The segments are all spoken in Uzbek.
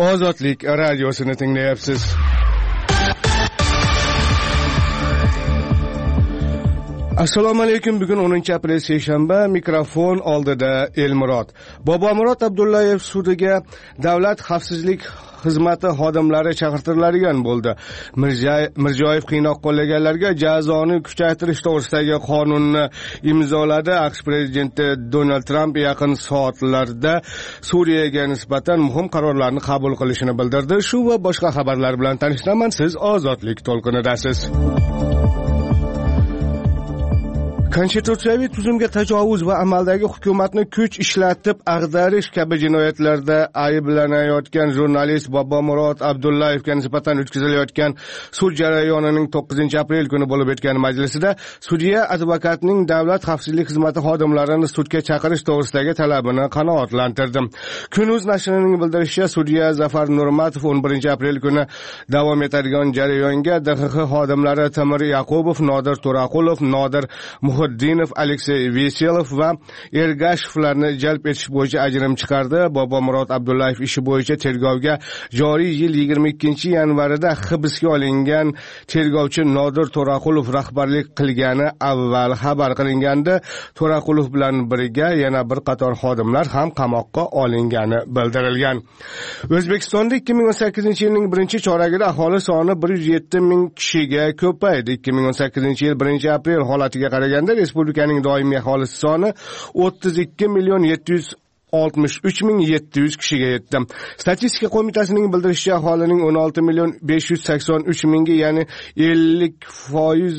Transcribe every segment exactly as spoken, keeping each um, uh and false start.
Ozodlik radiosini tinglayapsiz. Assalomu alaykum. Bugun o'ninchi aprel seshanba. Mikrofon oldida Elmurod. Bobomurod Abdullayev sudiga davlat xavfsizlik xizmati xodimlari chaqirtiriladigan bo'ldi. Mirziyoyev qiynoq qo'llaganlarga jazoni kuchaytirish to'g'risidagi qonunni imzoladi. AQSh prezidenti Donald Tramp yaqin soatlarda Suriyaga nisbatan muhim qarorlarni qabul qilishini bildirdi. Shu va boshqa xabarlar bilan tanishlaman. Siz Ozodlik to'lqinidasiz. Konstitutsiyaviy tuzumga tajovuz va amaldagi hukumatni kuch ishlatib ag'darish kabi jinoyatlarda ayblanayotgan jurnalist Bobomurod Abdullayevga nisbatan o'tkazilayotgan sud jarayonining to'qqizinchi aprel kuni bo'lib o'tgan majlisida sudya advokatning davlat xavfsizlik xizmati xodimlarini sudga chaqirish to'g'risidagi talabini qanoatlantirdi. Kunuz nashrining bildirishicha, sudya Zafar Nurmatov o'n birinchi aprel kuni davom etadigan jarayonga D X X xodimlari Temir Yaqubov, Nodir To'raqulov, Nodir Muhiddinov, Aleksey Veselov va Ergashevlarni jalb etish bo'yicha ajrim chiqardi. Bobomurod Abdullayev ishi bo'yicha tergovga joriy yil yigirma ikkinchi yanvarida hibsga olingan tergovchi Nodir To'raqulov rahbarlik qilgani avval xabar qilingandi. To'raqulov bilan birga yana bir qator xodimlar ham qamoqqa olingani bildirilgan. O'zbekistonda ikki ming o'n sakkizinchi yilning birinchi choragida aholi soni bir yuz yetti ming kishiga ko'paydi. ikki ming o'n sakkizinchi yil birinchi aprel holatiga qaraganda respublikaning doimiy aholisi soni o'ttiz ikki million yetti yuz oltmish uch ming yetti yuz kishiga yetdi. Statistika qo'mitasining bildirishicha, aholining o'n olti million besh yuz sakson uch mingi, ya'ni ellik foiz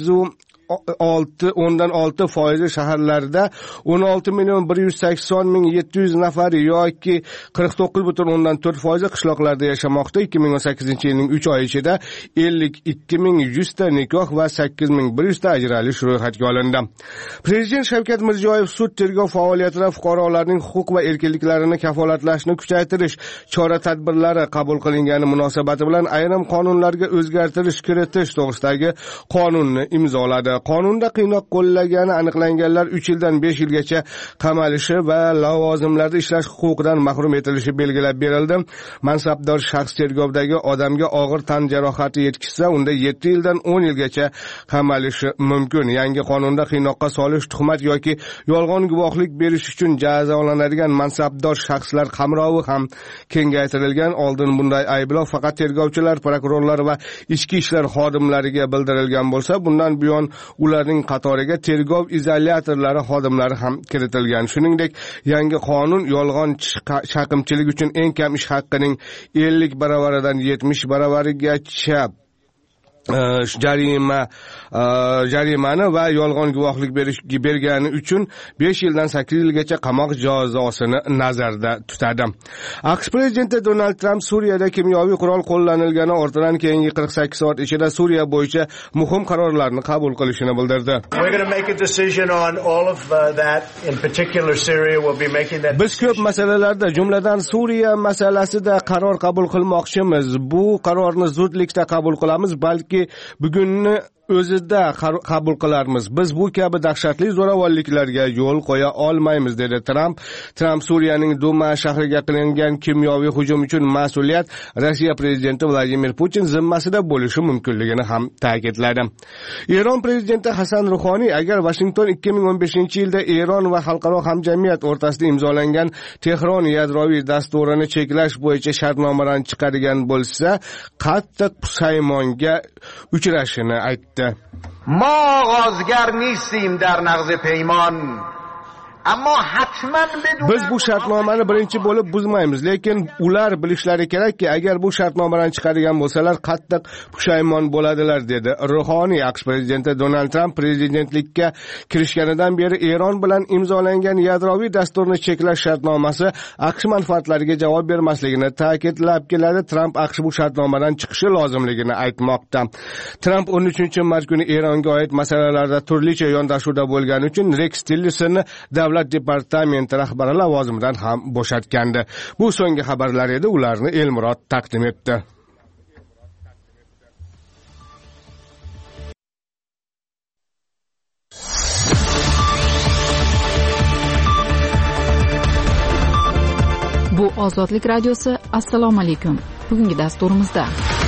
o'ndan olti foizi shaharlarda, o'n olti million bir yuz sakson ming yetti yuz nafari yoki qirq to'qqiz butun o'ndan to'rt foizi qishloqlarda yashamoqda. ikki ming o'n sakkizinchi yilning uch oy ichida ellik ikki ming yuz ta nikoh va sakkiz ming bir yuz ta ajralish ro'yxatga olindi. Prezident Shavkat Mirziyoyev sud tergov faoliyatida fuqarolarning huquq va erkinliklarini kafolatlashni kuchaytirish chora-tadbirlari qabul qilingani munosabati bilan ayrim qonunlarga o'zgartirish kiritish to'g'risidagi qonunni imzoladi. Qonunda qiynoq qo'llagani aniqlanganlar uch yildan besh yilgacha qamalishi va lavozimlarda ishlash huquqidan mahrum etilishi belgilab berildi. Mansabdor shaxs tergovdagi odamga og'ir tan jarohati yetkazsa, unda yetti yildan o'n yilgacha qamalishi mumkin. Yangi qonunda qiynoqqa solish, tuhmat yoki yolg'on guvohlik berish uchun jazolanadigan mansabdor shaxslar qamrovi ham kengaytirilgan. Oldin bunday ayblov faqat tergovchilar, prokurorlar va ichki ishlar xodimlariga bildirilgan bo'lsa, bundan buyon ularning qatoriga tergov izolyatorlari xodimlari ham kiritilgan. Shuningdek, yangi qonun yolg'on chaqimchilik uchun eng kam ish haqining ellik baravaridan yetmish baravarigacha jarima jarimani va yolg'on guvohlik berish bergani uchun besh yildan sakkiz yilgacha qamoq jazosini nazarda tutadi. AQSh prezidenti Donald Tramp Suriyada kimyoviy qurol qo'llanilgani ortidan keyingi qirq sakkiz soat ichida Suriya bo'yicha muhim qarorlarni qabul qilishini bildirdi. Biz ko'p masalalarda, jumladan Suriya masalasida qaror qabul qilmoqchimiz. Bu qarorni zudlikda qabul qilamiz, balki bugunni o'zida qabul qilarmiz. Biz bu kabi dahshatli zo'ravonliklarga yo'l qo'ya olmaymiz, dedi Tramp. Tramp Suriyaning Duma shahriga qilingan kimyoviy hujum uchun mas'uliyat Rossiya prezidenti Vladimir Putin zimmasida bo'lishi mumkinligini ham ta'kidladi. Eron prezidenti Hasan Ruhoniy agar Washington ikki ming o'n beshinchi yilda Eron va xalqaro hamjamiyat o'rtasida imzolangan Tehron yadroviy dasturini cheklash bo'yicha shartnomadan chiqadigan bo'lsa, qattiq pushaymonga uchrashini aytdi. ما آغازگر نیستیم در نقض پیمان، ammo hatman biz bu shartnomani birinchi bo'lib buzmaymiz, lekin ular bilishlari kerakki, agar bu shartnomadan chiqadigan bo'lsalar qattiq pushaymon bo'ladilar, dedi Ruhoniy. AQSh prezidenti Donald Tramp prezidentlikka kirishganidan beri Eron bilan imzolangan yadroviy dasturni cheklash shartnomasi AQSh manfaatlariga javob bermasligini ta'kidlab keladi. Tramp AQSh bu shartnomadan chiqishi lozimligini aytmoqda. Tramp o'n uchinchi mart kuni Eronga oid masalalarda turlicha yondashuvda bo'lgani uchun Rex Tillersonni Davlat departamenti rahbari lavozimidan ham bo'shatgandi. Bu so'nggi xabarlar edi, ularni Elmurod taqdim etdi. Bu Ozodlik radiosi. Assalomu alaykum. bugungi dasturimizda.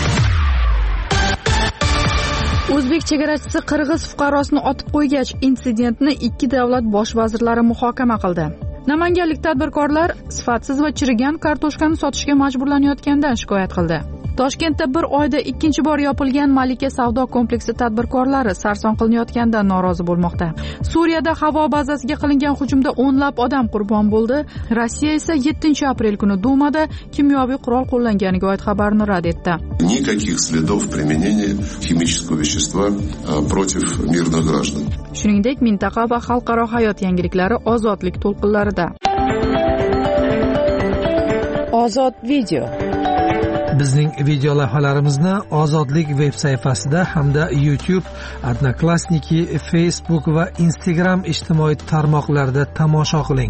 O'zbek chegarachisi qirg'iz fuqarosini otib qo'ygach, insidentni ikki davlat bosh vazirlari muhokama qildi. Namanganlik tadbirkorlar sifatsiz va chirigan kartoshkani sotishga majburlanayotganidan shikoyat qildi. Toshkentda bir oyda ikkinchi bor yopilgan Malika savdo kompleksi tadbirkorlari sarson qilinayotganidan norozi bo'lmoqda. Suriyada havo bazasiga qilingan hujumda o'nlab odam qurbon bo'ldi. Rossiya esa yettinchi aprel kuni Dumada kimyoviy qurol qo'llanganiga oid xabarni rad etdi. Никаких следов применения химического вещества против мирных граждан. Shuningdek, mintaqa va xalqaro hayot yangiliklari ozodlik to'lqinlarida. Ozod video. Bizning video lavhalarimizni Ozodlik veb sayfasida hamda YouTube, Odnoklassniki, Facebook va Instagram ijtimoiy tarmoqlarida tomosha qiling.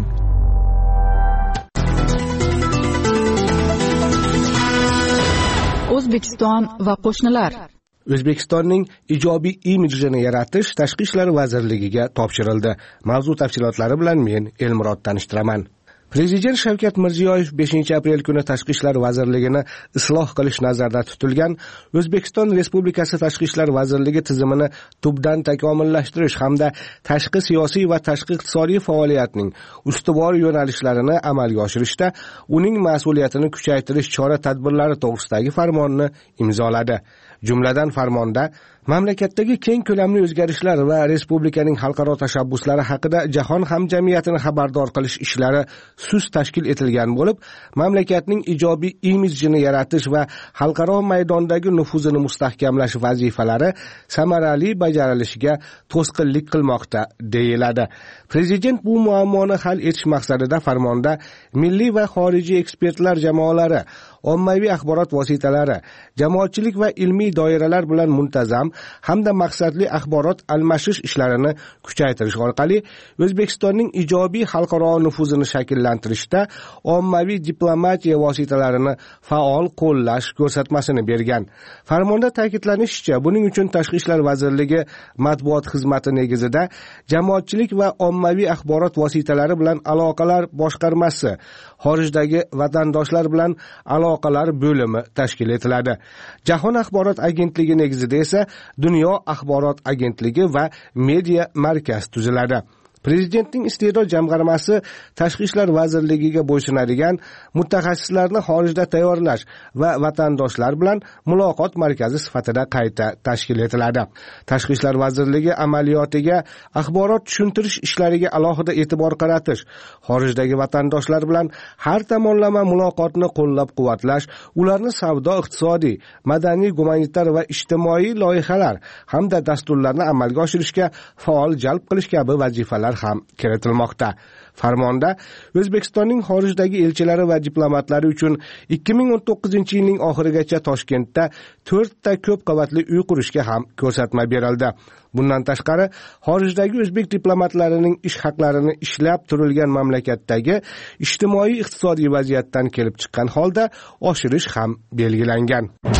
O'zbekiston va qo'shnilar. O'zbekistonning ijobiy imijini yaratish Tashqi ishlar vazirligiga topshirildi. Mavzu tafsilotlari bilan men Elmurod tanishtiraman. Prezident Shavkat Mirziyoyev beshinchi aprel kuni Tashqi ishlar vazirligini isloh qilish nazarda tutilgan O'zbekiston Respublikasi Tashqi ishlar vazirligi tizimini tubdan takomillashtirish hamda tashqi siyosiy va tashqi iqtisodiy faoliyatning ustuvor yo'nalishlarini amalga oshirishda uning mas'uliyatini kuchaytirish chora-tadbirlari to'g'risidagi farmonni imzoladi. Jumladan farmonda mamlakatdagi keng ko'lamli o'zgarishlar va respublikaning xalqaro tashabbuslari haqida jahon hamjamiyatini xabardor qilish ishlari sust tashkil etilgan bo'lib, mamlakatning ijobiy imijini yaratish va xalqaro maydondagi nufuzini mustahkamlash vazifalari samarali bajarilishiga to'sqinlik qilmoqda deyiladi. Prezident bu muammoni hal etish maqsadida farmonda milliy va xorijiy ekspertlar jamoalari, ommaviy axborot vositalari, jamoatchilik va ilmiy doiralar bilan muntazam hamda maqsadli axborot almashish ishlarini kuchaytirish orqali O'zbekistonning ijobiy xalqaro nufuzini shakllantirishda ommaviy diplomatiya vositalarini faol qo'llash ko'rsatmasini bergan. Farmonda ta'kidlanishicha, buning uchun Tashqi ishlar vazirligi matbuot xizmati negizida jamoatchilik va ommaviy axborot vositalari bilan aloqalar boshqarmasi, xorijdagi vatandoshlar bilan aloqalar bo'limi tashkil etiladi. Jahon axborot agentligi negizida esa Dunyo axborot agentligi va media markaz tuziladi. Prezidentning iste'dod jamg'armasi Tashqi ishlar vazirligiga bo'ysunadigan mutaxassislarni xorijda tayyorlash va vatandoshlar bilan muloqot markazi sifatida qayta tashkil etiladi. Tashqi ishlar vazirligi amaliyotiga axborot tushuntirish ishlariga alohida e'tibor qaratish, xorijdagi vatandoshlar bilan har tomonlama muloqotni qo'llab-quvvatlash, ularni savdo, iqtisodiy, madaniy, gumanitar va ijtimoiy loyihalar hamda dasturlarni amalga oshirishga faol jalb qilish kabi vazifalar ham kiritilmoqda. Farmonda O'zbekistonning xorijdagi elchilari va diplomatlari uchun ikki ming o'n to'qqizinchi yilning oxirigacha Toshkentda to'rtta ko'p qavatli uy qurishga ham ko'rsatma berildi. Bundan tashqari, xorijdagi o'zbek diplomatlarining ish haqlarini ishlab turilgan mamlakatdagi ijtimoiy-iqtisodiy vaziyatdan kelib chiqqan holda oshirish ham belgilangan.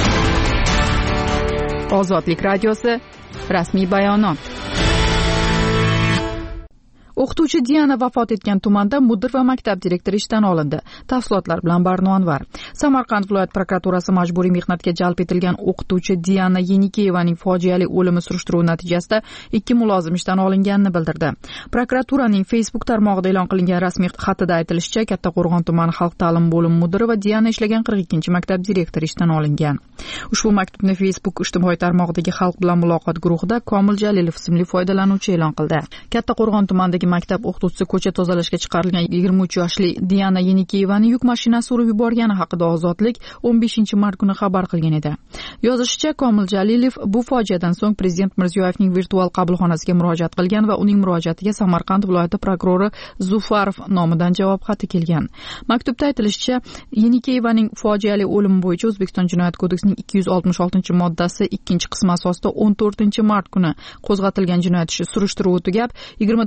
Ozodlik radiosi rasmiy bayonot. O'qituvchi Diana vafot etgan tumanda mudir va maktab direktori ishdan olindi. Tafsilotlar bilan Barno Anvar. Samarqand viloyat prokuraturasi majburiy mehnatga jalb etilgan o'qituvchi Diana Yenikeyevaning fojiali o'limi surishtiruv natijasida ikki mulozim ishdan olinganini bildirdi. Prokuraturaning Facebook tarmog'ida e'lon qilingan rasmiy xatida aytilishicha, Kattaqo'rg'on tumani xalq ta'limi bo'limi mudiri va Diana ishlagan qirq ikkinchi maktab direktori ishdan olingan. Ushbu maktubni Facebook ijtimoiy tarmog'idagi xalq bilan muloqot guruhida Komil Jalilov ismli foydalanuvchi e'lon qildi. Kattaqo'rg'on tumanidagi maktab o'qituvchisi ko'cha tozalashga chiqarilgan yigirma uch yoshli Diana Yenikeyevani yuk mashinasi urib yuborgani haqida Ozodlik o'n beshinchi mart kuni xabar qilgan edi. Yozishicha, Komil Jalilov bu fojiadan so'ng Prezident Mirziyoyevning virtual qabulxonasiga murojaat qilgan va uning murojaatiga Samarqand viloyati prokurori Zufarov nomidan javob xati kelgan. Maktubda aytilishicha, Yenikeyevaning fojiali o'limi bo'yicha O'zbekiston Jinoyat kodeksining ikki yuz oltmish oltinchi moddasi ikkinchi qismi asosida o'n to'rtinchi mart kuni qo'zg'atilgan jinoyat ishi surishtiruvi tugab, yigirma to'qqizinchi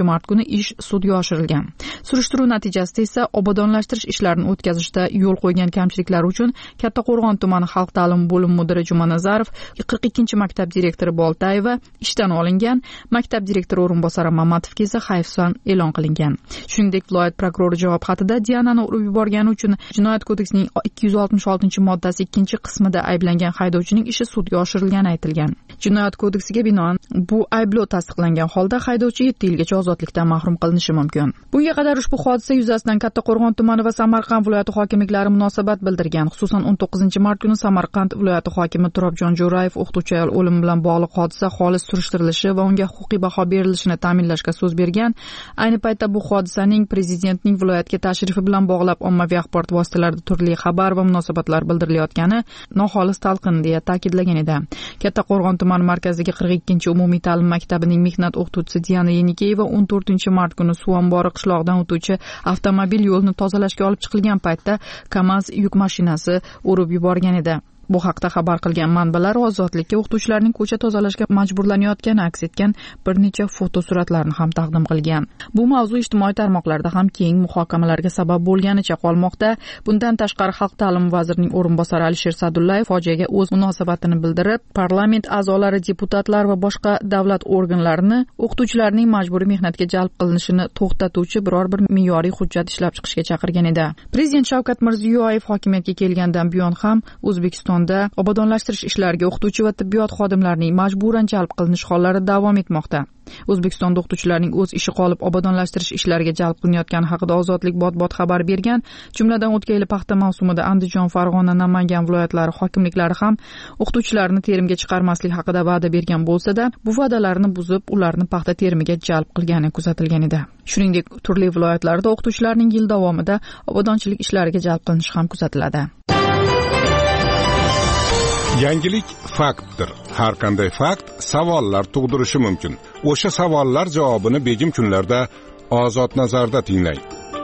mart kuni ish sudga oshirilgan. Surishtiruv natijasida esa obodonlashtirish ishlarini o'tkazishda yo'l qo'ygan kamchiliklar uchun Kattaqo'rg'on tumani xalq ta'limi bo'lim mudiri Jumanazarov, qirq ikkinchi maktab direktori Boltayeva ishdan olingan, maktab direktori o'rinbosari Mamatovga esa hayfsan e'lon qilingan. Shuningdek, viloyat prokurori javob xatida Dianani urib yuborgani uchun Jinoyat kodeksining ikki yuz oltmish oltinchi moddasi ikkinchi qismida ayblangan haydovchining ishi sudga oshirilgani aytilgan. Jinoyat kodeksiga binoan bu ayblov tasdiqlangan holda haydovchi yetti yilgacha ozodlikdan mahrum qilinishi mumkin. Bunga qadar ushbu hodisa yuzasidan Kattaqo'rg'on tumani va Samarqand viloyati hokimliklari munosabat bildirgan. Xususan o'n to'qqizinchi mart kuni Samarqand viloyati hokimi Turobjon Jo'rayev o'qituvchi ayol o'limi bilan bog'liq hodisa xolis surishtirilishi va unga huquqiy baho berilishini ta'minlashga so'z bergan. Ayni paytda bu hodisaning prezidentning viloyatga tashrifi bilan bog'lab ommaviy axborot vositalarida turli xabar va munosabatlar bildirilayotgani noxolis talqin deya ta'kidlagan edi. Kattaqo'rg'on tuman markazidagi qirq ikkinchi umumiy ta'lim maktabining mehnat o'qituvchisi Diana Yenikeyeva o'n to'rtinchi mart kuni suv ombori qishlog'idan o'tuvchi avtomobil yo'lni tozalashga olib chiqilgan paytda KAMAZ yuk mashinasi urib yuborgan edi. Bu haqda xabar qilgan manbalar ozodlikka o'qituvchilarning ko'cha tozalashga majburlanayotgani aks etgan bir necha fotosuratlarni ham taqdim qilgan. Bu mavzu ijtimoiy tarmoqlarda ham keng muhokamalarga sabab bo'lganicha qolmoqda. Bundan tashqari Xalq ta'limi vazirining o'rinbosari Alisher Sadullayev fojiaga o'z munosabatini bildirib, parlament a'zolari, deputatlar va boshqa davlat organlarini o'qituvchilarning majburiy mehnatga jalb qilinishini to'xtatuvchi biror bir me'yoriy hujjat ishlab chiqishga chaqirgan edi. Prezident Shavkat Mirziyoyev hokimiyatga kelgandan buyon ham O'zbekiston obodonlashtirish ishlariga o'qituvchi va tibbiyot xodimlarining majburan jalb qilinish hollari davom etmoqda. O'zbekistonda o'qituvchilarning o'z ishi qolib obodonlashtirish ishlariga jalb qilinayotgani haqida Ozodlik bot-bot xabar bergan. Jumladan o'tgan yil paxta mavsumida Andijon, Farg'ona, Namangan viloyatlari hokimliklari ham o'qituvchilarni terimga chiqarmaslik haqida va'da bergan bo'lsa-da, bu va'dalarni buzib, ularni paxta terimiga jalb qilgani kuzatilgan edi. Shuningdek, turli viloyatlarda o'qituvchilarning yil davomida obodonchilik ishlariga jalb qilinishi ham kuzatiladi. Yangilik faktdir. Har qanday fakt savollar tug'dirishi mumkin. O'sha savollar javobini begim kunlarda Ozod nazarda tinglang.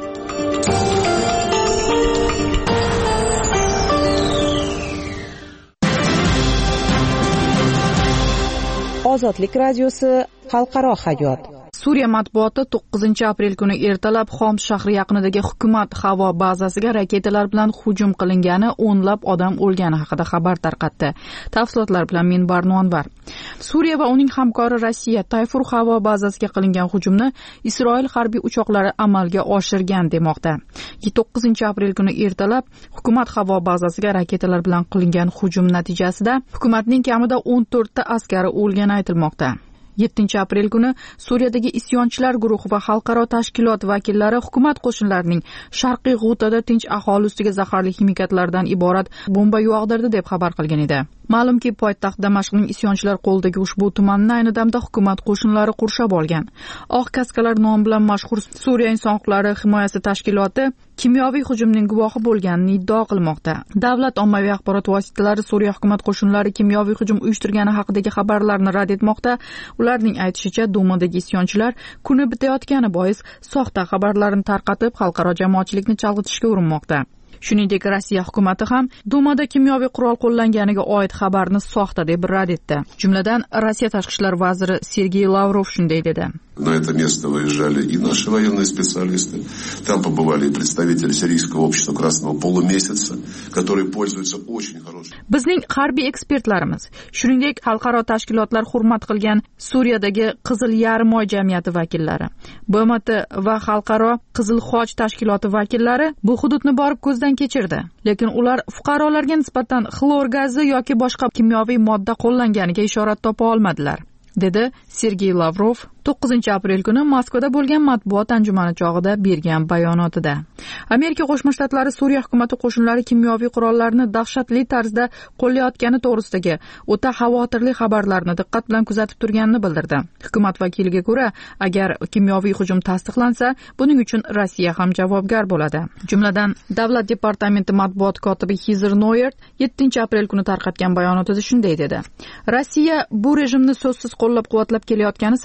Ozodlik radiosi xalqaro hayot. Suriya matbuoti to'qqizinchi aprel kuni ertalab Xoms shahri yaqinidagi hukumat havo bazasiga raketalar bilan hujum qilingani, o'nlab odam o'lgani haqida xabar tarqatdi. Tafsilotlar bilan men Barnonvar. Suriya va uning hamkori Rossiya Tayfur havo bazasiga qilingan hujumni Isroil harbiy uchoqlari amalga oshirgan demoqda. to'qqizinchi aprel kuni ertalab hukumat havo bazasiga raketalar bilan qilingan hujum natijasida hukumatning kamida o'n to'rtta askari o'lgani aytilmoqda. yettinchi aprel kuni Suriyadagi isyonchilar guruhi va xalqaro tashkilot vakillari hukumat qo'shinlarining sharqiy G'utada tinch aholi ustiga zaharli ximikatlardan iborat bomba yog'dirdi deb xabar qilgan edi. Ma'lumki, poytaxt Damashqning isyonchilar qo'lidagi ushbu tumanni ayni damda hukumat qo'shinlari qurshab olgan. Oq kaskalar nomi bilan mashhur Suriya inson huquqlari himoyasi tashkiloti kimyoviy hujumning guvohi bo'lganini iddao qilmoqda. Davlat ommaviy axborot vositalari Suriya hukumat qo'shinlari kimyoviy hujum uyushtirgani haqidagi xabarlarni rad etmoqda. Ularning aytishicha, Dumadagi isyonchilar kuni bitayotgani bois soxta xabarlarni tarqatib, xalqaro jamoatchilikni chalg'itishga urinmoqda. Shuningdek, Rossiya hukumati ham Dumada kimyoviy qurol qo'llanganiga oid xabarni soxta deb rad etdi. Jumladan, Rossiya tashqi ishlar vaziri Sergey Lavrov shunday dedi. На это место выезжали и наши военные специалисты. Там побывали и представители Сирийского общества Красного полумесяца, которые пользуются очень хорошим. Bizning harbiy ekspertlarimiz, shuningdek, xalqaro tashkilotlar hurmat qilgan Suriyadagi Qizil yarim oy jamiyati vakillari, B M T va xalqaro Qizil Xoch tashkiloti vakillari bu hududni borib ko'zdan kechirdi. Lekin ular fuqarolarga nisbatan xlor gazi yoki boshqa kimyoviy modda qo'llanganiga ishorat topa olmadilar, dedi Sergey Lavrov to'qqizinchi aprel kuni Moskvada bo'lgan matbuot anjumani chog'ida bergan bayonotida. Amerika Qo'shma Shtatlari Suriya hukumati qo'shinlari kimyoviy qurollarni dahshatli tarzda qo'llayotgani to'g'risidagi o'ta xavotirli xabarlarni diqqat bilan kuzatib turganini bildirdi. Hukumat vakiliga ko'ra, agar kimyoviy hujum tasdiqlansa, buning uchun Rossiya ham javobgar bo'ladi. Jumladan, Davlat departamenti matbuot kotibi Hizr Noyer yettinchi aprel kuni tarqatgan bayonotida shunday dedi: Rossiya bu rejimni so'zsiz qo'llab-quvvatlab kelayotgani sababli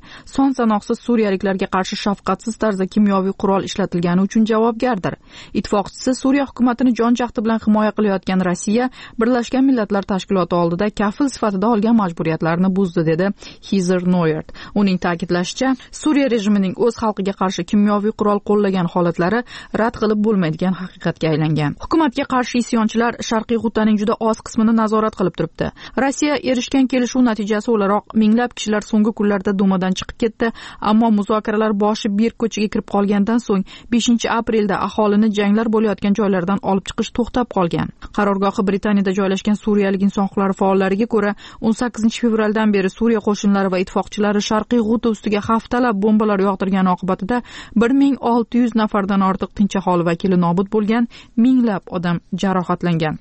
son sanoqsiz suriyaliklarga qarshi shafqatsiz tarzda kimyoviy qurol ishlatilgani uchun javobgardir. Ittifoqchisi Suriya hukumatini jon jahdi bilan himoya qilayotgan Rossiya Birlashgan Millatlar Tashkiloti oldida kafil sifatida olgan majburiyatlarini buzdi, dedi Heather Nauert. Uning ta'kidlashicha, Suriya rejimining o'z xalqiga qarshi kimyoviy qurol qo'llagan holatlari rad qilib bo'lmaydigan haqiqatga aylangan. Hukumatga qarshi isyonchilar Sharqiy G'utaning juda oz qismini nazorat qilib turibdi. Rossiya erishgan kelishuv natijasi o'laroq minglab kishilar so'nggi kunlarda Dumadan chiqib ketdi, ammo muzokaralar boshi bir ko'chaga kirib qolgandan so'ng beshinchi aprelda aholini janglar bo'layotgan joylardan olib chiqish to'xtab qolgan. Qarorgohi Britaniyada joylashgan suriyalik inson huquqlari faollariga ko'ra, o'n sakkizinchi fevraldan beri Suriya qo'shinlari va ittifoqchilari Sharqiy G'uta ustiga haftalab bombalar yog'dirgani oqibatida bir ming olti yuz nafardan ortiq tinch aholi vakili nobud bo'lgan, minglab odam jarohatlangan.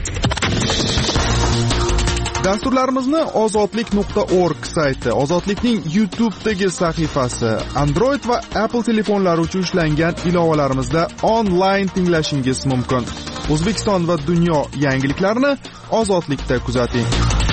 Dasturlarimizni ozodlik nuqta org sayti, Ozodlikning YouTube'dagi sahifasi, Android va Apple telefonlari uchun ishlangan ilovalarimizda onlayn tinglashingiz mumkin. O'zbekiston va dunyo yangiliklarini Ozodlikda kuzating.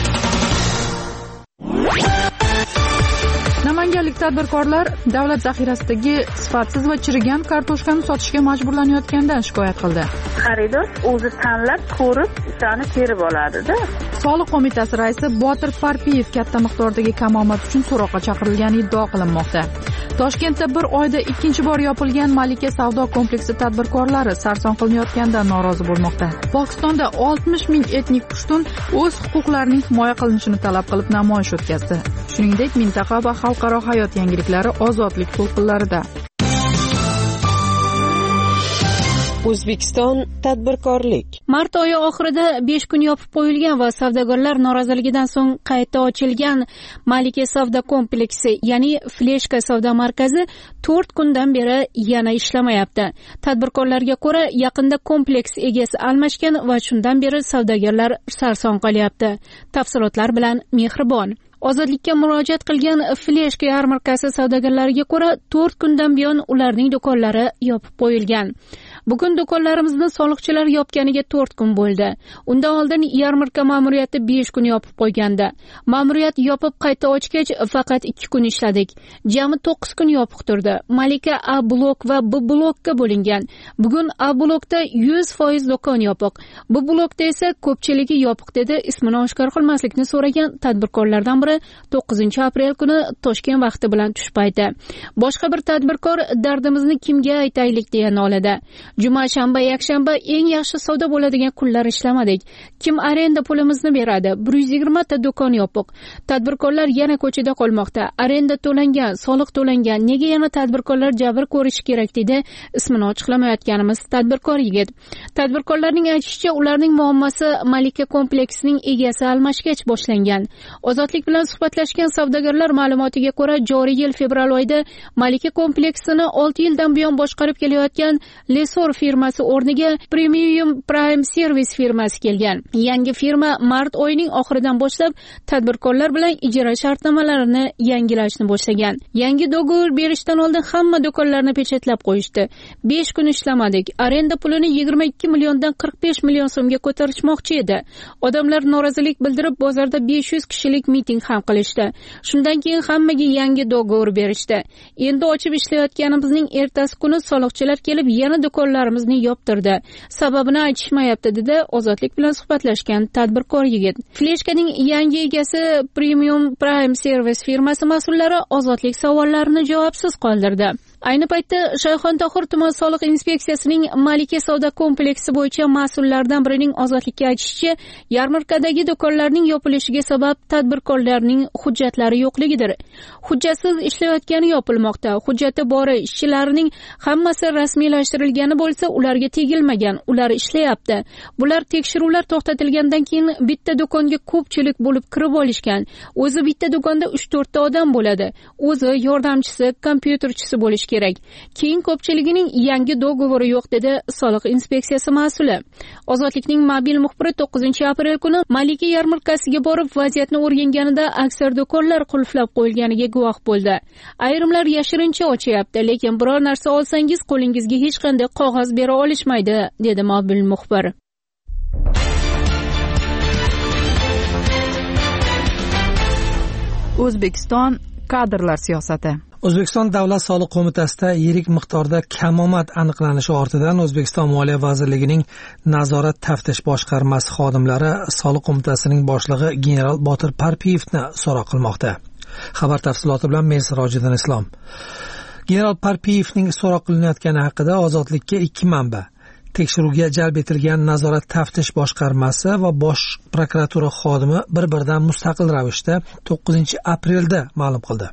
Namanganlik tadbirkorlar davlat zaxirasidagi sifatsiz va chirigan kartoshkani sotishga majburlanayotganidan shikoyat qildi. Xaridor o'zi tanlab, ko'rib, ishani terib oladi-da. Soliq qo'mitasi raisi Botir Parpiyev katta miqdordagi kamomad uchun so'roqqa chaqirilgani iddao qilinmoqda. Toshkentda bir oyda ikkinchi bor yopilgan Malika savdo kompleksi tadbirkorlari sarson qilinayotganidan norozi bo'lmoqda. Pokistonda oltmish ming etnik pushtun o'z huquqlarining himoya qilinishini talab qilib namoyish o'tkazdi. Shuningdek, mintaqa va xalqaro hayot yangiliklari ozodlik to'lqinlarida. O'zbekiston tadbirkorlik. Mart oyi oxirida besh kun yopib qo'yilgan va savdogarlar noroziligidan so'ng qayta ochilgan Malika savdo kompleksi, ya'ni Fleshka savdo markazi to'rt kundan beri yana ishlamayapti. Tadbirkorlarga ko'ra, yaqinda kompleks egasi almashgan va shundan beri savdogarlar sarson qolyapti. Tafsilotlar bilan Mehribon. Ozodlikka murojaat qilgan Fleshka yarmarkasi savdogarlariga ko'ra, to'rt kundan buyon ularning do'konlari yopib qo'yilgan. Bugun do'konlarimizni soliqchilar yopganiga to'rt kun bo'ldi. Undan oldin yarmarka ma'muriyati besh kun yopib qo'ygandi. Ma'muriyat yopib qayta ochgach faqat ikki kun ishladik. Jami to'qqiz kun yopiq turdi. Malika A blok va B blokka bo'lingan. Bugun A blokda yuz foiz do'kon yopiq. B blokda esa ko'pchiligi yopiq, dedi ismini oshkor qilmaslikni so'ragan tadbirkorlardan biri to'qqizinchi aprel kuni Toshkent vaqti bilan tush payti. Boshqa bir tadbirkor dardimizni kimga aytaylik deya noladi. Juma, shanba, yakshanba eng yaxshi savdo bo'ladigan kunlar ishlamadik. Kim arenda pulimizni beradi? bir yuz yigirma ta do'kon yopiq. Tadbirkorlar yana ko'chada qolmoqda. Arenda to'langan, soliq to'langan. Nega yana tadbirkorlar jabr ko'rishi kerak, dedi ismini ochiqlamayotganimiz tadbirkor yigit. Tadbirkorlarning aytishicha, ularning muammosi Malika kompleksining egasi almashgach boshlangan. Ozodlik bilan suhbatlashgan savdogarlar ma'lumotiga ko'ra, joriy yil fevral oyida Malika kompleksini olti yildan buyon boshqarib kelayotgan Lesor firmasi o'rniga Premium Prime Service firmasi kelgan. Yangi firma mart oyining oxiridan boshlab tadbirkorlar bilan ijara shartnomalarini yangilashni boshlagan. Yangi dogovor berishdan oldin hamma do'konlarni pechatlab qo'yishdi. besh kun ishlamadik. Arenda pulini yigirma ikki milliondan qirq besh million so'mga ko'tarishmoqchi edi. Odamlar norozilik bildirib bozorda besh yuz kishilik miting ham qilishdi. Shundan keyin hammaga yangi dogovor berishdi. Endi ochib ishlayotganimizning ertasi kuni soliqchilar kelib yana do'konlarimizni yoptirdi. Sababini aytishmayapti, dedi Ozodlik bilan suhbatlashgan tadbirkor yigit. Fleshkaning yangi egasi Premium Prime Service firmasi mas'ullari Ozodlik savollarini javobsiz qoldirdi. Ayni paytda Shayxontohur tuman soliq inspeksiyasining Malika savdo kompleksi bo'yicha mas'ullaridan birining Ozodlikka aytishicha, yarmarkadagi do'konlarning yopilishiga sabab tadbirkorlarning hujjatlari yo'qligidir. Hujjatsiz ishlayotgani yopilmoqda. Hujjati bori ishchilarining hammasi rasmiylashtirilgani bo'lsa, ularga tegilmagan, ular ishlayapti. Bular tekshiruvlar to'xtatilgandan keyin bitta do'konga ko'pchilik bo'lib kirib olishgan. O'zi bitta do'konda uch to'rt ta odam bo'ladi. O'zi, yordamchisi, kompyuterchisi bo'lish kerak. Keyin ko'pchiligining yangi dogovori yo'q, dedi soliq inspeksiyasi mas'uli. Ozodlikning mobil muxbiri to'qqizinchi aprel kuni Malika yarmarkasiga borib vaziyatni o'rganganida aksar do'konlar qulflab qo'yilganiga guvoh bo'ldi. Ayrimlar yashirincha ochyapti, lekin biror narsa olsangiz qo'lingizga hech qanday qog'oz bera olishmaydi, dedi mobil muxbir. O'zbekiston kadrlar siyosati. O'zbekiston Davlat soliq qo'mitasida yirik miqdorda kamomad aniqlanishi ortidan O'zbekiston Moliya vazirligining nazorat taftish boshqarmasi xodimlari soliq qo'mitasining boshlig'i general Botir Parpiyevni so'roq qilmoqda. Xabar tafsiloti bilan men Sirojiddin Islom. General Parpiyevning so'roq qilinayotgani haqida Ozodlikka ikki manba, tekshiruvga jalb etilgan nazorat taftish boshqarmasi va bosh prokuratura xodimi bir-biridan mustaqil ravishda to'qqizinchi aprelda ma'lum qildi.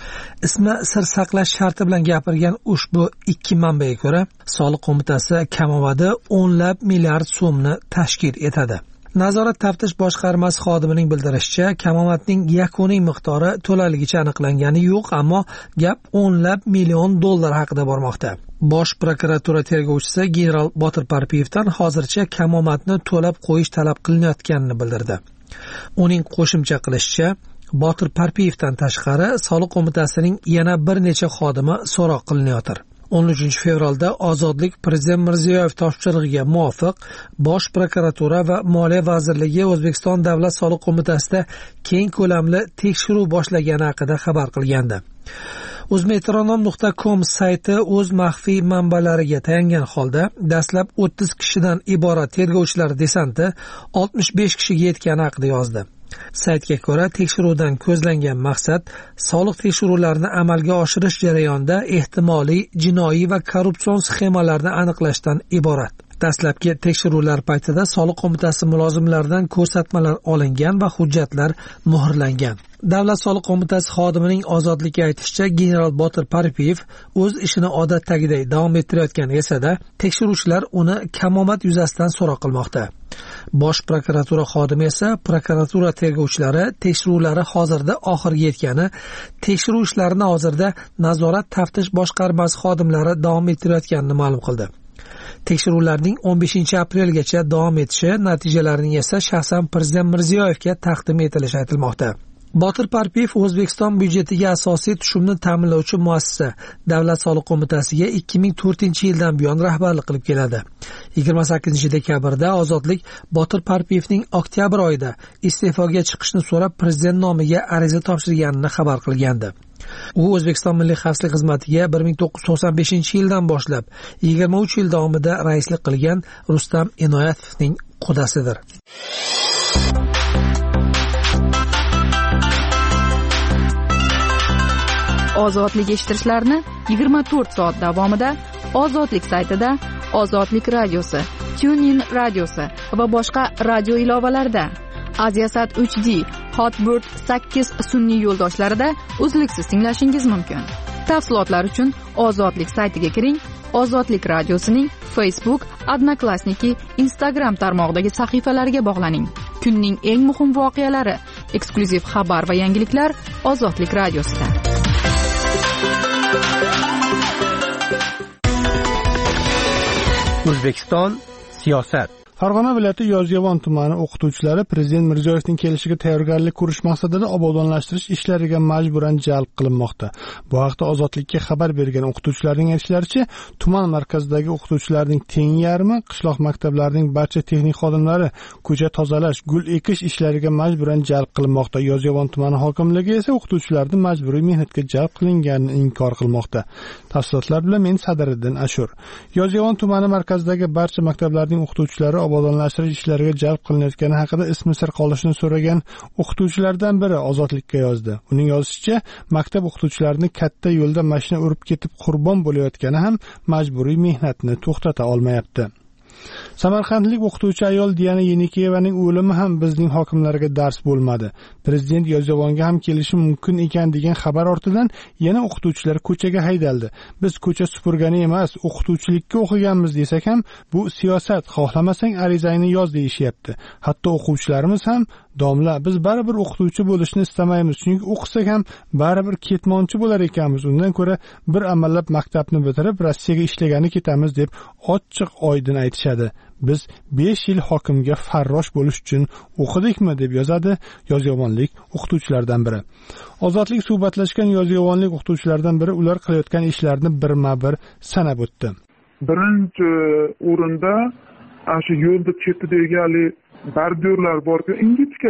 Ismi sir saqlash sharti bilan gapirgan ushbu ikki manbaga ko'ra, soliq qo'mitasi kamomadi o'nlab milliard so'mni tashkil etadi. Nazorat taftish boshqarmasi xodimining bildirishicha, kamomadning yakuniy miqdori to'laligicha aniqlangani yo'q, ammo gap o'nlab million dollar haqida bormoqda. Bosh prokuratura tergovchisi general Botir Parpiyevdan hozircha kamomadni to'lab qo'yish talab qilinayotganini bildirdi. Uning qo'shimcha qilishicha, Botir Parpiyevdan tashqari soliq qo'mitasining yana bir necha xodimi so'roq qilinayotir. o'n uchinchi fevralda Ozodlik Prezident Mirziyoyev topshirig'iga muvofiq Bosh prokuratura va Moliya vazirligi O'zbekiston Davlat soliq qo'mitasida keng ko'lamli tekshiruv boshlagani haqida xabar qilgandi. Uzmetronom nuqta com sayti o'z maxfiy manbalariga tayangan holda dastlab o'ttiz kishidan iborat tergovchilar desanti oltmish besh kishiga yetgani haqida yozdi. Saytga ko'ra, tekshiruvdan ko'zlangan maqsad soliq tekshiruvlarini amalga oshirish jarayonida ehtimoliy jinoiy va korrupsion sxemalarni aniqlashdan iborat. Dastlabki tekshiruvlar paytida soliq qo'mitasi mulozimlaridan ko'rsatmalar olingan va hujjatlar muhrlangan. Davlat soliq qo'mitasi xodimining Ozodlikka aytishicha, general Botir Parpiyev o'z ishini odatdagidek davom ettirayotgan esa-da, tekshiruvchilar uni kamomad yuzasidan so'roq qilmoqda. Bosh prokuratura xodimi esa prokuratura tergovchilari tekshiruvlari hozirda oxiriga yetgani, tekshiruv ishlarini hozirda nazorat taftish boshqarmasi xodimlari davom ettirayotganini ma'lum qildi. Tekshiruvlarning o'n beshinchi aprelgacha davom etishi, natijalarining esa shaxsan Prezident Mirziyoyevga taqdim etilishi aytilmoqda. Botir Parpiyev O'zbekiston byudjetiga asosiy tushumni ta'minlovchi muassasa Davlat soliq qo'mitasiga ikki ming to'rtinchi yildan buyon rahbarlik qilib keladi. yigirma sakkizinchi dekabrda Ozodlik Botir Parpiyevning oktyabr oyida iste'foga chiqishni so'rab prezident nomiga ariza topshirganini xabar qilgandi. U O'zbekiston Milliy xavfsizlik xizmatiga bir ming to'qqiz yuz to'qson beshinchi yildan boshlab yigirma uch yil davomida raislik qilgan Rustam Inoyatovning qudasidir. Ozodlik eshittirishlarni yigirma to'rt soat davomida Ozodlik saytida, Ozodlik radiosi, TuneIn radiosi va boshqa radio ilovalarida, Aziasat uch D, Hotbird sakkiz sun'iy yo'ldoshlarida uzluksiz tinglashingiz mumkin. Tafsilotlar uchun Ozodlik saytiga kiring. Ozodlik radiosining Facebook, Odnoklassniki, Instagram tarmog'idagi sahifalariga bog'laning. Kunning eng muhim voqealari, eksklyuziv xabar va yangiliklar Ozodlik radiosida. O'zbekiston siyosat. Farg'ona viloyati Yozyovon tumani o'qituvchilari Prezident Mirziyoyevning kelishiga tayyorgarlik ko'rish maqsadida obodonlashtirish ishlariga majburan jalb qilinmoqda. Bu haqda Ozodlikka xabar bergan o'qituvchilarning aytishlaricha, tuman markazidagi o'qituvchilarning teng yarmi qishloq maktablarining barcha texnik xodimlari ko'cha tozalash, gul ekish ishlariga majburan jalb qilinmoqda. Yozyovon tumani hokimligi esa o'qituvchilarning majburiy mehnatga jalb qilinganini inkor qilmoqda. Tafsilotlar bilan men Sadiriddin Ashur. Yozyovon tumani markazidagi barcha maktablarning o'qituvchilari obodonlashtirish ishlariga jalb qilinayotgani haqida ismi sir qolishini so'ragan o'qituvchilardan biri Ozodlikka yozdi. Uning yozishicha, maktab o'qituvchilarini katta yo'lda mashina urib ketib qurbon bo'layotgani ham majburiy mehnatni to'xtata olmayapti. Samarqandlik o'qituvchi ayol Diana Yenikeyevaning o'limi ham bizning hokimlarga dars bo'lmadi. Prezident Yozyovonga ham kelishi mumkin ekan degan xabar ortidan yana o'qituvchilar ko'chaga haydaldi. Biz ko'cha supurgani emas, o'qituvchilikka o'qiganmiz desak ham, bu siyosat, xohlamasang arizangni yoz deyishyapti. Hatto o'quvchilarimiz ham, domla, biz baribir o'qituvchi bo'lishni istamaymiz, chunki o'qisak ham baribir ketmonchi bo'lar ekanmiz. Undan ko'ra bir amallab maktabni bitirib Rossiyaga ishlagani ketamiz deb ochiq oydin aytishadi. Biz besh yil hokimga farrosh bo'lish uchun o'qidikmi deb yozadi yozyovonlik o'qituvchilardan biri. Ozodlik suhbatlashgan yozyovonlik o'qituvchilardan biri ular qilayotgan ishlarni birma-bir sanab o'tdi. Birinchi o'rinda ana shu yo'lda chetidagi bordyurlar bor-ku, ingichka.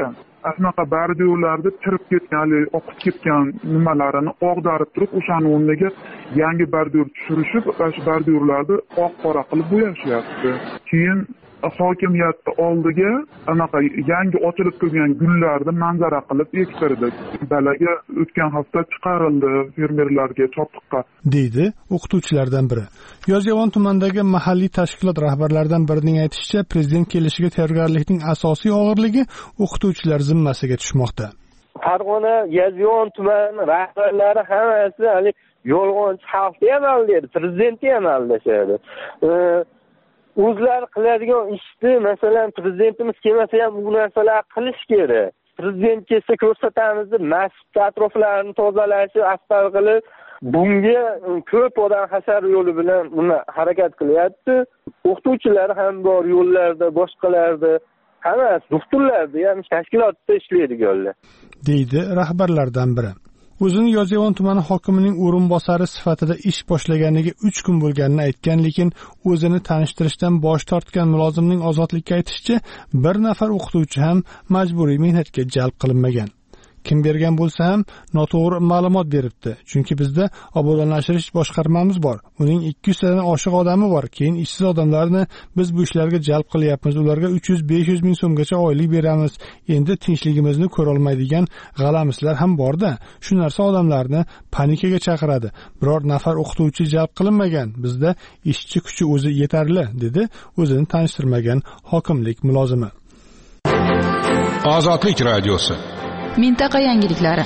anaqa bordyorlarni tirib ketgan, oqib ketgan nimalarini og'darib turib, o'shani o'rniga yangi bordyor tushirishib, o'sha bordyorlarni oq-qora qilib bo'yashyapti. Keyin hokimiyatni oldiga anaqa yangi ochilib turgan gullarni manzara qilib ektirdi. Dalaga o'tgan hafta chiqarildi fermerlarga chopiqqa, deydi o'qituvchilardan biri. Yozyovon tumanidagi mahalliy tashkilot rahbarlaridan birining aytishicha, prezident kelishiga tayyorgarlikning asosiy og'irligi o'qituvchilar zimmasiga tushmoqda. Farg'ona Yozyovon tumani rahbarlari hammasi hali yolg'onchi xalqni ham aldaydi, prezidentni ham aldashadi. O'zlari qiladigan ishni, masalan, prezidentimiz kelmasa ham bu narsalar qilish kerak. Prezident kelsa ko'rsatamiz deb masjid atroflarini tozalashi, asfalt qilib, bunga ko'p odam hashar yo'li bilan buni harakat qilyapti. O'qituvchilar ham bor yo'llarda, boshqalarda, hammasi doktorlarda ham tashkilotda ishlaydiganlar, deydi rahbarlardan biri. O'zini Yozyovon tumani hokimining o'rinbosari sifatida ish boshlaganiga uch kun bo'lganini aytgan, lekin o'zini tanishtirishdan bosh tortgan mulozimning Ozodlikka aytishicha, bir nafar o'qituvchi ham majburiy mehnatga jalb qilinmagan. Kim bergan bo'lsa ham noto'g'ri ma'lumot beribdi. Chunki bizda obodonlashtirish boshqarmamiz bor. Uning ikki yuz tadan oshiq odami bor. Keyin ishsiz odamlarni biz bu ishlarga jalb qilyapmiz. Ularga uch yuz besh yuz ming so'mgacha oylik beramiz. Endi tinchligimizni ko'ra olmaydigan g'alamislar ham bor-da. Shu narsa odamlarni panikaga chaqiradi. Biror nafar o'qituvchi jalb qilinmagan. Bizda ishchi kuchi o'zi yetarli, dedi o'zini tanishtirmagan hokimlik mulozimi. Ozodlik radiosi. Mintaqa yangiliklari.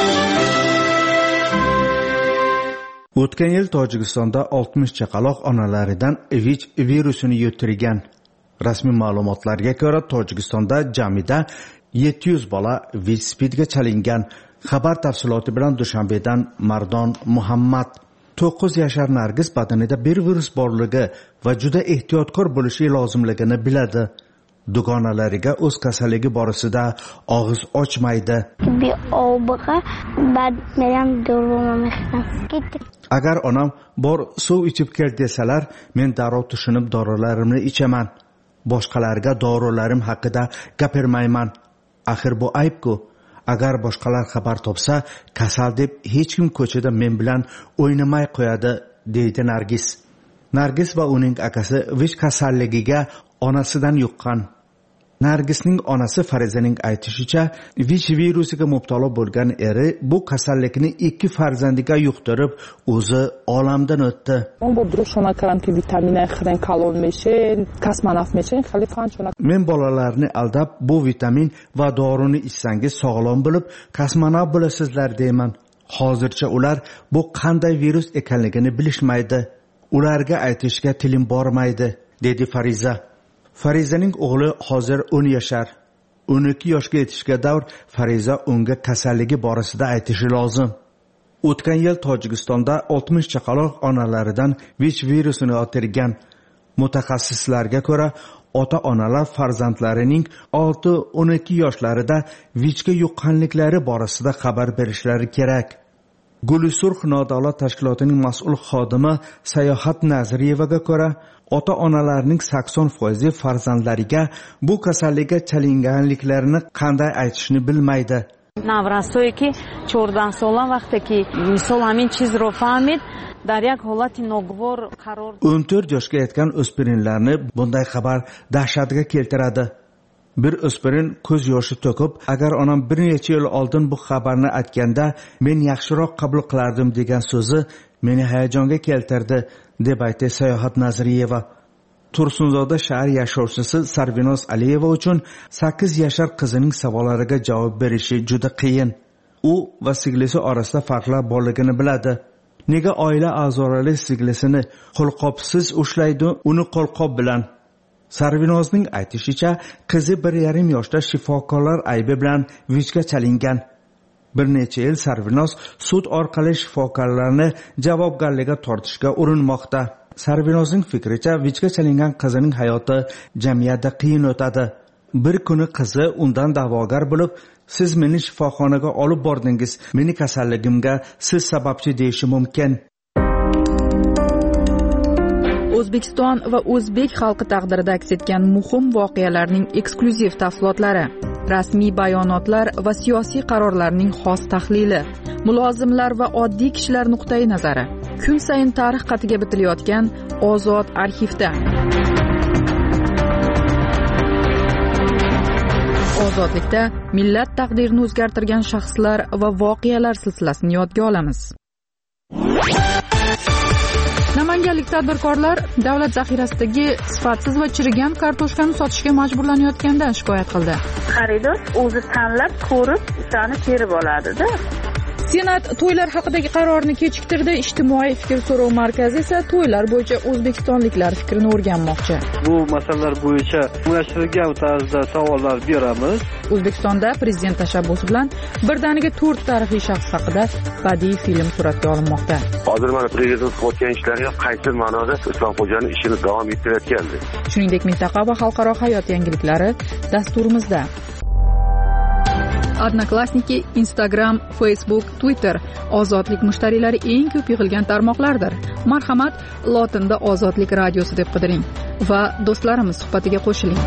O'tgan yil Tojikistonda oltmish chaqaloq onalaridan Vich virusini yuqtirgan. Rasmiy ma'lumotlarga ko'ra, Tojikistonda jamida yetti yuz bola Vich spidga chalingan. Xabar tafsiloti bilan Dushanbedan Mardon Muhammad. to'qqiz yashar Nargiz badanida bir virus borligi va juda ehtiyotkor bo'lishi lozimligini biladi. Dugonalariga o'z kasalligi borasida og'iz ochmaydi. Agar onam bor suv ichib kel desalar, men darrov tushunib dorilarimni ichaman. Boshqalarga dorilarim haqida gapirmayman. Axir bu ayb-ku. Agar boshqalar xabar topsa, kasal deb hech kim ko'chada men bilan o'ynamay qo'yadi, deydi Nargiz. Nargiz va uning akasi Vich kasalligiga onasidan yuqqan. Nargisning onasi Farizaning aytishicha, Vich virusiga mubtalo bo'lgan eri bu kasallikni ikki farzandiga yuqtirib, o'zi olamdan o'tdi. Men bolalarni aldab, bu vitamin va dorini ichsangiz sog'lom bo'lib, kosmonavt bo'lasizlar deyman. Hozircha ular bu qanday virus ekanligini bilishmaydi. Ularga aytishga tilim bormaydi, dedi Fariza. Farizaning o'g'li hozir o'n yashar. o'n ikki yoshga yetishga davr Fariza unga kasalligi borasida aytishi lozim. O'tgan yil Tojikistonda oltmish chaqaloq onalaridan Vich virusini yuqtirgan. Mutaxassislarga ko'ra, ota-onalar farzandlarining olti o'n ikki yoshlarida Vichga yuqqanliklari borasida xabar berishlari kerak. Gulisurx nodavlat tashkilotining mas'ul xodimi Sayohat Nazriyevaga ko'ra, ota-onalarning sakson foizi farzandlariga bu kasallikka chalinganliklarini qanday aytishni bilmaydi. Наврастое чордан сола вақте ки мисол ҳамин чизро фаҳмид дар як ҳолати ногвор қарор o'n to'rt yoshga yetgan o'spirinlarni bunday xabar dahshatga keltiradi. Bir o'spirin ko'z yoshi to'kib, agar onam bir necha yil oldin bu xabarni aytganda men yaxshiroq qabul qilardim degan so'zi meni hayajonga keltirdi, deb aytdi Sayohat Nazriyeva. Tursunzoda shahar yashovchisi Sarvinoz Aliyeva uchun sakkiz yashar qizining savollariga javob berishi juda qiyin. U va singlisi orasida farqlar borligini biladi. Nega oila a'zolari singlisini qo'lqopsiz ushlaydi, uni qo'lqop bilan? Sarvinozning aytishicha, qizi bir yarim yoshda shifokorlar aybi bilan Vichga chalingan. Bir necha yil Sarvinoz sud orqali shifokorlarni javobgarlikka tortishga urinmoqda. Sarvinozning fikricha, Vichga chalingan qizining hayoti jamiyatda qiyin o'tadi. Bir kuni qizi undan da'vogar bo'lib, siz meni shifoxonaga olib bordingiz, meni kasalligimga siz sababchi deyishi mumkin. O'zbekiston va o'zbek xalqi taqdirida aks etgan muhim voqealarning eksklyuziv tafsilotlari. rasmiy bayonotlar va siyosiy qarorlarning xos tahlili, mulozimlar va oddiy kishilar nuqtai nazari, kun sayin tarix qatiga bitilayotgan Ozod arxivda. Ozodlikda millat taqdirini o'zgartirgan shaxslar va voqealar silsilasini yodga olamiz. Namanganlik tadbirkorlar davlat zaxirasidagi sifatsiz va chirigan kartoshkani sotishga majburlanayotgandan shikoyat qildi. Xaridor o'zi tanlab, ko'rib, o'shani terib oladi-da. Senat to'ylar haqidagi qarorni kechiktirdi. Ijtimoiy fikr so'rov markazi esa to'ylar bo'yicha o'zbekistonliklar fikrini o'rganmoqchi. Bu masalalar bo'yicha unashtirilgan tarzda savollar beramiz. O'zbekistonda prezident tashabbusi bilan birdaniga to'rt tarixiy shaxs haqida badiiy film suratga olinmoqda. Hozir mana prezident qilayotgan ishlariga qaysi ma'noda Islomxo'janing ishini davom ettirayotgandi. Shuningdek, mintaqa va xalqaro hayot yangiliklari dasturimizda. Odnoklassniki, Instagram, Facebook, Twitter ozodlik mushtariylari eng ko'p yig'ilgan tarmoqlardir. Marhamat, lotinda Ozodlik radiosi deb qidiring va do'stlarimiz suhbatiga qo'shiling.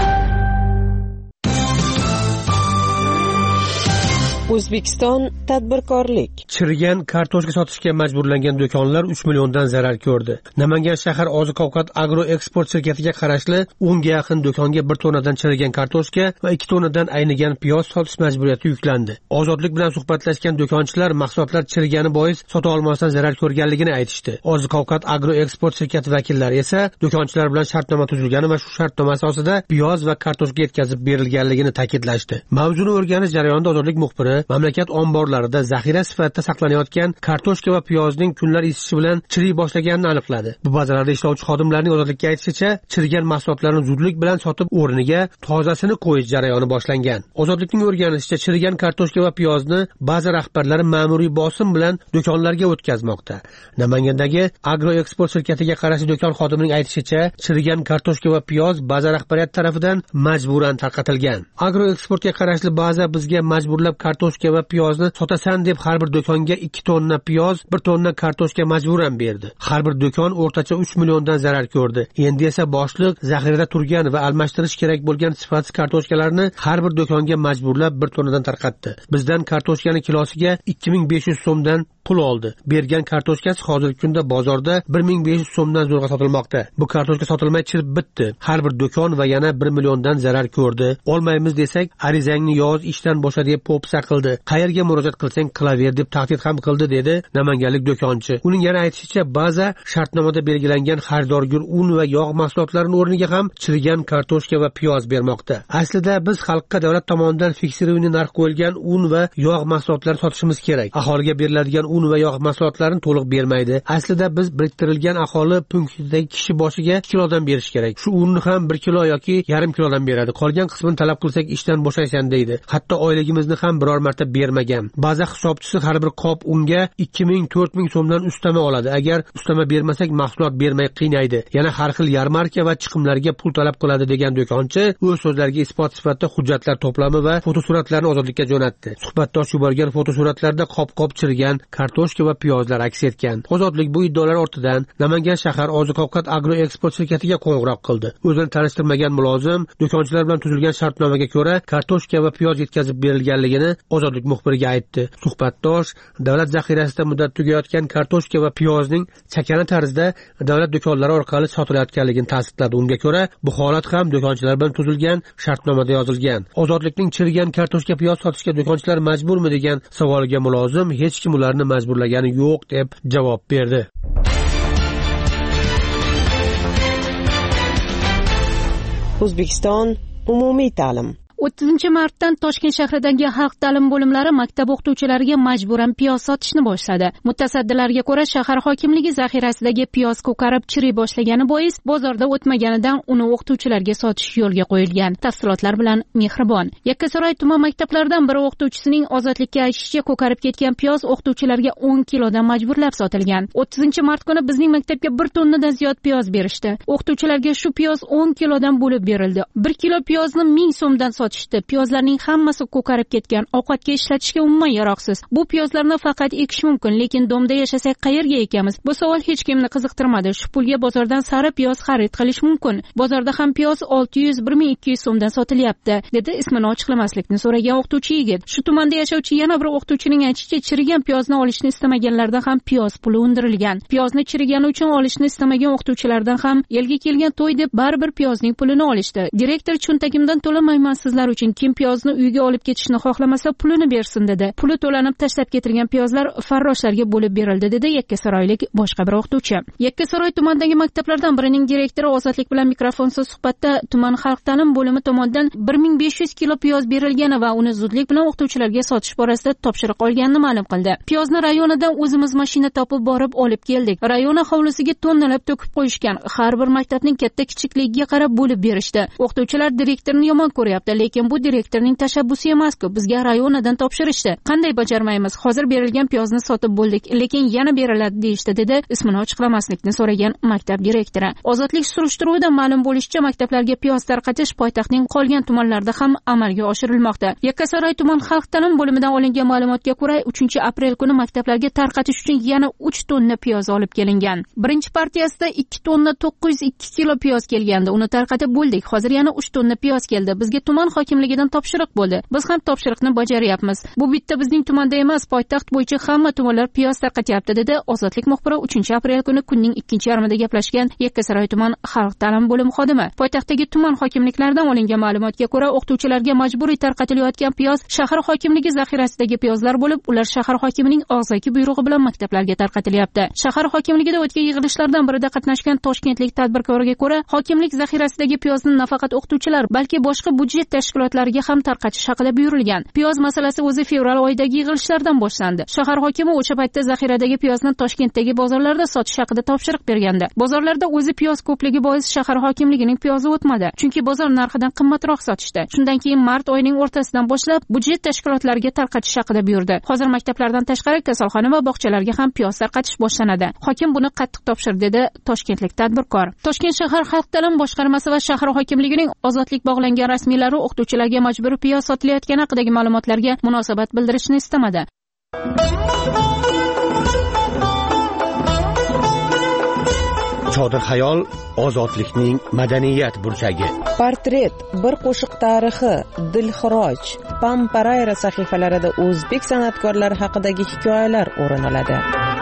O'zbekiston tadbirkorlik. Chirigan kartoshka sotishga majburlangan do'konlar uch milliondan zarar ko'rdi. Namangan shahar oziq-ovqat agro eksport shirkatiga qarashli o'nga yaqin do'konga bir tonnadan chirigan kartoshka va ikki tonnadan aynigan piyoz sotish majburiyati yuklandi. Ozodlik bilan suhbatlashgan do'konchilar mahsulotlar chirigani bois sota olmasdan zarar ko'rganligini aytishdi. Oziq-ovqat agro eksport shirkati vakillari esa do'konchilar bilan shartnoma tuzilgani va shu shartnoma asosida piyoz va kartoshka yetkazib berilganligini ta'kidlashdi. Mavzuni o'rganish jarayonida Ozodlik muxbiri mamlakat omborlarida zaxira sifatida saqlanayotgan kartoshka va piyozning kunlar isishi bilan chiriy boshlaganini aniqladi. Bu bazalarda ishlovchi xodimlarning Ozodlikka aytishicha, chirigan mahsulotlarni zudlik bilan sotib o'rniga tozasini qo'yish jarayoni boshlangan. Ozodlikning o'rganishicha, chirigan kartoshka va piyozni ba'zi rahbarlari ma'muriy bosim bilan do'konlarga o'tkazmoqda. Namangandagi agro eksport shirkatiga qarashli do'kon xodimining aytishicha, chirigan kartoshka va piyoz baza rahbariyati tarafidan majburan tarqatilgan. Agro eksportga qarashli baza bizga majburlab kartoshka va piyozni sotasan deb har bir do'konga ikki tonna piyoz, bir tonna kartoshka majburan berdi. Har bir do'kon o'rtacha uch milliondan zarar ko'rdi. Endi esa boshliq zaxirada turgan va almashtirish kerak bo'lgan sifatsiz kartoshkalarni har bir do'konga majburlab bir tonnadan tarqatdi. Bizdan kartoshkani kilosiga ikki ming besh yuz so'mdan pul oldi. Bergan kartoshkasi hozirgi kunda bozorda bir ming besh yuz so'mdan zo'rg'a sotilmoqda. Bu kartoshka sotilmay chirib bitdi. Har bir do'kon va yana bir milliondan zarar ko'rdi. Olmaymiz desak, arizangni yoz, ishdan bo'sha deb po'pisa qildi. Qayerga murojaat qilsang qilaver deb tahdid ham qildi, dedi namanganlik do'konchi. Uning yana aytishicha, ba'zi shartnomada belgilangan xaridorgir un va yog' mahsulotlarining o'rniga ham chirigan kartoshka va piyoz bermoqda. Aslida biz xalqqa davlat tomonidan fiksiruvni narx qo'yilgan un va yog' mahsulotlarini sotishimiz kerak. Aholiga beriladigan un va yog' mahsulotlarini to'liq bermaydi. Aslida biz biriktirilgan aholi punktidagi kishi boshiga ikki kilodan berish kerak. Shu unni ham bir kilo yoki yarim kilodan beradi. Qolgan qismini talab qilsak ishdan bo'shaysan deydi. Hatto oyligimizni ham biror marta bermagan. Baza hisobchisi har bir qop unga ikki ming to'rt ming so'mdan ustama oladi. Agar ustama bermasak mahsulot bermay qiynaydi. Yana har xil yarmarka va chiqimlarga pul talab qiladi, degan do'konchi o'z so'zlariga isbot sifatida hujjatlar to'plami va fotosuratlarni Ozodlikka jo'natdi. Suhbatdosh yuborgan fotosuratlarda qop-qop chirigan kartoshka va piyozlar aks etgan. Ozodlik bu iddaolar ortidan Namangan shahar oziq-ovqat agro eksport shirkatiga qo'ng'iroq qildi. O'zini tanishtirmagan mulozim do'konchilar bilan tuzilgan shartnomaga ko'ra kartoshka va piyoz yetkazib berilganligini Ozodlik muxbiriga aytdi. Suhbatdosh davlat zaxirasida muddat tugayotgan kartoshka va piyozning chakana tarzda davlat do'konlari orqali sotilayotganligini tasdiqladi. Unga ko'ra, bu holat ham do'konchilar bilan tuzilgan shartnomada yozilgan. Ozodlikning chirigan kartoshka piyoz sotishga do'konchilar majburmi degan savoliga mulozim hech kim ularni majburlagani yo'q deb javob berdi. O'zbekiston umumiy ta'lim. o'ttizinchi martdan Toshkent shahridagi xalq ta'lim bo'limlari maktab o'qituvchilariga majburan piyoz sotishni boshladi. Mutasaddilarga ko'ra, shahar hokimligi zaxirasidagi piyoz ko'karib chiriy boshlagani bois bozorda o'tmaganidan uni o'qituvchilarga sotish yo'lga qo'yilgan. Tafsilotlar bilan Mehribon. Yakkasaroy tuman maktablaridan biri o'qituvchisining Ozodlikka aytishicha, ko'karib ketgan piyoz o'qituvchilarga o'n kilodan majburlab sotilgan. o'ttizinchi mart kuni bizning maktabga bir tonnadan ziyod piyoz berishdi. O'qituvchilarga shu piyoz o'n kilodan bo'lib berildi. bir kilo piyozni ming so'mdan sotishdi. Piyozlarning hammasi ko'karib ketgan, ovqatga ishlatishga umuman yaroqsiz. Bu piyozlarni faqat ekish mumkin, lekin domda yashasak qayerga ekamiz? Bu savol hech kimni qiziqtirmadi. Shu pulga bozordan sari piyoz xarid qilish mumkin. Bozorda ham piyoz olti yuz bir ming ikki yuz so'mdan sotilyapti, dedi ismini ochiqlamaslikni so'ragan o'qituvchi yigit. Shu tumanda yashovchi yana bir o'qituvchining aytishicha, chirigan piyozni olishni istamaganlardan ham piyoz puli undirilgan. Piyozni chirigani uchun olishni istamagan o'qituvchilardan ham elga kelgan to'y deb baribir piyozning pulini olishdi. Direktor cho'ntagimdan to'lamayman sizlar uchun, kim piyozni uyga olib ketishni xohlamasa pulini bersin dedi. Puli to'lanib tashlab ketilgan piyozlar farroshlarga bo'lib berildi, dedi yakkasaroylik boshqa bir o'qituvchi. Yakkasaroy tumanidagi maktablardan birining direktori Ozodlik bilan mikrofonsiz suhbatda tuman xalq ta'lim bo'limi tomonidan bir ming besh yuz kilo piyoz berilgani va uni zudlik bilan o'qituvchilarga sotish borasida topshiriq olganini ma'lum qildi. Piyozni rayonidan o'zimiz mashina topib borib olib keldik. Rayon hovlisiga tonnalab to'kib qo'yishgan. Har bir maktabning katta kichikligiga qarab bo'lib berishdi. O'qituvchilar direktorni yomon ko'ryapti, lekin bu direktorning tashabbusi emas-ku. Bizga rayonadan topshirishdi. Qanday bajarmaymiz? Hozir berilgan piyozni sotib bo'ldik, lekin yana beriladi deyishdi, dedi ismini ochiqlamaslikni so'ragan maktab direktori. Ozodlik surishtiruvida ma'lum bo'lishicha, maktablarga piyoz tarqatish poytaxtning qolgan tumanlarida ham amalga oshirilmoqda. Yakkasaroy tuman xalq ta'lim bo'limidan olingan ma'lumotga ko'ra, uchinchi aprel kuni maktablarga tarqatish uchun yana uch tonna piyoz olib kelingan. Birinchi partiyasida ikki tonna to'qqiz yuz ikki kilo piyoz kelgandi. Uni tarqatib bo'ldik. Hozir yana uch tonna piyoz keldi. Bizga tuman hokimligidan topshiriq bo'ldi. Biz ham topshiriqni bajaryapmiz. Bu bitta bizning tumanda emas, poytaxt bo'yicha hamma tumanlar piyoz tarqatyapti, dedi Ozodlik muxbiri uchinchi aprel kuni kunning ikkinchi yarmida gaplashgan Yakkasaroy tuman xalq ta'lim bo'limi xodimi. Poytaxtdagi tuman hokimliklaridan olingan ma'lumotga ko'ra, o'qituvchilarga majburiy tarqatilayotgan piyoz shahar hokimligi zaxirasidagi piyozlar bo'lib, ular shahar hokimining og'zaki buyrug'i bilan maktablarga tarqatilyapti. Shahar hokimligida o'tgan yig'ilishlardan birida qatnashgan toshkentlik tadbirkorga ko'ra, hokimlik zaxirasidagi piyozni nafaqat o'qituvchilar, balki boshqa budjet tashkilotlariga ham tarqatish haqida buyurilgan. Piyoz masalasi o'zi fevral oyidagi yig'ilishlardan boshlandi. Shahar hokimi o'sha paytda zaxiradagi piyozni Toshkentdagi bozorlarda sotish haqida topshiriq bergandi. Bozorlarda o'zi piyoz ko'pligi bois shahar hokimligining piyozi o'tmadi, chunki bozor narxidan qimmatroq sotishdi. Shundan keyin mart oyining o'rtasidan boshlab budjet tashkilotlariga tarqatish haqida buyurdi. Hozir maktablardan tashqari kasalxona va bog'chalarga ham piyoz tarqatish boshlanadi. Hokim buni qattiq topshirdi, dedi toshkentlik tadbirkor. Toshkent shahar xalq ta'lim boshqarmasi va shahar hokimligining ozodlik bog'langan rasmiylari o'qituvchilarga majburiy piyoz sotilayotgani haqidagi ma'lumotlarga munosabat bildirishni istamadi. Chodir xayol ozodlikning madaniyat burchagi. Portret, bir qo'shiq tarixi, Dilxiroj, Pamparayra sahifalarida o'zbek san'atkorlari haqidagi hikoyalar o'rin oladi.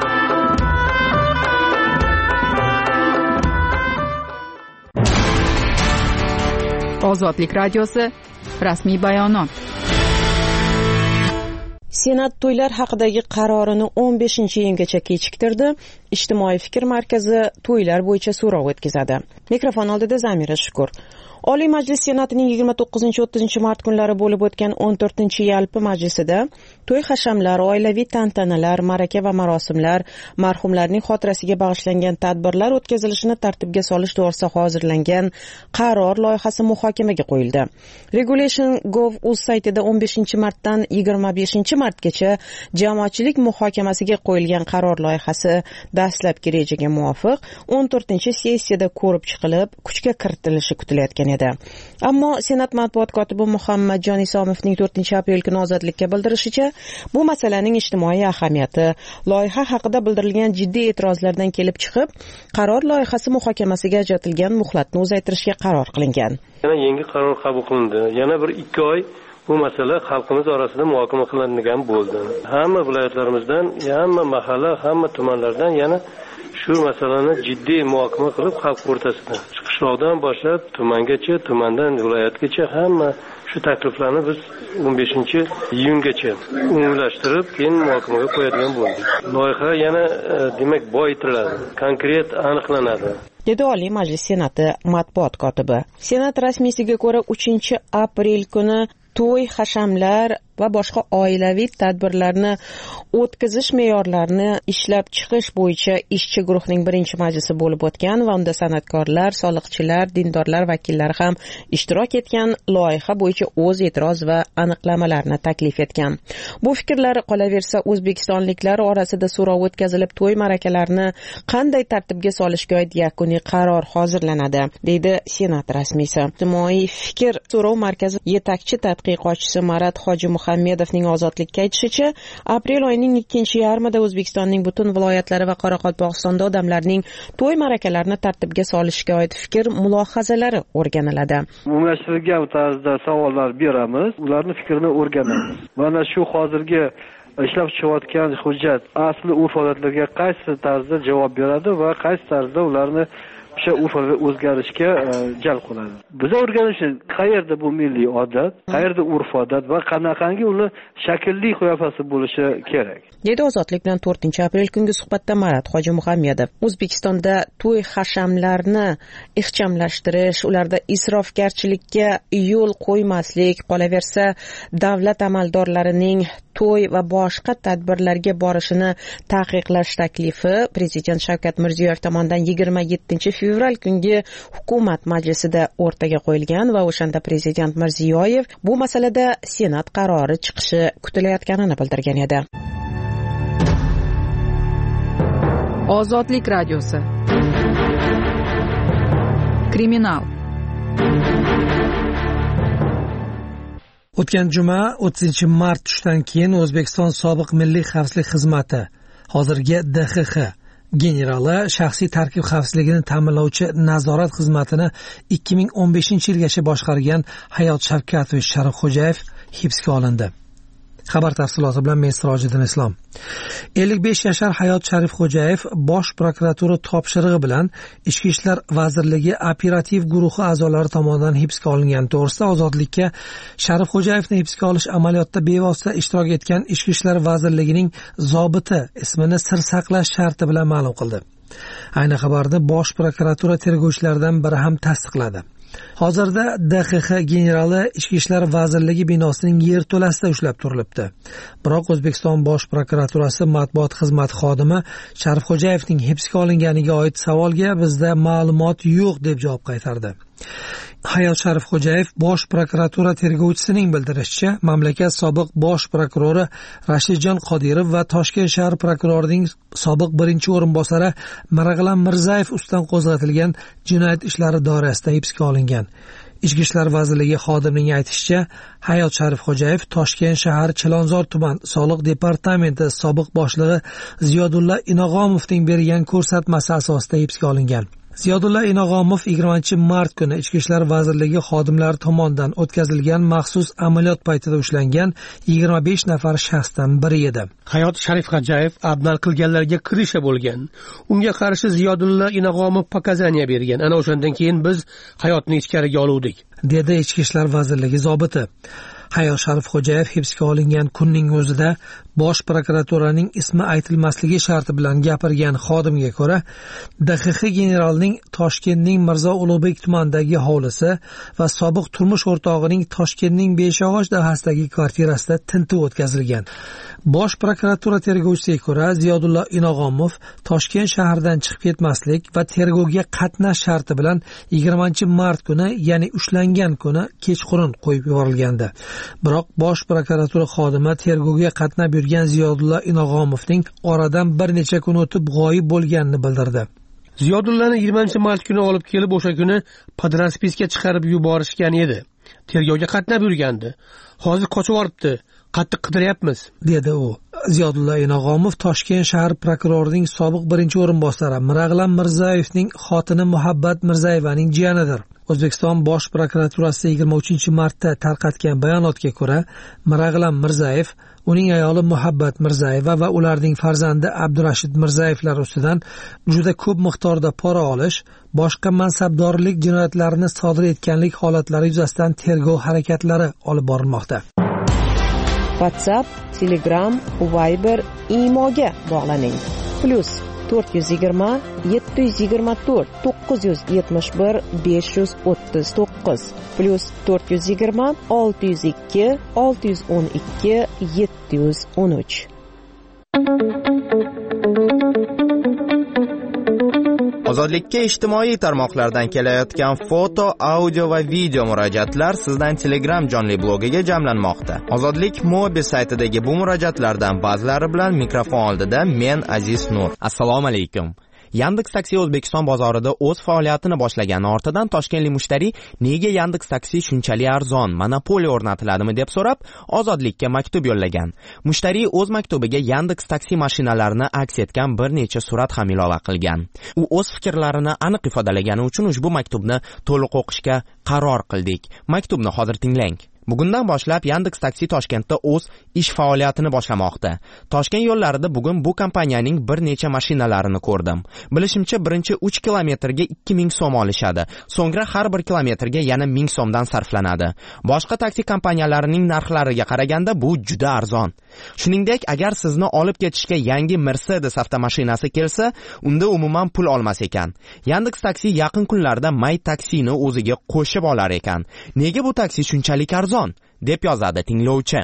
Ozodlik radiosi rasmiy bayonot. Senat to'ylar haqidagi qarorini o'n beshinchi iyungacha kechiktirdi. Ijtimoiy fikr markazi to'ylar bo'yicha so'rov o'tkazadi. Mikrofon oldida Zamira Shukur. Oliy Majlis Senatining yigirma to'qqizinchi o'ttizinchi mart kunlari bo'lib o'tgan o'n to'rtinchi yalpi majlisida to'y hashamlar, oilaviy tantanalar, ma'raka va marosimlar, marhumlarning xotirasiga bag'ishlangan tadbirlar o'tkazilishini tartibga solish to'g'risida hozirlangan qaror loyihasi muhokamaga qo'yildi. Regulation dot gov dot uz saytida o'n beshinchi martdan yigirma beshinchi martgacha jamoatchilik muhokamasiga qo'yilgan qaror loyihasi dastlabki rejaga muvofiq o'n to'rtinchi sessiyada ko'rib chiqilib, kuchga kiritilishi kutilayotgan edi. Ammo Senat matbuot kotibi Muhammadjon Isomovning to'rtinchi aprel kuni Ozodlikka bildirishicha, bu masalaning ijtimoiy ahamiyati loyiha haqida bildirilgan jiddiy e'tirozlardan kelib chiqib, qaror loyihasi muhokamasiga ajratilgan muhlatni uzaytirishga qaror qilingan. Yana yangi qaror qabul qilindi. Yana bir ikki oy bu masala xalqimiz orasida muhokama qilinadigan bo'ldi. Hamma viloyatlarimizdan, hamma mahalla, hamma tumanlardan yana shu masalani jiddiy muhokama qilib, xalq o'rtasida qishloqdan boshlab tumangacha, tumandan viloyatgacha hamma shu takliflarni biz o'n beshinchi iyungacha umumlashtirib, keyin muhokamaga qo'yadigan bo'ldik. Loyiha yana demak boyitiladi, konkret aniqlanadi, dedi Oliy Majlis Senati matbuot kotibi. Senat rasmiysiga ko'ra uchinchi aprel kuni to'y hashamlar, va boshqa oilaviy tadbirlarni o'tkazish me'yorlarini ishlab chiqish bo'yicha ishchi guruhning birinchi majlisi bo'lib o'tgan va unda san'atkorlar, soliqchilar, dindorlar vakillari ham ishtirok etgan, loyiha bo'yicha o'z e'tiroz va aniqlamalarni taklif etgan. Bu fikrlar qolaversa o'zbekistonliklar orasida so'rov o'tkazilib, to'y ma'rakalarni qanday tartibga solishga oid yakuniy qaror hozirlanadi, deydi Senat rasmiysi. Ijtimoiy fikr so'rov markazi yetakchi tadqiqotchisi Marat Hoji Muhammedovning ozodlikka aytishicha, aprel oyining ikkinchi yarmida O'zbekistonning butun viloyatlari va Qoraqalpog'istonda odamlarning to'y ma'rakalarini tartibga solishga oid fikr mulohazalari o'rganiladi. Umumlashtirilgan tarzda savollar beramiz, ularning fikrini o'rganamiz. Mana shu hozirgi ishlab chiqayotgan hujjat asli urf odatlarga qaysi tarzda javob beradi va qaysi tarzda ularni o'sha urfga o'zgarishga jalb qiladi. Biz o'rganishimiz qayerda bu milliy odat, qayerda urf odat va qanaqangi uni shaklli qiyofasi bo'lishi kerak. Dedi Ozodlik bilan to'rtinchi aprel kungi suhbatda Marat Hoji Muhammedov. O'zbekistonda to'y hashamlarini ixchamlashtirish, ularda isrofgarchilikka yo'l qo'ymaslik, qolaversa davlat amaldorlarining to'y va boshqa tadbirlarga borishini taqiqlash taklifi Prezident Shavkat Mirziyoyev tomonidan yigirma yettinchi fevral kungi hukumat majlisida o'rtaga qo'yilgan va o'shanda Prezident Mirziyoyev bu masalada Senat qarori chiqishi kutilayotganini bildirgan edi. Ozodlik radiosi. Kriminal. O'tgan juma o'ttizinchi mart tushdan keyin O'zbekiston sobiq milliy xavfsizlik xizmati, hozirgi D X X generali shaxsiy tarkib xavfsizligini ta'minlovchi nazorat xizmatini ikki ming o'n beshinchi yilgacha boshqargan Hayot Shavkatovich Sharifxo'jayev hibsga olindi. Xabar tafsiloti bilan men Sirojiddin Islom. ellik besh yashar Hayot Sharifxo'jayev Bosh prokuratura topshirig'i bilan Ichki ishlar vazirligi operativ guruhi a'zolari tomonidan hibsga olingan to'g'risida Ozodlikka Sharifxo'jayevni hibsga olish amaliyotida bevosita ishtirok etgan Ichki ishlar vazirligining zobiti ismini sir saqlash sharti bilan ma'lum qildi. Ayni xabarni Bosh prokuratura tergovchilaridan biri ham tasdiqladi. Hozirda D X X generali Ichki ishlar vazirligi binosining yerto'lasida ushlab turilibdi. Biroq O'zbekiston Bosh prokuraturasi matbuot xizmati xodimi Sharifxo'jayevning hibsga olinganiga oid savolga bizda ma'lumot yo'q deb javob qaytardi. Hayot Sharifxo'jayev Bosh prokuratura tergovchisining bildirishicha, mamlakat sobiq bosh prokurori Rashidjon Qodirov va Toshkent shahar prokurorining sobiq birinchi o'rinbosari Marag'lan Mirzayev ustidan qo'zg'atilgan jinoyat ishlari doirasida hibsga olingan. Ichki ishlar vazirligi xodimining aytishicha, Hayot Sharifxo'jayev Toshkent shahar Chilonzor tuman soliq departamenti sobiq boshlig'i Ziyodulla Inog'omovning bergan ko'rsatmasi asosida hibsga olingan. Ziyodulla Inog'omov yigirmanchi mart kuni Ichki ishlar vazirligi xodimlari tomonidan o'tkazilgan maxsus amaliyot paytida ushlangan yigirma besh nafar shaxsdan biri edi. Hayot Sharifxo'jayev abdal qilganlarga kirisha bo'lgan. Unga qarshi Ziyodulla Inog'omov pokazaniya bergan. Ana o'shandan keyin biz Hayotni ichkariga oluvdik, dedi Ichki ishlar vazirligi zobiti. Hayot Sharifxo'jayev hibsga olingan kunning o'zida Bosh prokuraturaning ismi aytilmasligi sharti bilan gapirgan xodimga ko'ra, D X X generalining Toshkentning Mirzo Ulug'bek tumanidagi hovlisi va sobiq turmush o'rtog'ining Toshkentning Beshog'och dahasidagi kvartirasida tintuv o'tkazilgan. Bosh prokuratura tergovchisiga ko'ra, Ziyodulla Inog'omov Toshkent shahridan chiqib ketmaslik va tergovga qatnash sharti bilan yigirmanchi mart kuni, ya'ni ushlangan kuni kechqurun qo'yib yuborilgandi. Biroq Bosh prokuratura xodimi tergovga qatnab yurgan Ziyodulla Inog'omovning oradan bir necha kun o'tib g'oyib bo'lganini bildirdi. Ziyodullani yigirmanchi mart kuni olib kelib o'sha kuni podranspiska chiqarib yuborishgan edi. Tergovga qatnab yurgandi. Hozir qochib olibdi. Qattiq qidiryapmiz, dedi u. Ziyodulla Inog'omov Toshkent shahar prokurorining sobiq birinchi o'rinbosari Marag'lan Mirzayevning xotini Muhabbat Mirzayevaning jiyanidir. O'zbekiston Bosh prokuraturasi yigirma uchinchi martda tarqatgan bayonotga ko'ra, Marag'lan Mirzayev, uning ayoli Muhabbat Mirzayeva va ularning farzandi Abdurashid Mirzayevlar ustidan juda ko'p miqdorda pora olish, boshqa mansabdorlik jinoyatlarini sodir etganlik holatlari yuzasidan tergov harakatlari olib borilmoqda. WhatsApp, Telegram, Viber, Imoga bog'laning. Plus to'rt yuz yigirma yetti yuz yigirma to'rt to'qqiz yuz yetmish bir besh yuz o'ttiz to'qqiz plyus to'rt yuz yigirma olti yuz ikki olti yuz o'n ikki yetti yuz o'n uch. Ozodlikka ijtimoiy tarmoqlardan kelayotgan foto, audio va video murojaatlar sizdan Telegram jonli blogiga jamlanmoqda. Ozodlik mobil saytidagi bu murojaatlardan ba'zilari bilan mikrofon oldida men Aziz Nur. Assalomu alaykum. Yandex Taksi O'zbekiston bozorida o'z faoliyatini boshlagani ortidan toshkentlik mushtariy nega Yandex Taksi shunchalik arzon, monopoliya o'rnatiladimi deb so'rab, Ozodlikka maktub yo'llagan. Mushtariy o'z maktubiga Yandex Taksi mashinalarini aks etgan bir necha surat ham ilova qilgan. U o'z fikrlarini aniq ifodalagani uchun ushbu maktubni to'liq o'qishga qaror qildik. Maktubni hozir tinglang. Bugundan boshlab Yandex Taksi Toshkentda o'z ish faoliyatini boshlamoqda. Toshkent yo'llarida bugun bu kompaniyaning bir necha mashinalarini ko'rdim. Bilishimcha, birinchi uch kilometrga ikki ming so'm olishadi. So'ngra har bir kilometrga yana ming so'mdan sarflanadi. Boshqa taksi kompaniyalarining narxlariga qaraganda bu juda arzon. Shuningdek, agar sizni olib ketishga yangi Mercedes avtomashinasi kelsa, unda umuman pul olmas ekan. Yandex Taksi yaqin kunlarda May taksini o'ziga qo'shib olar ekan. Nega bu taksi shunchalik arzon deb yozadi tinglovchi.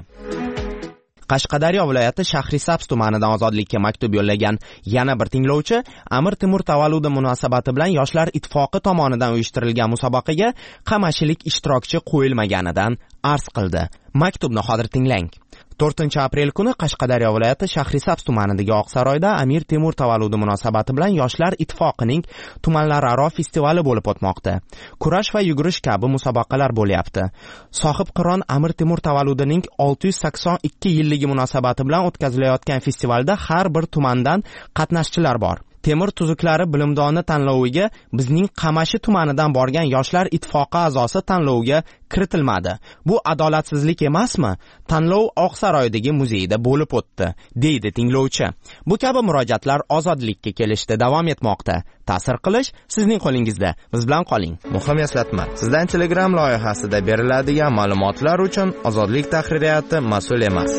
Qashqadaryo viloyati Shahrisabz tumanidan Ozodlikka maktub yo'llagan yana bir tinglovchi Amir Temur tavalludi munosabati bilan Yoshlar ittifoqi tomonidan uyushtirilgan musobaqaga qamashilik ishtirokchi qo'yilmaganidan arz qildi. Maktubni hozir tinglang. to'rtinchi aprel kuni Qashqadaryo viloyati Shahrisabz tumanidagi Oqsaroyda Amir Temur tavalludi munosabati bilan Yoshlar ittifoqining tumanlararo festivali bo'lib o'tmoqda. Kurash va yugurish kabi musobaqalar bo'lyapti. Sohib Qiron Amir Temur tavalludining olti yuz sakson ikki yilligi munosabati bilan o'tkazilayotgan festivalda har bir tumandan qatnashchilar bor. Temur tuzuklari bilimdoni tanloviga bizning Qamashi tumanidan borgan Yoshlar ittifoqi a'zosi tanloviga kiritilmadi. Bu adolatsizlik emasmi? Tanlov Oqsaroydagi muzeyda bo'lib o'tdi, deydi tinglovchi. Bu kabi murojaatlar Ozodlikka kelishda davom etmoqda. Ta'sir qilish sizning qo'lingizda. Biz bilan qoling. Muhim eslatma. Sizdan Telegram loyihasida beriladigan ma'lumotlar uchun Ozodlik tahririyati mas'ul emas.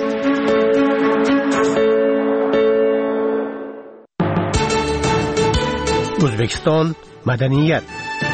O'zbekiston madaniyat.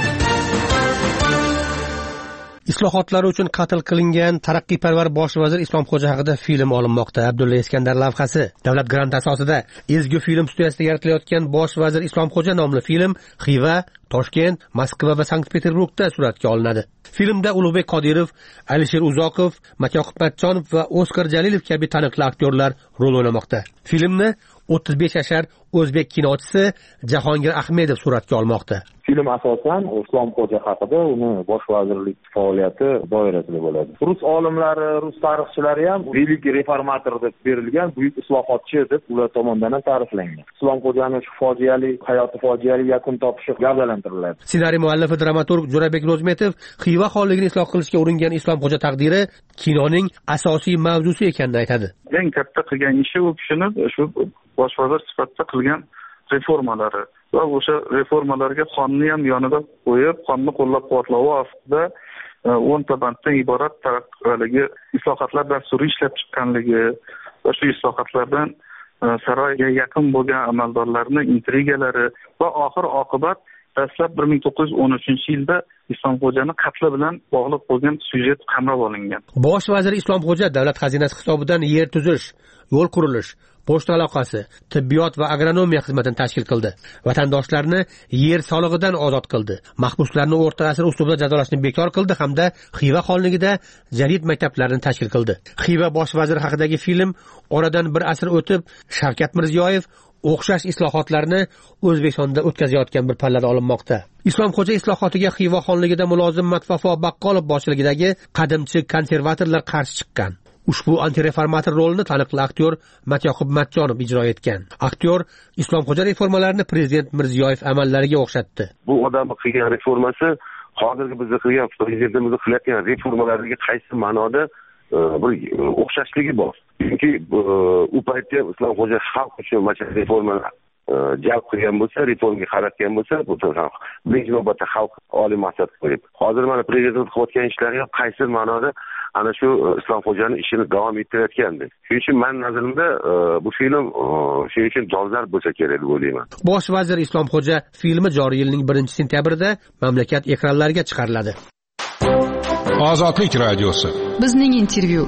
Islohotlar uchun qatl qilingan taraqqiyparvar bosh vazir Islomxo'ja haqida film olinmoqda. Abdulla Iskandar lavhasi. Davlat granti asosida ezgu film studiyasida yaratilayotgan bosh vazir Islomxo'ja nomli film Xiva, Toshkent, Moskva va Sankt-Peterburgda suratga olinadi. Filmda Ulug'bek Qodirov, Alisher Uzoqov, Matyoqub Matchonov va Oskar Jalilov kabi taniqli aktyorlar rol o'ynamoqda. Filmni o'ttiz besh yashar o'zbek kinochisi Jahongir Ahmedov suratga olmoqda. Film asosan Islomxo'ja haqida, uni bosh vazirlik faoliyati doirasida bo'ladi. Rus olimlari, rus tarixchilari ham veliki reformator deb berilgan, buyuk islohotchi deb ular tomonidan ham ta'riflangan. Islomxo'janing shu fojiali hayoti fojiali yakun topishi gavdalantiriladi. Ssenariy muallifi dramaturg Jo'rabek Ro'zmetov Xiva xonligini isloh qilishga uringan Islomxo'ja taqdiri kinoning asosiy mavzusi ekanini aytadi. Eng katta qilgan ishi u kishining shu bosh vazir sifatida qilgan reformalari va o'sha reformalarga xonni ham yonida qo'yib, xonni qo'llab-quvvatlovi ostida o'nta banddan iborat haligi islohotlar dasturi ishlab chiqqanligi va shu islohotlardan saroyga yaqin bo'lgan amaldorlarning intrigalari va oxir oqibat dastlab bir ming to'qqiz yuz o'n uchinchi yilda Islomxo'jani qatli bilan bog'liq bo'lgan syujet qamrab olingan. Bosh vazir Islomxo'ja davlat xazinasi hisobidan yer tuzish, yo'l qurilish, pochta aloqasi, tibbiyot va agronomiya xizmatini tashkil qildi. Vatandoshlarni yer solig'idan ozod qildi. Mahbuslarni o'rta asr uslubida jazolashni bekor qildi hamda Xiva xonligida jadid maktablarini tashkil qildi. Xiva bosh vaziri haqidagi film oradan bir asr o'tib Shavkat Mirziyoyev o'xshash islohotlarni O'zbekistonda o'tkazayotgan bir pallada olinmoqda. Islomxo'ja islohotiga Xiva xonligida mulozim Matfafo Baqqolov boshchiligidagi qadimchi konservatorlar qarshi chiqqan. Ushbu antireformator rolini taniqli aktyor Matyoqub Matchonov ijro etgan. Aktyor Islomxo'ja reformalarini prezident Mirziyoyev amallariga o'xshatdi. Bu odamning qilgan reformasi hozirgi bizga qilgan prezidentimiz qilayotgan reformalarga qaysi ma'noda bir o'xshashligi bor. Chunki u paytda Islomxo'ja xalq uchun mana reformalar jalb qilgan bo'lsa, reformaga qaratgan bo'lsa, bu birinchi navbatda xalq oliy maqsad qo'yib. Hozir mana prezident qilayotgan ishlariga qaysi ma'noda ana shu Islomxo'jani ishini davom ettirayotgandi. Shuning uchun men nazarimda bu film shuning uchun dolzarb bo'lsa kerak deb o'ylayman. Bosh vazir Islomxo'ja filmi joriy yilning birinchi sentyabrida mamlakat ekranlariga chiqariladi. Ozodlik radiosi. Bizning intervyu.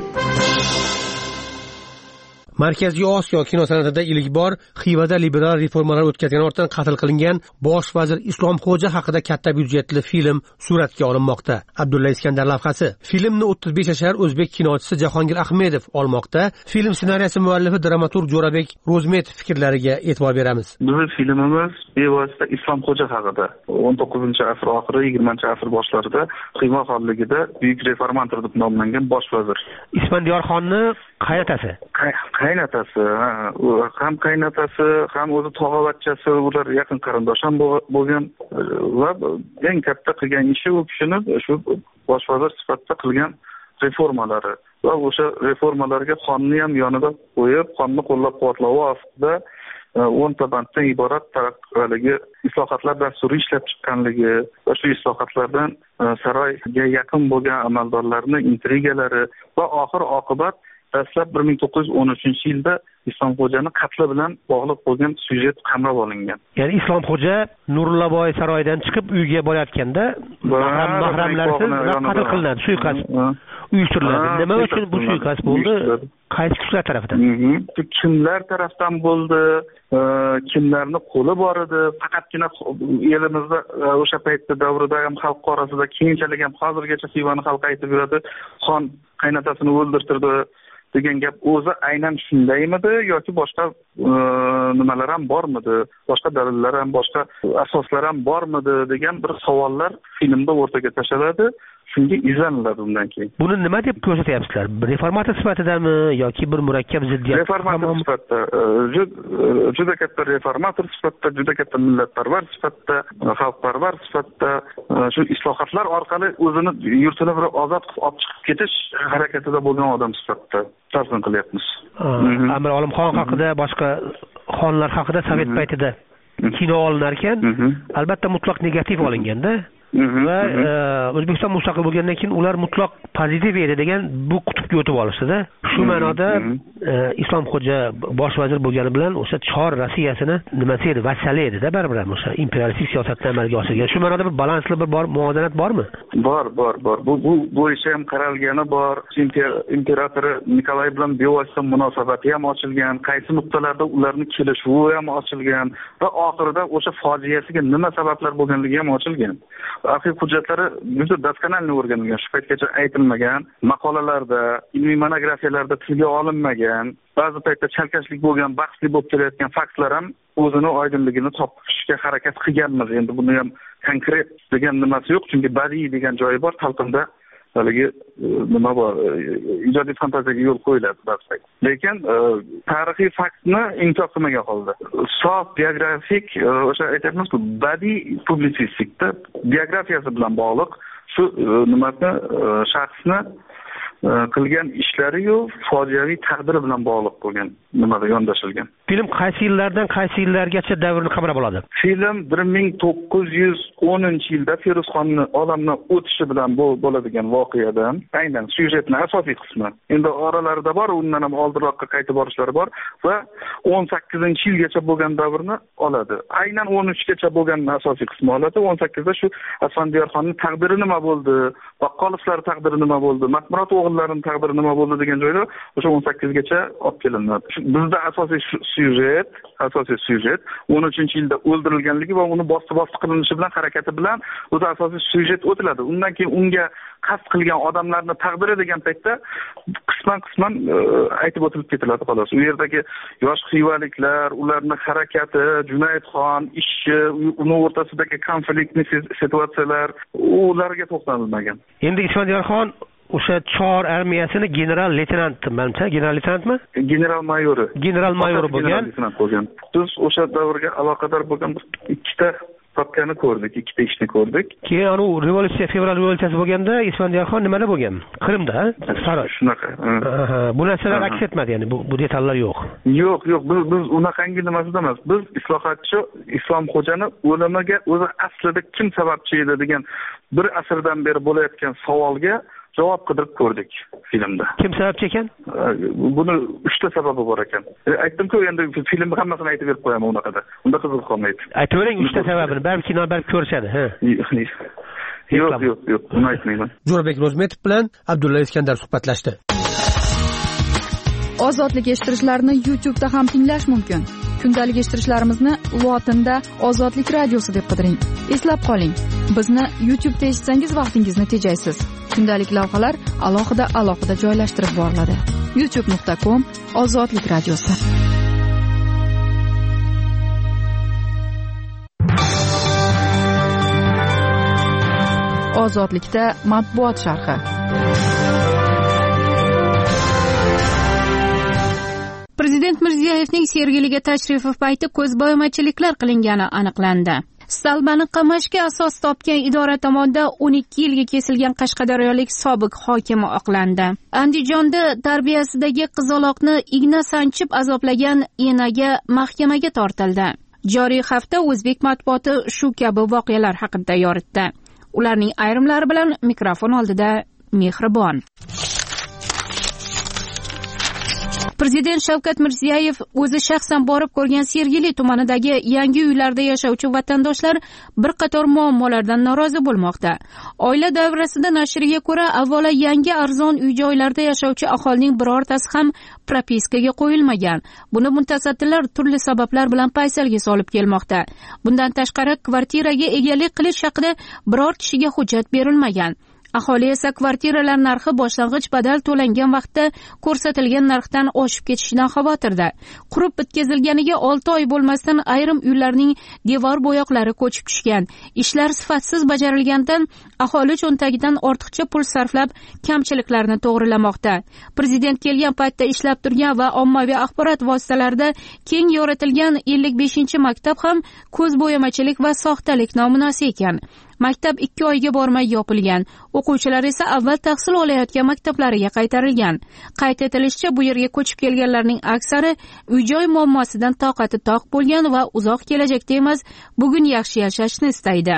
Markaziy Osiyo kino san'atida ilk bor Xivada liberal reformalar o'tkazgan ortidan qatl qilingan bosh vazir Islomxo'ja haqida katta byudjetli film suratga olinmoqda. Abdulla Iskandar lavhasi. Filmni o'ttiz besh yashar o'zbek kinochisi Jahongir Ahmedov olmoqda. Film ssenariysi muallifi dramaturg Jo'rabek Ro'zmetov fikrlariga e'tibor beramiz. Bizning filmimiz bevosita Islomxo'ja haqida. o'n to'qqizinchi asr oxiri, yigirmanchi asr boshlarida Xiva xonligida buyuk reformator deb nomlangan bosh vazir. Isfandiyorxonni qaynotasi. Qaynotasi, ham qaynotasi, ham o'zi tog'avachchasi, ular yaqin qarindosh ham bo'lgan va eng katta qilgan ishi u kishini shu bosh vazir sifatida qilgan reformalari va o'sha reformalarga xonni ham yonida qo'yib, xonni qo'llab-quvvatlash ostida o'nta banddan iborat haligi islohotlar dasturi ishlab chiqqanligi va shu islohotlardan saroyga yaqin bo'lgan amaldorlarning intrigalari va oxir oqibat dastlab bir ming to'qqiz yuz o'n uchinchi yilda Islomxo'jani qatli bilan bog'liq bo'lgan syujet qamrab olingan. Ya'ni Islomxo'ja Nurillaboy saroyidan chiqib uyga borayotganda mahramlarsiz qatl qilinadi, suiqasd uyushtiriladi. Nima uchun bu suiqasd bo'ldi? Qaysi kuchlar tarafdan? Kimlar tarafdan bo'ldi? Kimlarni qo'li bor edi? Faqatgina elimizda o'sha paytda davrida ham xalq orasida keyinchalik ham hozirgacha Xivani xalq aytib yuradi, xon qaynotasini o'ldirtirdi degan gap o'zi aynan shundaymidi yoki boshqa nimalar ham bormidi, boshqa dalillar ham, boshqa asoslar ham bormidi degan bir savollar filmda o'rtaga tashlanadi. Shunga izlaniladi undan keyin. Buni nima deb ko'rsatyapsizlar? Reformator sifatidami yoki bir murakkab ziddiyat? Reformator sifatida, juda katta reformator sifatida, juda katta millatparvar sifatida, xalqparvar sifatida shu islohotlar orqali o'zini yurtini bir ozod qilib olib chiqib ketish harakatida bo'lgan odam sifatida talqin qilyapmiz. Amir Olimxon haqida, boshqa xonlar haqida sovet paytida kino olinar ekan, albatta mutlaq negativ olinganda va O'zbekiston mustaqil bo'lgandan keyin ular mutlaq pozitiv edi degan bu qutbga o'tib olishdi-da. Shu ma'noda Islomxo'ja bosh vazir bo'lgani bilan o'sha Chor Rossiyasini nimasi edi, vassali edi-da, baribir ham o'sha imperialistik siyosatni amalga oshirgan. Shu ma'noda bir balansli bir bor muvozanat bormi? Bor, bor, bor. Bu bu bo'yicha ham qaralgani bor. Imperatori Nikolay bilan bevosita munosabati ham ochilgan, qaysi nuqtalarda ularning kelishuvi ham ochilgan va oxirida o'sha fojiasiga nima sabablar bo'lganligi ham ochilgan. Arxiv hujjatlari juda daskanalni o'rganilgan, shu paytgacha aytilmagan, maqolalarda, ilmiy monografiyalarda tilga olinmagan, ba'zi paytda chalkashlik bo'lgan, bahsli bo'lib kelayotgan faktlar ham o'zini oydinligini topishga harakat qilganmiz. Endi buni ham konkret degan nimasi yo'q, chunki badiiy degan joyi bor, talqinda haligi nima bor, ijodiy fantaziyaga yo'l qo'yiladi ba'zi. Lekin tarixiy faktni inkor qilmagan holda, sof biografik, o'sha aytamiz-ku, badiiy publitsistikda biografiyasi bilan bog'liq shu nimani shaxsni qilgan ishlari-yu fojiaviy taqdiri bilan bog'liq bo'lgan nimada yondashilgan. Film qaysi yillardan qaysi yillargacha davrni qamrab oladi? Film bir ming to'qqiz yuz o'ninchi yilda Feruzxonning olamdan o'tishi bilan bu bo'ladigan voqeadan, aynan syujetning asosiy qismi. Endi oralarida bor, undan ham oldinroqqa qaytib borishlari bor va o'n sakkizinchi yilgacha bo'lgan davrni oladi. Aynan o'n uchgacha bo'lgan asosiy qismi oladi. o'n sakkizda shu Asfandiyorxonning taqdiri nima bo'ldi, Baqqolovlar taqdiri nima bo'ldi, Mahmurod o'g'illarining taqdiri nima bo'ldi degan joyda o'sha o'n sakkizgacha olib kelinadi. Bizda asosiy syujet, asosiy syujet o'n uchinchi yilda o'ldirilganligi va uni bosti-bosti qilinishi bilan harakati bilan o'zi asosiy syujet o'tiladi. Undan keyin unga qasd qilgan odamlarning taqdiri degan paytda qisman-qisman aytib o'tilib ketiladi xolos. U yerdagi yosh xivaliklar, ularning harakati, Junaydxon ishi, uni o'rtasidagi konfliktli situatsiyalar, ularga to'xtalmagan. Endi Isfandiyorxon o'sha Chor armiyasini general-leytenant, menimcha, general-leytenantmi? General-mayori. General-mayori bo'lgan. Biz o'sha davrga aloqador bo'lgan ikkita topgani ko'rdik, ikkita ishni ko'rdik. Keyin anu revolyutsiya, fevral revolyutsiyasi bo'lganda Isfandiyorxon nimada bo'lgan? Qrimda, saroy. Shunaqa. Bu narsalar aks etmadi, ya'ni bu bu detallar yo'q. Yo'q, yo'q, biz biz unaqangi nimasida emas. Biz islohotchi Islomxo'jani o'limiga o'zi aslida kim sababchi edi degan bir asrdan beri bo'layotgan savolga javob qidirib ko'rdik filmda. Kim sababchi ekan? Buni uchta sababi bor ekan. Aytdim-ku, endi filmni hammasini aytib berib qo'yaman unaqada. Unda qiziq qolmaydi. Aytavering uchta sababini, balki kino barib ko'rishadi, ha. Yo'q, yo'q, yo'q, buni aytmayman. Jo'rabek Ro'zmetov bilan Abdulla Iskandar suhbatlashdi. Ozodlik eshittirishlarni YouTube'da ham tinglash mumkin. Kundalik eshittirishlarimizni lotinda Ozodlik radiosi deb qidiring. Eslab qoling, bizni YouTube'da eshitsangiz vaqtingizni tejaysiz. Kundalik lavhalar alohida alohida joylashtirib boriladi. youtube nuqta com Ozodlik radiosi. Ozodlikda matbuot sharhi. Prezident Mirziyoyevning Sergeliga tashrifi payti ko'zbo'yamachiliklar qilingani aniqlandi. Stalbani qamashga asos topgan idora tomonidan o'n ikki yilga kesilgan qashqadaryolik sobiq hokimi oqlandi. Andijonda tarbiyasidagi qizaloqni igna sanchib azoblagan enaga mahkamaga tortildi. Joriy hafta o'zbek matbuoti shu kabi voqealar haqida yoritdi. Ularning ayrimlari bilan mikrofon oldida Mehribon. Prezident Shavkat Mirziyoyev o'zi shaxsan borib ko'rgan Sergeli tumanidagi yangi uylarda yashovchi vatandoshlar bir qator muammolardan norozi bo'lmoqda. Oila davrasida nashriga ko'ra, avvalo yangi arzon uy-joylarda yashovchi aholining birortasi ham propiskaga qo'yilmagan. Buni mutasaddilar turli sabablar bilan paysalga solib kelmoqda. Bundan tashqari, kvartiraga egalik qilish haqida biror kishiga hujjat berilmagan. Aholi esa kvartiralar narxi boshlang'ich badal to'langan vaqtda ko'rsatilgan narxdan oshib ketishidan xavotirda. Qurib bitkazilganiga olti oy bo'lmasdan ayrim uylarning devor bo'yoqlari ko'chib tushgan. Ishlar sifatsiz bajarilgandan aholi cho'ntagidan ortiqcha pul sarflab kamchiliklarni to'g'rilamoqda. Prezident kelgan paytda ishlab turgan va ommaviy axborot vositalarida keng yoritilgan ellik beshinchi maktab ham ko'zbo'yamachilik va soxtalik namunasi ekan. Maktab ikki oyga bormay yopilgan. O'quvchilar esa avval tahsil olayotgan maktablariga qaytarilgan. Qayd etilishicha, bu yerga ko'chib kelganlarning aksari uy-joy muammosidan toqati toq bo'lgan va uzoq kelajakda emas, bugun yaxshi yashashni istaydi.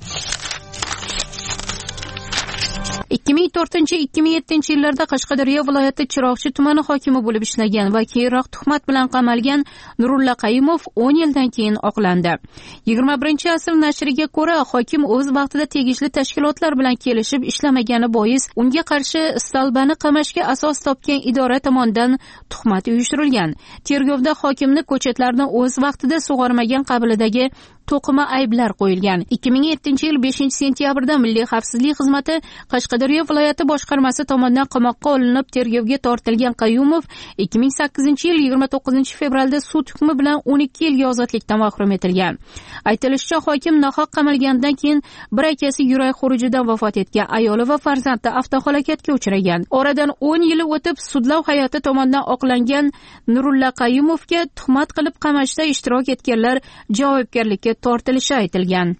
ikki ming to'rtinchi - ikki ming yettinchi yillarda Qashqadaryo viloyati Chiroqchi tumani hokimi bo'lib ishlagan va keyinroq tuhmat bilan qamalgan Nurulla Qayumov o'n yildan keyin oqlandi. yigirma birinchi asr nashriga ko'ra, hokim o'z vaqtida tegishli tashkilotlar bilan kelishib ishlamagani bois unga qarshi Stalbani qamashga asos topgan idora tomonidan tuhmat uyushtirilgan. Tergovda hokimni ko'chatlarni o'z vaqtida sug'ormagan qabilidagi to'qima ayblar qo'yilgan. ikki ming yettinchi yil beshinchi sentyabrda Milliy xavfsizlik xizmati Qashqadaryo viloyati boshqarmasi tomonidan qamoqqa olinib tergovga tortilgan Qayumov ikki ming sakkizinchi yil yigirma to'qqizinchi fevralda sud hukmi bilan o'n ikki yilga ozodlikdan mahrum etilgan. Aytilishicha, hokim nohaq qamalgandan keyin bir akasi yurak xurujidan vafot etgan, ayoli va farzandi avtohalokatga uchragan. Oradan o'n yil o'tib sudlov hay'ati tomonidan oqlangan Nurulla Qayumovga tuhmat qilib qamashda ishtirok etganlar javobgarlikka tortilishi aytilgan.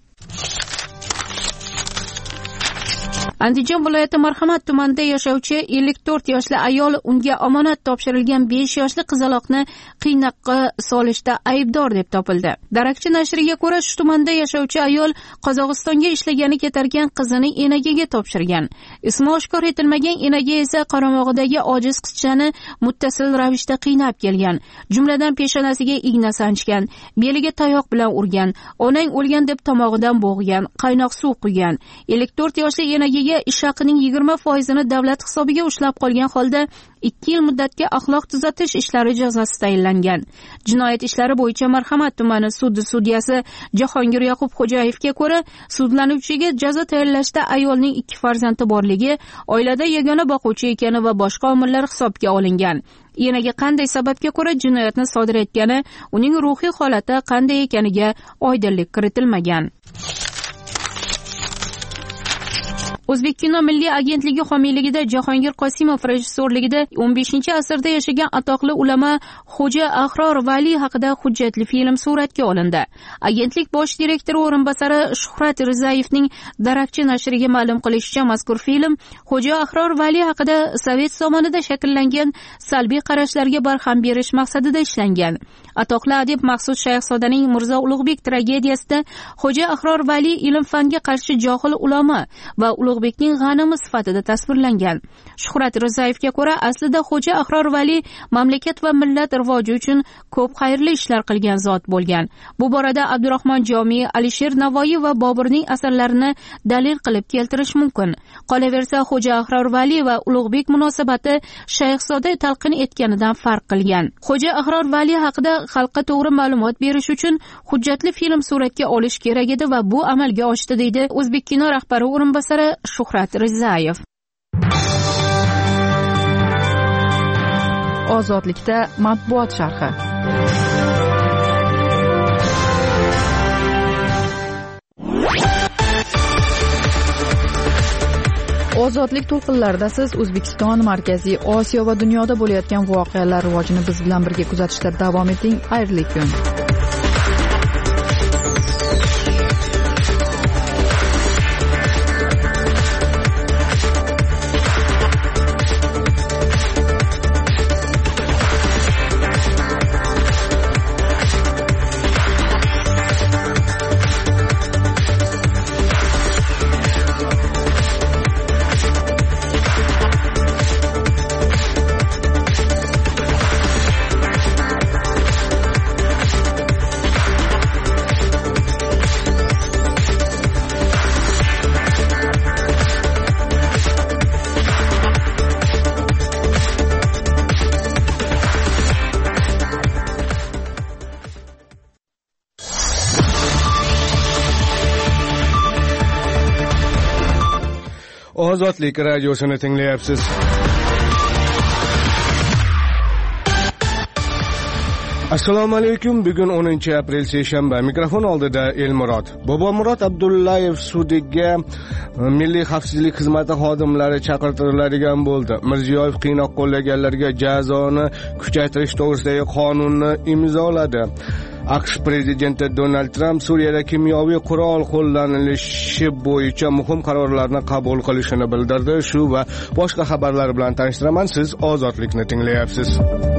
Andijon viloyati Marhamat tumanida yashovchi ellik to'rt yoshli ayol unga omonat topshirilgan besh yoshli qizaloqni qiynoqqa solishda aybdor deb topildi. Darakchi nashriga ko'ra, shu tumanda yashovchi ayol Qozog'istonga ishlagani ketargan qizini enagaga topshirgan. Ismi oshkor etilmagan enaga esa qaramog'idagi ojiz qizchani muttasil ravishda qiynab kelgan. Jumladan peshonasiga igna sanchgan, beliga tayoq bilan urgan, onang o'lgan deb tomog'idan bo'g'gan, qaynoq suv quygan. ellik to'rt yoshli enaga ish haqining yigirma foizini davlat hisobiga ushlab qolgan holda ikki yil muddatga axloq tuzatish ishlari jazosi tayinlangan. Jinoyat ishlari bo'yicha Marhamat tumani sudi sudyasi Jahongir Yoqub Xo'jayevga ko'ra, sudlanuvchiga jazo tayinlashda ayolning ikki farzandi borligi, oilada yagona boquvchi ekani va boshqa omillar hisobga olingan. Enaga qanday sababga ko'ra jinoyatni sodir etgani, uning ruhiy holati qanday ekaniga oydinlik kiritilmagan. O'zbek kino milliy agentligi homiyligida Jahongir Qosimov rejissyorligida o'n beshinchi asrda yashagan atoqli ulamo Xo'ja Ahror Vali haqida hujjatli film suratga olindi. Agentlik bosh direktori o'rinbosari Shuhrat Rizayevning Darakchi nashriga ma'lum qilishicha, mazkur film Xo'ja Ahror Vali haqida sovet zamonida shakllangan salbiy qarashlarga barham berish maqsadida ishlangan. Atoqli adib Maqsud Shayxzodaning Mirzo Ulug'bek tragediyasida Xo'ja Ahror Vali ilm-fanga qarshi johil ulamo va ulug' ulug'bekning g'animi sifatida tasvirlangan. Shuhrat Rizayevga ko'ra, aslida Xo'ja Ahror Vali mamlakat va millat rivoji uchun ko'p xayrli ishlar qilgan zot bo'lgan. Bu borada Abdurahmon Jomiy, Alisher Navoiy va Boburning asarlarini dalil qilib keltirish mumkin. Qolaversa, Xo'ja Ahror Vali va Ulug'bek munosabati Shayxzoda talqin etganidan farq qilgan. Xo'ja Ahror Vali haqida xalqqa to'g'ri ma'lumot berish uchun hujjatli film suratga olish kerak edi va bu amalga oshdi, deydi O'zbekkino rahbari o'rinbosari Shuhrat Rizayev. Ozodlikda matbuot sharhi. Ozodlik to'lqinlarida siz O'zbekiston, Markaziy Osiyo va dunyoda bo'layotgan voqealar rivojini biz bilan birga kuzatishda davom eting. Xayrli kun. Ozodlik radiosini tinglayapsiz. Assalomu alaykum. Bugun o'ninchi aprel seshanba. Mikrofon oldida Elmurod. Bobomurod Abdullayev sudiga Milliy xavfsizlik xizmati xodimlari chaqirtiriladigan bo'ldi. Mirziyoyev qiynoq qo'llaganlarga jazoni kuchaytirish to'g'risidagi qonunni imzoladi. AQSh prezidenti Donald Trump Suriyada kimyoviy qurol qo'llanilishi bo'yicha muhim qarorlarni qabul qilishini bildirdi. Shu va boshqa xabarlar bilan tanishtiraman. Siz Ozodlikni tinglayapsiz.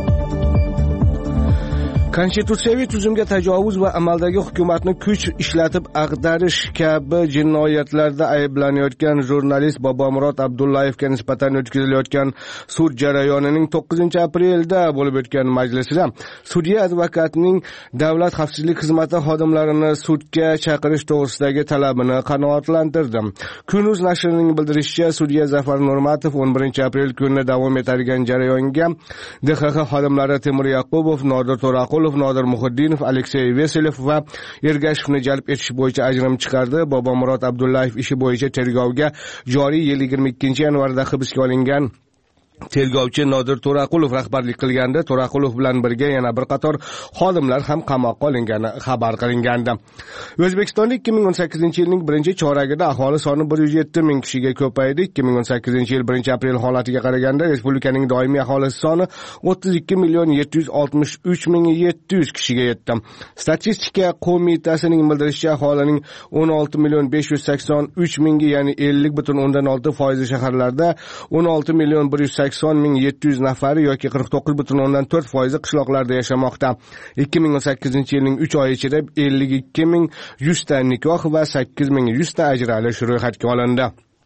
Konstitutsiyaviy tuzumga tajovuz va amaldagi hukumatni kuch ishlatib ag'darish kabi jinoyatlarda ayblanayotgan jurnalist Bobomurod Abdullayevga nisbatan o'tkazilayotgan sud jarayonining to'qqizinchi aprelda bo'lib o'tgan majlisida sudya advokatning davlat xavfsizlik xizmati xodimlarini sudga chaqirish to'g'risidagi talabini qanoatlantirdi. Kunuz nashrining bildirishicha, sudya Zafar Nurmatov o'n birinchi aprel kuni davom etadigan jarayonga D X X xodimlari Temur Yaqubov, Nodir To'raqulov, Nodir Muhiddinov, Aleksey Veselov va Ergashevni jalb etish bo'yicha ajrim chiqardi. Bobomurod Abdullayev ishi bo'yicha tergovga joriy yil yigirma ikkinchi yanvarda hibsga olingan tergovchi Nodir To'raqulov rahbarlik qilganda, To'raqulov bilan birga yana bir qator xodimlar ham qamoqqa olingani xabar qilingandi. O'zbekistonda ikki ming o'n sakkizinchi yilning birinchi choragida aholi soni bir yuz yetti ming kishiga ko'paydi. ikki ming o'n sakkizinchi yil birinchi aprel holatiga qaraganda respublikaning doimiy aholisi soni o'ttiz ikki million yetti yuz oltmish uch ming yetti yuz kishiga yetdi. Statistika qo'mitasining bildirishicha, aholining o'n olti million besh yuz sakson uch mingi, ya'ni ellik butun o'ndan olti foiz shaharlarda, o'n olti million bir yuz sakson ming yetti yuz nafari yoki qirq to'qqiz butun o'ndan to'rt foiz qishloqlarda yashamoqda. ikki ming o'n sakkizinchi yilning uch oyi ichida ellik ikki ming yuz ta nikoh va sakkiz ming yuz ta ajralish ro'yxatga olindi.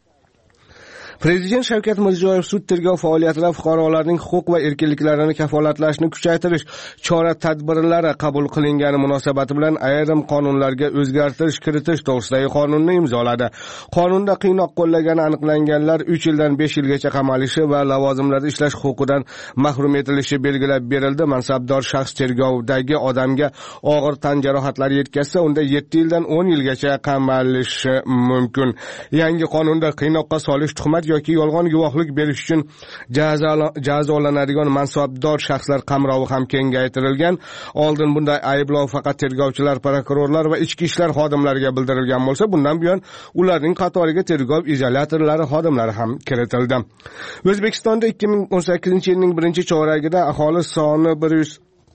Prezident Shavkat Mirziyoyev sud tergov faoliyatida fuqarolarning huquq va erkinliklarini kafolatlashni kuchaytirish chora-tadbirlari qabul qilingani munosabati bilan ayrim qonunlarga o'zgartirish kiritish to'g'risidagi qonunni imzoladi. Qonunda qiynoq qo'llagani aniqlanganlar uch yildan besh yilgacha qamalishi va lavozimlarda ishlash huquqidan mahrum etilishi belgilab berildi. Mansabdor shaxs tergovdagi odamga og'ir tan jarohatlari yetkazsa, unda yetti yildan o'n yilgacha qamalishi mumkin. Yangi qonunda qiynoqqa solish, tuhmat yoki yolg'on guvohlik berish uchun jazolanadigan mansabdor shaxslar qamrovi ham kengaytirilgan. Oldin bunday ayblov faqat tergovchilar, prokurorlar va ichki ishlar xodimlariga bildirilgan bo'lsa, bundan buyon ularning qatoriga tergov izolyatorlari xodimlari ham kiritildi. O'zbekistonda ikki ming o'n sakkizinchi yilning birinchi choragida aholi soni bir yuz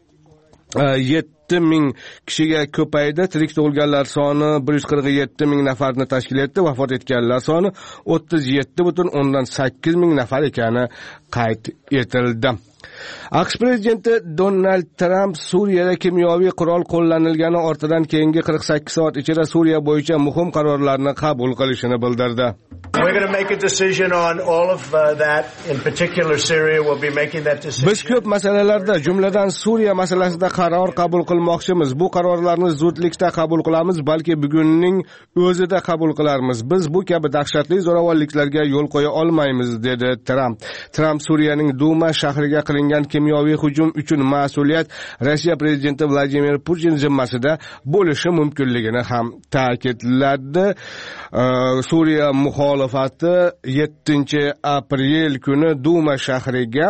yetti ming kishiga ko'paydi. Tirik tug'ilganlar soni bir yuz qirq yetti ming nafarni tashkil etdi. Vafot etganlar soni o'ttiz yetti butun o'ndan sakkiz ming nafar ekani qayd etildi. aqsh prezidenti Donald Tramp Suriyada kimyoviy qurol qo'llanilgani ortidan keyingi qirq sakkiz soat ichida Suriya bo'yicha muhim qarorlarni qabul qilishini bildirdi. We're going to make a decision on all of uh, that. In particular, Syria will be making that decision. Biz ko'p masalalarda, jumladan Suriya masalasida qaror qabul qilmoqchimiz. Bu qarorlarni zudlikda qabul qilamiz, balki bugunning o'zida qabul qilarmiz. Biz bu kabi dahshatli zo'ravonliklarga yo'l qo'ya olmaymiz, dedi Tramp. Tramp Suriyaning Duma shahriga qilingan kimyoviy hujum uchun mas'uliyat Rossiya prezidenti Vladimir Putin zimmasida bo'lishi mumkinligini ham ta'kidladi. Suriya muxolifati yettinchi aprel kuni Duma shahriga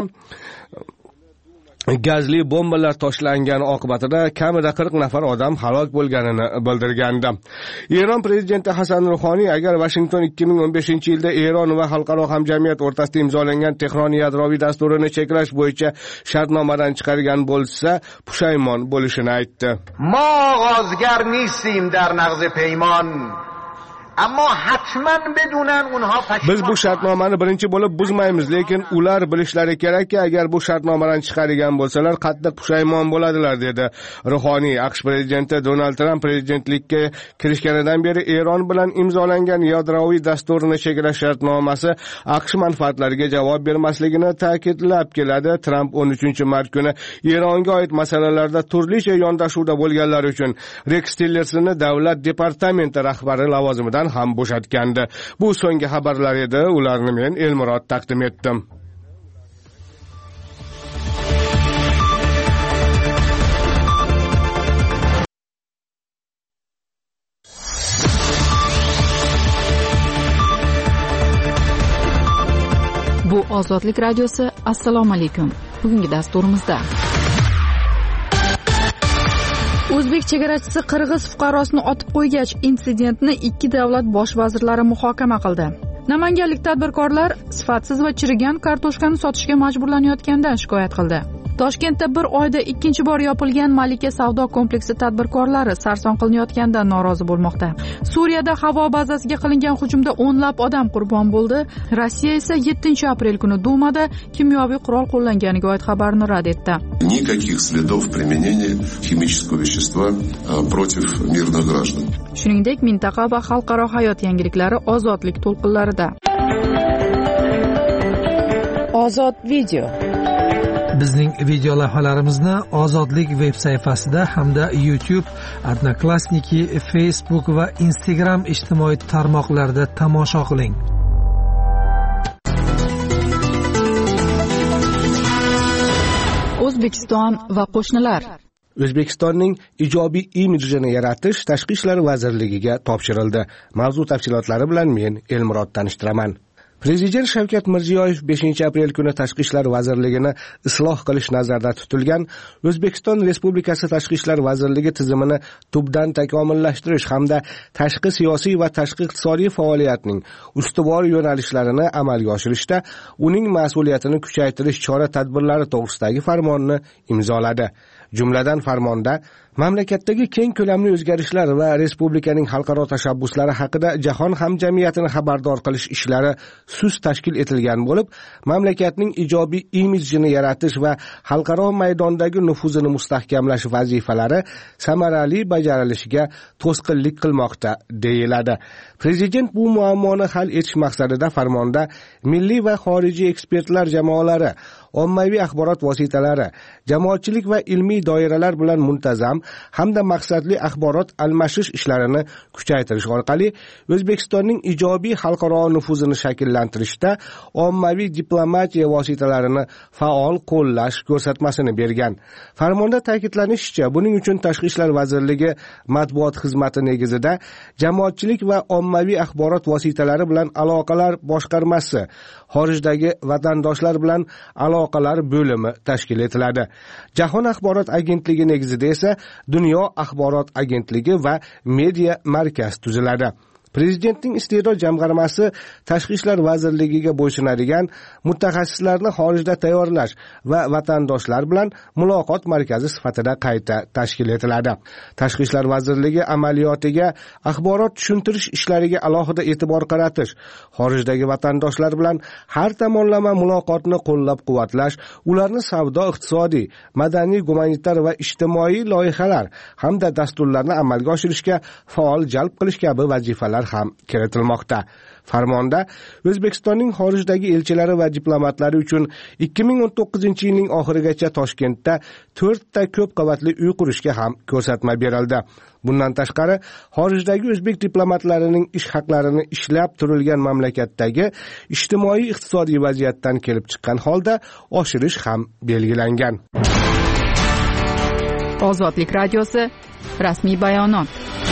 gazli bombalar toshlangani oqibatida kamida qirq nafar odam halok bo'lganini bildirgandi. Eron prezidenti Hasan Ruhoniy agar Washington ikki ming o'n beshinchi yilda Eron va xalqaro hamjamiyat o'rtasida imzolangan Tehron yadroviy dasturini cheklash bo'yicha shartnomadan chiqargan bo'lsa, pushaymon bo'lishini aytdi. Ma og'ozgar nistim dar naqz peymon. Ammo hatman bedunan unha Biz bu shartnomani birinchi bo'lib buzmaymiz, lekin ular bilishlari kerakki, agar bu shartnomadan chiqargan bo'lsalar, qattiq pushaymon bo'ladilar, dedi Ruhoniy. aqsh prezidenti Donald Tramp prezidentlikka kirishganidan beri Eron bilan imzolangan yadroviy dasturni cheklash shartnomasi aqsh manfaatlariga javob bermasligini ta'kidlab keladi. Tramp o'n uchinchi mart kuni Eronga oid masalalarda turlicha yondashuvda bo'lganlar uchun Rex Tillersonni davlat departamenti rahbari lavozimidan ham bo'shatgandi. Bu so'nggi xabarlar edi. Ularni men Elmurod taqdim etdim. Bu Ozodlik radiosi. Assalomu alaykum. Bugungi dasturimizda O'zbek chegarachisi qirg'iz fuqarosini otib qo'ygach, insidentni ikki davlat bosh vazirlari muhokama qildi. Namanganlik tadbirkorlar sifatsiz va chirigan kartoshkani sotishga majburlanayotganidan shikoyat qildi. Toshkentda bir oyda ikkinchi bor yopilgan Malika savdo kompleksi tadbirkorlari sarson qilinayotganidan norozi bo'lmoqda. Suriyada havo bazasiga qilingan hujumda o'nlab odam qurbon bo'ldi. Rossiya esa yettinchi aprel kuni Dumada kimyoviy qurol qo'llanganiga oid xabarni rad etdi. Никаких следов применения химического вещества против мирных граждан. Shuningdek, mintaqa va xalqaro hayot yangiliklari ozodlik to'lqinlarida. Ozod video. Bizning video lavhalarimizni Ozodlik veb sayfasida hamda YouTube, Odnoklassniki, Facebook va Instagram ijtimoiy tarmoqlarida tomosha qiling. O'zbekiston va qo'shnilar. O'zbekistonning ijobiy imijini yaratish Tashqi ishlar vazirligiga topshirildi. Mavzu tafsilotlari bilan men Elmurod tanishtiraman. Prezident Shavkat Mirziyoyev beshinchi aprel kuni Tashqi ishlar vazirligini isloh qilish nazarda tutilgan O'zbekiston Respublikasi Tashqi ishlar vazirligi tizimini tubdan takomillashtirish hamda tashqi siyosiy va tashqi iqtisodiy faoliyatning ustuvor yo'nalishlarini amalga oshirishda uning mas'uliyatini kuchaytirish chora-tadbirlari to'g'risidagi farmonni imzoladi. Jumladan farmonda mamlakatdagi keng ko'lamli o'zgarishlar va respublikaning xalqaro tashabbuslari haqida jahon hamjamiyatini xabardor qilish ishlari sust tashkil etilgan bo'lib, mamlakatning ijobiy imijini yaratish va xalqaro maydondagi nufuzini mustahkamlash vazifalari samarali bajarilishiga to'sqinlik qilmoqda, deyiladi. Prezident bu muammoni hal etish maqsadida farmonda milliy va xorijiy ekspertlar jamoalari, ommaviy axborot vositalari, jamoatchilik va ilmiy doiralar bilan muntazam hamda maqsadli axborot almashish ishlarini kuchaytirish orqali O'zbekistonning ijobiy xalqaro nufuzini shakllantirishda ommaviy diplomatiya vositalarini faol qo'llash ko'rsatmasini bergan. Farmonda ta'kidlanishicha, buning uchun Tashqi ishlar vazirligi matbuot xizmati negizida jamoatchilik va ommaviy axborot vositalari bilan aloqalar boshqarmasi, xorijdagi vatandoshlar bilan aloqalar bo'limi tashkil etiladi. Jahon axborot agentligi negizida esa Dunyo axborot agentligi va media markaz tuziladi. Prezidentning iste'dod jamg'armasi Tashqi ishlar vazirligiga bo'ysunadigan mutaxassislarni xorijda tayyorlash va vatandoshlar bilan muloqot markazi sifatida qayta tashkil etiladi. Tashqi ishlar vazirligi amaliyotiga axborot tushuntirish ishlariga alohida e'tibor qaratish, xorijdagi vatandoshlar bilan har tomonlama muloqotni qo'llab-quvvatlash, ularni savdo, iqtisodiy, madaniy, gumanitar va ijtimoiy loyihalar hamda dasturlarni amalga oshirishga faol jalb qilish kabi vazifalar ham kiritilmoqda. Farmonda O'zbekistonning xorijdagi elchilari va diplomatlari uchun ikki ming o'n to'qqizinchi yilning oxirigacha Toshkentda to'rtta ko'p qavatli uy qurishga ham ko'rsatma berildi. Bundan tashqari, xorijdagi o'zbek diplomatlarining ish haqlarini ishlab turilgan mamlakatdagi ijtimoiy-iqtisodiy vaziyatdan kelib chiqqan holda oshirish ham belgilangan. Ozodlik radiosi rasmiy bayonot.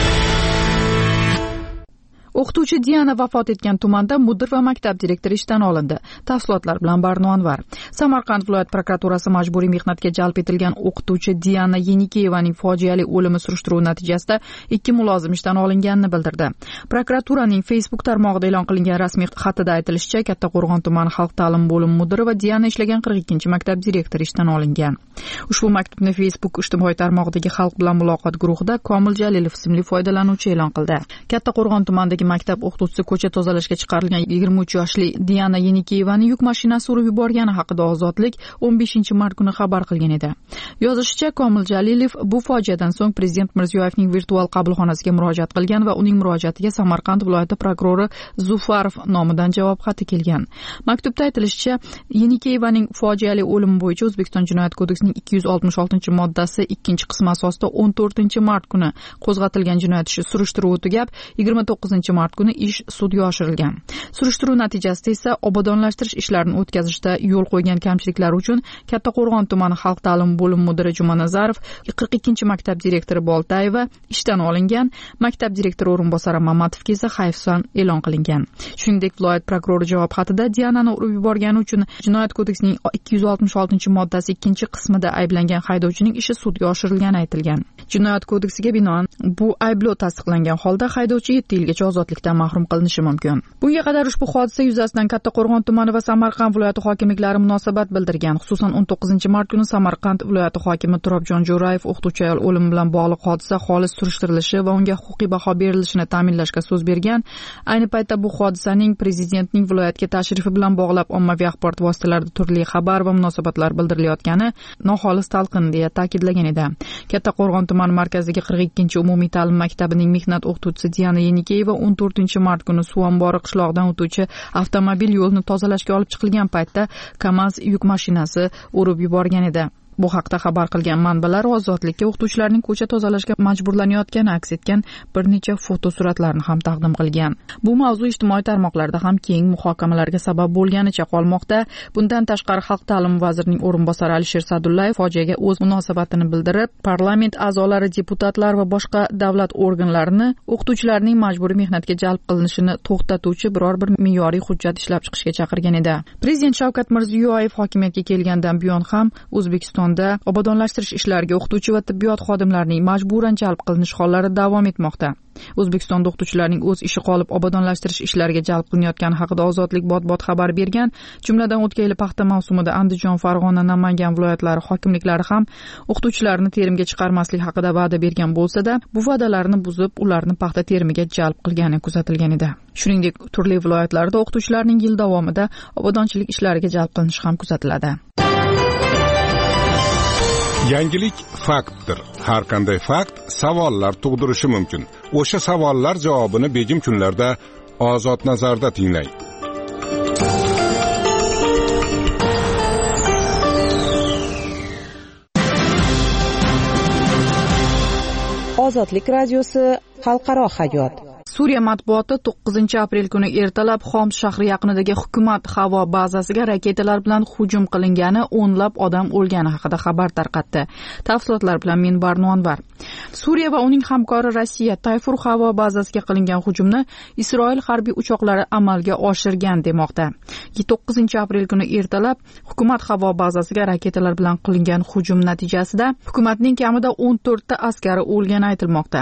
O'qituvchi Diana vafot etgan tumanda mudir va maktab direktori ishdan olindi. Tafsilotlar bilan Barno Anvar. Samarqand viloyat prokuraturasi majburiy mehnatga jalb etilgan o'qituvchi Diana Yenikeyevaning fojiali o'limi surishtiruvi natijasida ikki mulozim ishdan olinganini bildirdi. Prokuraturaning Facebook tarmog'ida e'lon qilingan rasmiy xatida aytilishicha, Kattaqo'rg'on tumani xalq ta'lim bo'limi mudiri va Diana ishlagan qirq ikkinchi maktab direktori ishdan olingan. Ushbu maktubni Facebook ijtimoiy tarmog'idagi xalq bilan muloqot guruhida Komil Jalilov ismli foydalanuvchi e'lon qildi. Kattaqo'rg'on tumanidagi maktab o'qituvchisi ko'cha tozalashga chiqarilgan yigirma uch yoshli Diana Yenikeyevaning yuk mashinasi urib yuborgani haqida Ozodlik o'n beshinchi mart kuni xabar qilgan edi. Yozishicha, Komil Jalilov bu fojiadan so'ng Prezident Mirziyoyevning virtual qabulxonasiga murojaat qilgan va uning murojaatiga Samarqand viloyati prokurori Zufarov nomidan javob xati kelgan. Maktubda aytilishicha, Yenikeyevaning fojiali o'limi bo'yicha O'zbekiston Jinoyat kodeksining ikki yuz oltmish oltinchi moddasi ikkinchi qismi asosida o'n to'rtinchi mart kuni qo'zg'atilgan jinoyat ishi surishtiruvi tugab, yigirma to'qqizinchi mart kuni ish sudga oshirilgan. Surishtiruv natijasida esa obodonlashtirish ishlarini o'tkazishda yo'l qo'ygan kamchiliklar uchun Kattaqo'rg'on tumani xalq ta'lim bo'limi mudiri Jumanazarov, qirq ikkinchi maktab direktori Boltayeva ishdan olingan, maktab direktori o'rinbosari Mamatovga esa hayfsan e'lon qilingan. Shuningdek, viloyat prokurori javob xatida Dianani urib yuborgani uchun Jinoyat kodeksining ikki yuz oltmish oltinchi moddasi ikkinchi qismida ayblangan haydovchining ishi sudga oshirilgani aytilgan. Jinoyat kodeksiga binoan bu ayblov tasdiqlangan holda haydovchi yetti yilgacha ozodlikdan mahrum qilinishi mumkin. Bunga qadar ushbu hodisa yuzasidan Kattaqo'rg'on tumani va Samarqand viloyati hokimliklari munosabat bildirgan. Xususan, o'n to'qqizinchi mart kuni Samarqand viloyati hokimi Turobjon Jo'rayev o'qituvchi ayol o'limi bilan bog'liq hodisa xolis surishtirilishi va unga huquqiy baho berilishini ta'minlashga so'z bergan. Ayni paytda bu hodisaning prezidentning viloyatga tashrifi bilan bog'lab ommaviy axborot vositalarida turli xabar va munosabatlar bildirilayotgani noxolis talqin deya ta'kidlagan edi. Kattaqo'rg'on tumani markazidagi qirq ikkinchi umumiy ta'lim maktabining mehnat o'qituvchisi Diana Yenikeyeva o'n to'rtinchi mart kuni suv ombori qishlog'idan o'tuvchi avtomobil yo'lni tozalashga olib chiqilgan paytda KAMAZ yuk mashinasi urib yuborgan edi. Bu haqda xabar qilgan manbalar Ozodlikka o'qituvchilarning ko'cha tozalashga majburlanayotgani aks etgan bir necha fotosuratlarni ham taqdim qilgan. Bu mavzu ijtimoiy tarmoqlarda ham keng muhokamalarga sabab bo'lganicha qolmoqda. Bundan tashqari, Xalq ta'limi vazirining o'rinbosari Alisher Sadullayev fojiaga o'z munosabatini bildirib, parlament a'zolari, deputatlar va boshqa davlat organlarini o'qituvchilarning majburiy mehnatga jalb qilinishini to'xtatuvchi biror bir me'yoriy hujjat ishlab chiqishga chaqirgan edi. Prezident Shavkat Mirziyoyev hokimiyatga kelgandan buyon ham O'zbekiston obodonlashtirish ishlariga o'qituvchi va tibbiyot xodimlarining majburan jalb qilinish hollari davom etmoqda. O'zbekistonda o'qituvchilarning o'z ishi qolib obodonlashtirish ishlariga jalb qilinayotgani haqida Ozodlik bot-bot xabar bergan. Jumladan, o'tgan yil paxta mavsumida Andijon, Farg'ona, Namangan viloyatlari hokimliklari ham o'qituvchilarni terimga chiqarmaslik haqida va'da bergan bo'lsa-da, bu va'dalarni buzib, ularni paxta terimiga jalb qilgani kuzatilgan edi. Shuningdek, turli viloyatlarda o'qituvchilarning yil davomida obodonchilik ishlariga jalb qilinishi ham kuzatiladi. Yangilik faktdir. Har qanday fakt savollar tug'dirishi mumkin. O'sha savollar javobini begim kunlarda Ozod nazarda tinglang. Ozodlik radiosi xalqaro hayot. Suriya matbuoti to'qqizinchi aprel kuni ertalab Xoms shahri yaqinidagi hukumat havo bazasiga raketalar bilan hujum qilingani, o'nlab odam o'lgani haqida xabar tarqatdi. Tafsilotlar bilan men Barno Anvar. Suriya va uning hamkori Rossiya Tayfur havo bazasiga qilingan hujumni Isroil harbiy uchoqlari amalga oshirgan demoqda. to'qqizinchi aprel kuni ertalab hukumat havo bazasiga raketalar bilan qilingan hujum natijasida hukumatning kamida o'n to'rtta askari o'lgani aytilmoqda.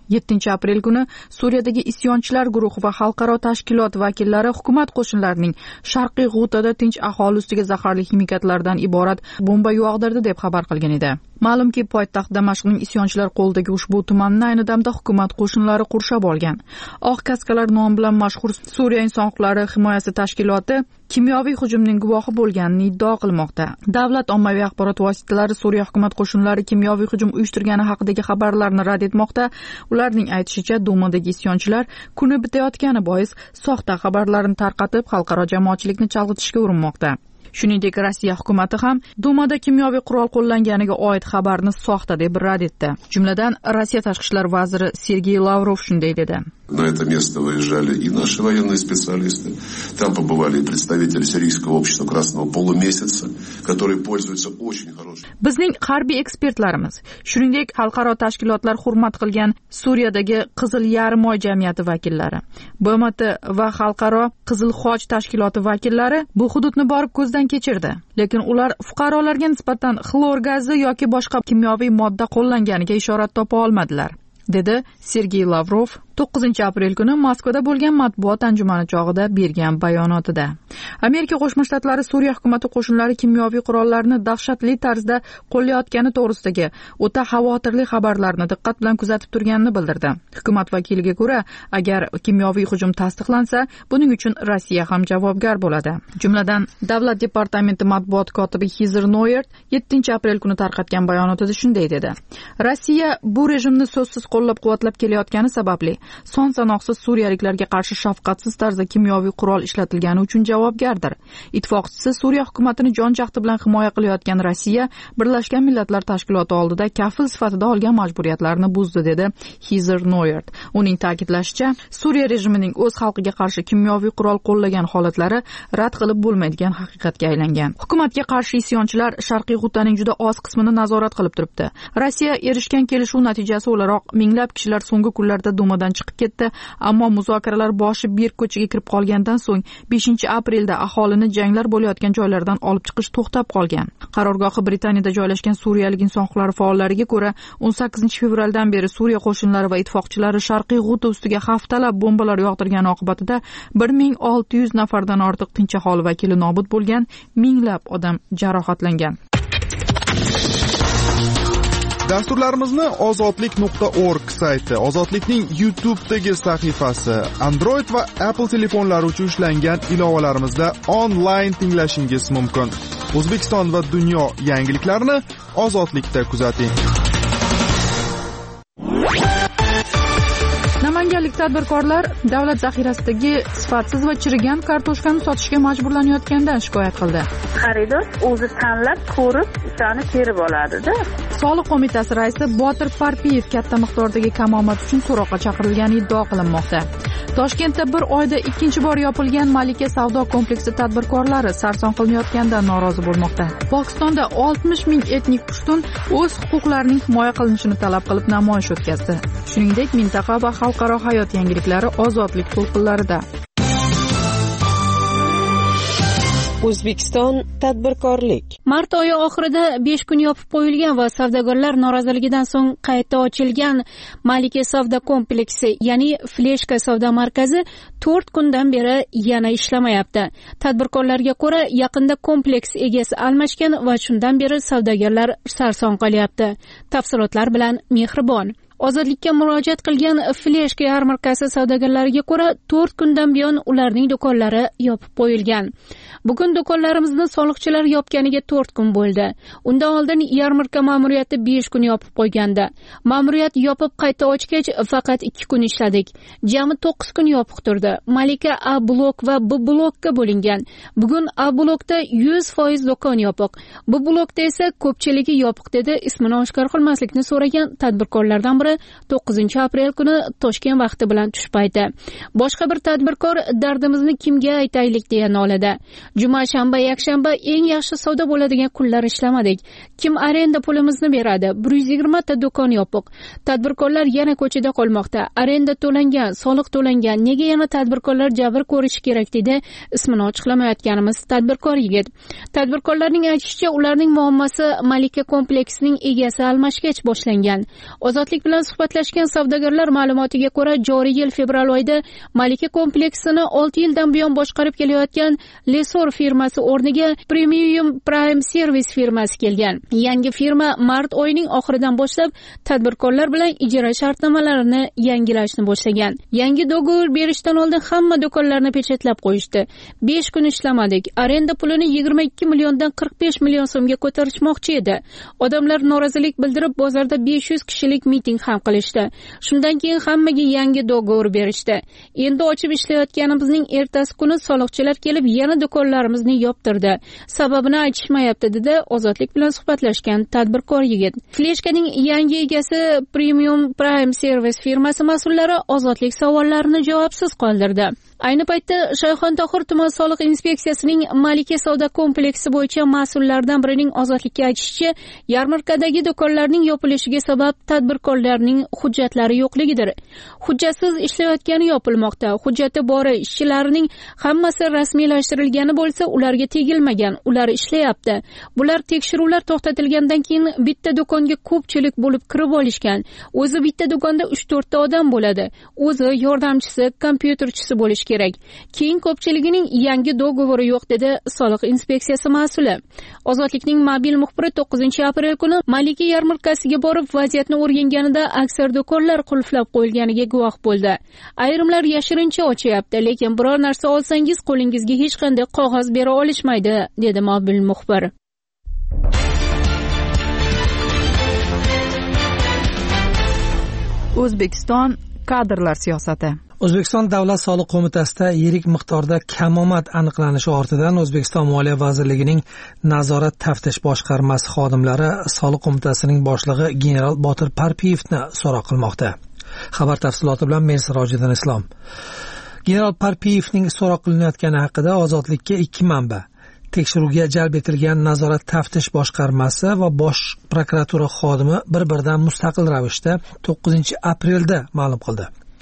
yettinchi aprel kuni Suriyadagi isyonchilar guruhi va xalqaro tashkilot vakillari hukumat qo'shinlarining Sharqiy G'utada tinch aholi ustiga zaharli ximikatlardan iborat bomba yog'dirdi deb xabar qilgan edi. Ma'lumki, poytaxt Damashqning isyonchilar qo'lidagi ushbu tumanni ayni damda hukumat qo'shinlari qurshab olgan. Oq kaskalar nomi bilan mashhur Suriya inson huquqlari himoyasi tashkiloti kimyoviy hujumning guvohi bo'lganini iddao qilmoqda. Davlat ommaviy axborot vositalari Suriya hukumat qo'shinlari kimyoviy hujum uyushtirgani haqidagi xabarlarni rad etmoqda. Ularning aytishicha, Dumadagi isyonchilar kuni bitayotgani bois soxta xabarlarni tarqatib, xalqaro jamoatchilikni chalg'itishga urinmoqda. Shuningdek, Rossiya hukumati ham Dumada kimyoviy qurol qo'llanganiga oid xabarni soxta deb rad etdi. Jumladan, Rossiya tashqi ishlar vaziri Sergey Lavrov shunday dedi: На это место выезжали и наши военные специалисты. Там побывали и представители Сирийского общества Красного полумесяца, которые пользуются очень хорошим. Bizning harbiy ekspertlarimiz, shuningdek xalqaro tashkilotlar hurmat qilgan Suriyadagi Qizil yarim oy jamiyati vakillari, B M T va xalqaro Qizil Xoch tashkiloti vakillari bu hududni borib ko'zdan kechirdi. Lekin ular fuqarolarga nisbatan xlor gazi yoki boshqa kimyoviy modda qo'llanganiga ishorat topa olmadilar, dedi Sergey Lavrov to'qqizinchi aprel kuni Moskvada bo'lgan matbuot anjumani chog'ida bergan bayonotida. Amerika Qo'shma Shtatlari Suriya hukumati qo'shinlari kimyoviy qurollarni dahshatli tarzda qo'llayotgani to'g'risidagi o'ta xavotirli xabarlarni diqqat bilan kuzatib turganini bildirdi. Hukumat vakiliga ko'ra, agar kimyoviy hujum tasdiqlansa, buning uchun Rossiya ham javobgar bo'ladi. Jumladan, Davlat departamenti matbuot kotibi Heather Nauert yettinchi aprel kuni tarqatgan bayonotida shunday dedi: Rossiya bu rejimni so'zsiz qo'llab-quvvatlab kelayotgani sababli son sanoqsiz suriyaliklarga qarshi shafqatsiz tarzda kimyoviy qurol ishlatilgani uchun javobgardir. Ittifoqchisi Suriya hukumatini jon jahdi bilan himoya qilayotgan Rossiya Birlashgan Millatlar Tashkiloti oldida kafil sifatida olgan majburiyatlarini buzdi, dedi Heather Nauert. Uning ta'kidlashicha, Suriya rejimining o'z xalqiga qarshi kimyoviy qurol qo'llagan holatlari rad qilib bo'lmaydigan haqiqatga aylangan. Hukumatga qarshi isyonchilar Sharqiy G'utaning juda oz qismini nazorat qilib turibdi. Rossiya erishgan kelishuv natijasi o'laroq minglab kishilar so'nggi kunlarda Dumadan chiqib ketdi, ammo muzokaralar boshi berk ko'chaga kirib qolgandan so'ng beshinchi aprelda aholini janglar bo'layotgan joylardan olib chiqish to'xtab qolgan. Qarorgohi Britaniyada joylashgan suriyalik inson huquqlari faollariga ko'ra, o'n sakkizinchi fevraldan beri Suriya qo'shinlari va ittifoqchilari Sharqiy G'uta ustiga haftalab bombalar yog'dirgani oqibatida bir ming olti yuz nafardan ortiq tinch aholi vakili nobud bo'lgan, minglab odam jarohatlangan. Dasturlarimizni ozodlik nuqta org sayti, Ozodlikning YouTube'dagi sahifasi, Android va Apple telefonlari uchun ishlangan ilovalarimizda onlayn tinglashingiz mumkin. O'zbekiston va dunyo yangiliklarini Ozodlikda kuzating. Namanganlik tadbirkorlar davlat zaxirasidagi sifatsiz va chirigan kartoshkani sotishga majburlanayotgandan shikoyat qildi. Xaridor o'zi tanlab, ko'rib, o'shani terib oladi-da. Soliq qo'mitasi raisi Botir Parpiyev katta miqdordagi kamomad uchun so'roqqa chaqirilgani iddao qilinmoqda. Toshkentda bir oyda ikkinchi bor yopilgan Malika savdo kompleksi tadbirkorlari sarson qilinayotganidan norozi bo'lmoqda. Pokistonda oltmish ming etnik pushtun o'z huquqlarining himoya qilinishini talab qilib namoyish o'tkazdi. Shuningdek, mintaqa va xalqaro hayot yangiliklari ozodlik to'lqinlarida. O'zbekiston tadbirkorlik. Mart oyi oxirida besh kun yopib qo'yilgan va savdogarlar noroziligidan so'ng qayta ochilgan Malika savdo kompleksi, ya'ni Fleshka savdo markazi to'rt kundan beri yana ishlamayapti. Tadbirkorlarga ko'ra, yaqinda kompleks egasi almashgan va shundan beri savdogarlar sarson qilyapti. Tafsilotlar bilan Mehribon. Ozodlikka murojaat qilgan Fleshka yarmarkasi savdogarlariga ko'ra, to'rt kundan buyon ularning do'konlari yopib qo'yilgan. Bugun do'konlarimizni soliqchilar yopganiga to'rt kun bo'ldi. Undan oldin yarmarka ma'muriyati besh kun yopib qo'ygandi. Ma'muriyat yopib qayta ochgach faqat ikki kun ishladik. Jami to'qqiz kun yopiq turdi. Malika A blok va B blokka bo'lingan. Bugun A blokda yuz foiz do'kon yopiq. B blokda esa ko'pchiligi yopiq, dedi ismini oshkor qilmaslikni so'ragan tadbirkorlardan biri to'qqizinchi aprel kuni Toshkent vaqti bilan tush payti. Boshqa bir tadbirkor dardimizni kimga aytaylik deya noladi. Juma, shanba, yakshanba eng yaxshi savdo bo'ladigan kunlar ishlamadik. Kim arenda pulimizni beradi? bir yuz yigirma ta do'kon yopiq. Tadbirkorlar yana ko'chada qolmoqda. Arenda to'langan, soliq to'langan. Nega yana tadbirkorlar jabr ko'rishi kerak, dedi ismini ochiqlamayotganimiz tadbirkor yigit. Tadbirkorlarning aytishicha, ularning muammosi Malika kompleksining egasi almashgach boshlangan. Ozodlik bilan bilan suhbatlashgan savdogarlar ma'lumotiga ko'ra, joriy yil fevral oyida Malika kompleksini olti yildan buyon boshqarib kelayotgan Lesor firmasi o'rniga Premium Prime Service firmasi kelgan. Yangi firma mart oyining oxiridan boshlab tadbirkorlar bilan ijara shartnomalarini yangilashni boshlagan. Yangi dogovor berishdan oldin hamma do'konlarni pechatlab qo'yishdi. besh kun ishlamadik. Arenda pulini yigirma ikki milliondan qirq besh million so'mga ko'tarishmoqchi edi. Odamlar norozilik bildirib, bozorda besh yuz kishilik miting ham qilishdi. Shundan keyin hammaga yangi dogovor berishdi. Endi ochib ishlayotganimizning ertasi kuni soliqchilar kelib yana do'konlarimizni yoptirdi. Sababini aytishmayapti, dedi Ozodlik bilan suhbatlashgan tadbirkor yigit. Fleshkaning yangi egasi Premium Prime Service firmasi mas'ullari Ozodlik savollarini javobsiz qoldirdi. Ayni paytda Shayxontohur tuman soliq inspeksiyasining Malika savdo kompleksi bo'yicha mas'ullaridan birining Ozodlikka aytishicha, yarmarkadagi do'konlarning yopilishiga sabab tadbirkorlarning hujjatlari yo'qligidir. Hujjatsiz ishlayotgani yopilmoqda. Hujjati bori ishchilarning hammasi rasmiylashtirilgani bo'lsa, ularga tegilmagan, ular ishlayapti. Bular tekshiruvlar to'xtatilgandan keyin bitta do'konga ko'pchilik bo'lib kirib olishgan. O'zi bitta do'konda uch to'rt ta odam bo'ladi. O'zi, yordamchisi, kompyuterchisi bo'lish kerak. Keyin ko'pchiligining yangi dogovori yo'q, dedi soliq inspeksiyasi mas'uli. Ozodlikning mobil muxbiri to'qqizinchi aprel kuni Malika yarmarkasiga borib vaziyatni o'rganganida aksar do'konlar qulflab qo'yilganiga guvoh bo'ldi. Ayrimlar yashirincha ochyapti, lekin biror narsa olsangiz qo'lingizga hech qanday qog'oz bera olishmaydi, dedi mobil muxbir. O'zbekiston kadrlar siyosati. O'zbekiston Davlat soliq qo'mitasida yirik miqdorda kamomad aniqlanishi ortidan O'zbekiston Moliya vazirligining nazorat taftish boshqarmasi xodimlari soliq qo'mitasining boshlig'i general Botir Parpiyevni so'roq qilmoqda. Xabar tafsiloti bilan men Sirojiddin Islom. General Parpiyevning so'roq qilinayotgani haqida Ozodlikka ikki manba, tekshiruvga jalb etilgan nazorat taftish boshqarmasi va bosh prokuratura xodimi bir-biridan mustaqil ravishda to'qqizinchi aprelda ma'lum qildi.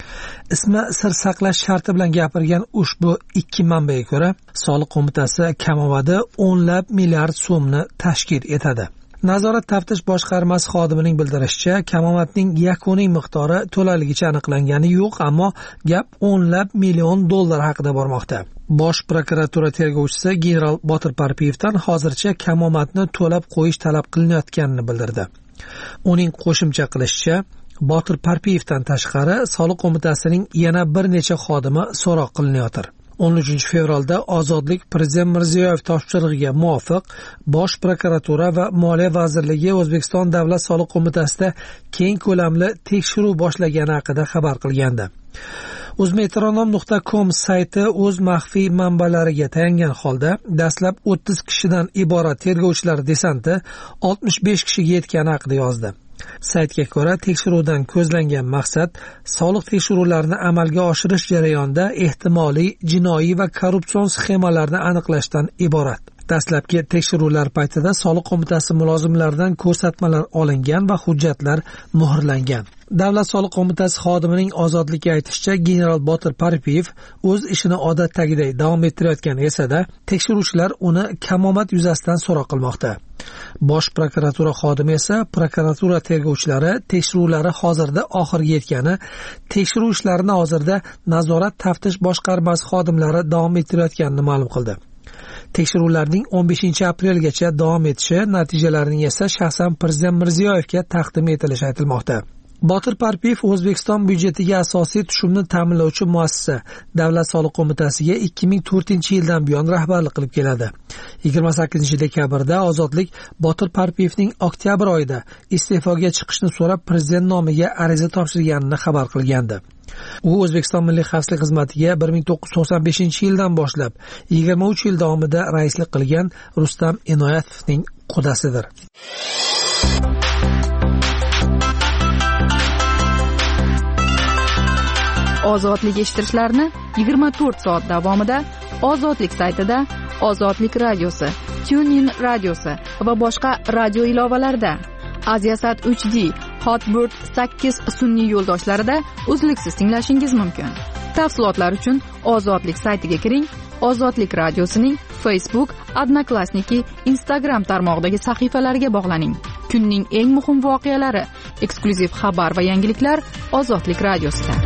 Ismi sir saqlash sharti bilan gapirgan ushbu ikki manbaga ko'ra, soliq qo'mitasi kamomadi o'nlab milliard so'mni tashkil etadi. Nazorat taftish boshqarmasi xodimining bildirishicha, kamomadning yakuniy miqdori to'laligicha aniqlangani yo'q, ammo gap o'nlab million dollar haqida bormoqda. Bosh prokuratura tergovchisi general Botir Parpiyevdan hozircha kamomadni to'lab qo'yish talab qilinayotganini bildirdi. Uning qo'shimcha qilishicha, Botir Parpiyevdan tashqari soliq qo'mitasining yana bir necha xodimi so'roq qilinayotir. o'n uchinchi fevralda Ozodlik Prezident Mirziyoyev topshirig'iga muvofiq Bosh prokuratura va Moliya vazirligi O'zbekiston Davlat soliq qo'mitasida keng ko'lamli tekshiruv boshlagani haqida xabar qilgandi. Uzmetronom nuqta com sayti o'z maxfiy manbalariga tayangan holda dastlab o'ttiz kishidan iborat tergovchilar desanti oltmish besh kishiga yetgani haqida yozdi. Saytga ko'ra, tekshiruvdan ko'zlangan maqsad soliq tekshiruvlarini amalga oshirish jarayonida ehtimoliy jinoiy va korrupsion sxemalarni aniqlashdan iborat. Dastlabki tekshiruvlar paytida soliq qo'mitasi mulozimlaridan ko'rsatmalar olingan va hujjatlar muhrlangan. Davlat soliq qo'mitasi xodimining Ozodlikka aytishicha, general Botir Parpiyev o'z ishini odatdagiday davom ettirayotgan esa-da, tekshiruvchilar uni kamomad yuzasidan so'roq qilmoqda. Bosh prokuratura xodimi esa prokuratura tergovchilari tekshiruvlari hozirda oxiriga yetgani, tekshiruv ishlarini hozirda nazorat taftish boshqarmasi xodimlari davom ettirayotganini ma'lum qildi. Tekshiruvlarning o'n beshinchi aprelgacha davom etishi, natijalarining esa shaxsan Prezident Mirziyoyevga taqdim etilishi aytilmoqda. Botir Parpiyev O'zbekiston byudjetiga asosiy tushumni ta'minlovchi muassasa Davlat soliq qo'mitasiga ikki ming to'rtinchi yildan buyon rahbarlik qilib keladi. yigirma sakkizinchi dekabrda Ozodlik Botir Parpiyevning oktyabr oyida iste'foga chiqishni so'rab prezident nomiga ariza topshirganini xabar qilgandi. U O'zbekiston Milliy xavfsizlik xizmatiga bir ming to'qqiz yuz to'qson beshinchi yildan boshlab yigirma uch yil davomida raislik qilgan Rustam Inoyatovning qudasidir. Ozodlik eshittirishlarni yigirma to'rt soat davomida Ozodlik saytida, Ozodlik radiosi, TuneIn radiosi va boshqa radio ilovalarida, Aziasat uch D, Hotbird sakkiz sun'iy yo'ldoshlarida uzluksiz tinglashingiz mumkin. Tafsilotlar uchun Ozodlik saytiga kiring. Ozodlik radiosining Facebook, Odnoklassniki, Instagram tarmog'idagi sahifalariga bog'laning. Kunning eng muhim voqealari, Eksklyuziv xabar va yangiliklar Ozodlik radiosida.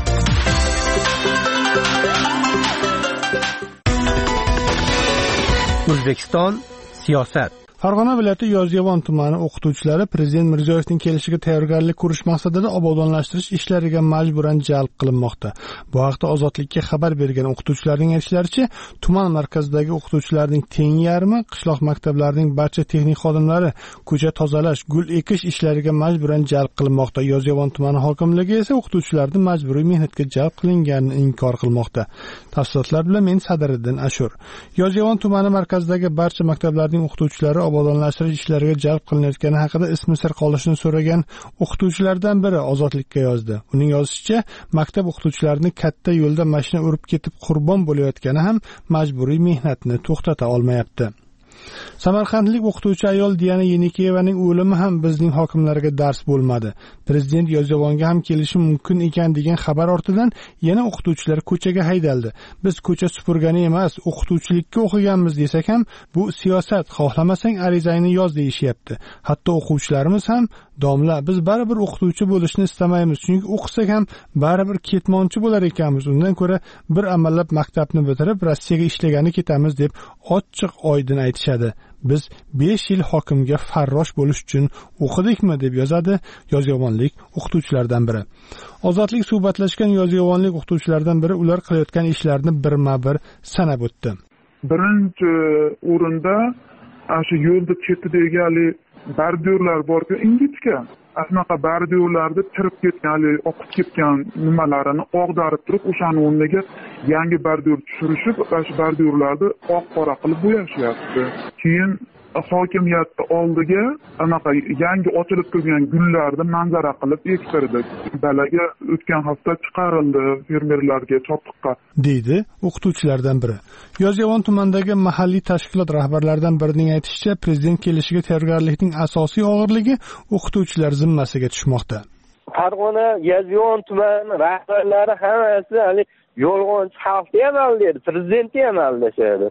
O'zbekiston siyosat. Farg'ona viloyati Yozyovon tumani o'qituvchilari Prezident Mirziyoyevning kelishiga tayyorgarlik ko'rish maqsadida obodonlashtirish ishlariga majburan jalb qilinmoqda. Bu haqda Ozodlikka xabar bergan o'qituvchilarning aytishlaricha, tuman markazidagi o'qituvchilarning teng yarmi qishloq maktablarining barcha texnik xodimlari ko'cha tozalash, gul ekish ishlariga majburan jalb qilinmoqda. Yozyovon tumani hokimligi esa o'qituvchilarning majburiy mehnatga jalb qilinganini inkor qilmoqda. Tafsilotlar bilan men Sadiriddin Ashur. Yozyovon tumani markazidagi barcha maktablarning o'qituvchilari obodonlashtirish ishlariga jalb qilinayotgani haqida ismi sir qolishini so'ragan o'qituvchilardan biri Ozodlikka yozdi. Uning yozishicha, maktab o'qituvchilarini katta yo'lda mashina urib ketib qurbon bo'layotgani ham majburiy mehnatni to'xtata olmayapti. Samarqandlik o'qituvchi ayol Diana Yenikeyevaning o'limi ham bizning hokimlarga dars bo'lmadi. Prezident Yozyovonga ham kelishi mumkin ekan degan xabar ortidan yana o'qituvchilar ko'chaga haydaldi. Biz ko'cha supurgani emas, o'qituvchilikka o'qiganmiz desak ham, bu siyosat, xohlamasang arizangni yoz deyishyapti. Hatto o'quvchilarimiz ham, domla, biz baribir o'qituvchi bo'lishni istamaymiz, chunki o'qisak ham baribir ketmonchi bo'lar ekanmiz. Undan ko'ra bir amallab maktabni bitirib Rossiyaga ishlagani ketamiz deb ochiq oydin aytishadi. Biz besh yil hokimga farrosh bo'lish uchun o'qidikmi deb yozadi yozyovonlik o'qituvchilardan biri. Ozodlik suhbatlashgan yozyovonlik o'qituvchilardan biri ular qilayotgan ishlarni birma-bir sanab o'tdi. Birinchi o'rinda shu yo'lda chetidagi bardyorlar bor-ku, ingichka. Anaqa bardyorlarni tirib ketgan, oqib ketgan nimalarini og'darib turib, o'shaning o'rniga yangi bardyor tushirishib, shu bardyorlarni oq-qora qilib bo'yashyapti. Keyin hokimiyatni oldiga anaqa yangi ochilib turgan gullarni manzara qilib ektirdi. Dalaga o'tgan hafta chiqarildi fermerlarga chopiqqa, deydi o'qituvchilardan biri. Yozyovon tumanidagi mahalliy tashkilot rahbarlaridan birining aytishicha, prezident kelishiga tayyorgarlikning asosiy og'irligi o'qituvchilar zimmasiga tushmoqda. Farg'ona Yozyovon tumani rahbarlari hammasi hali yolg'onchi xalqni ham aldaydi, prezidentni ham aldashadi.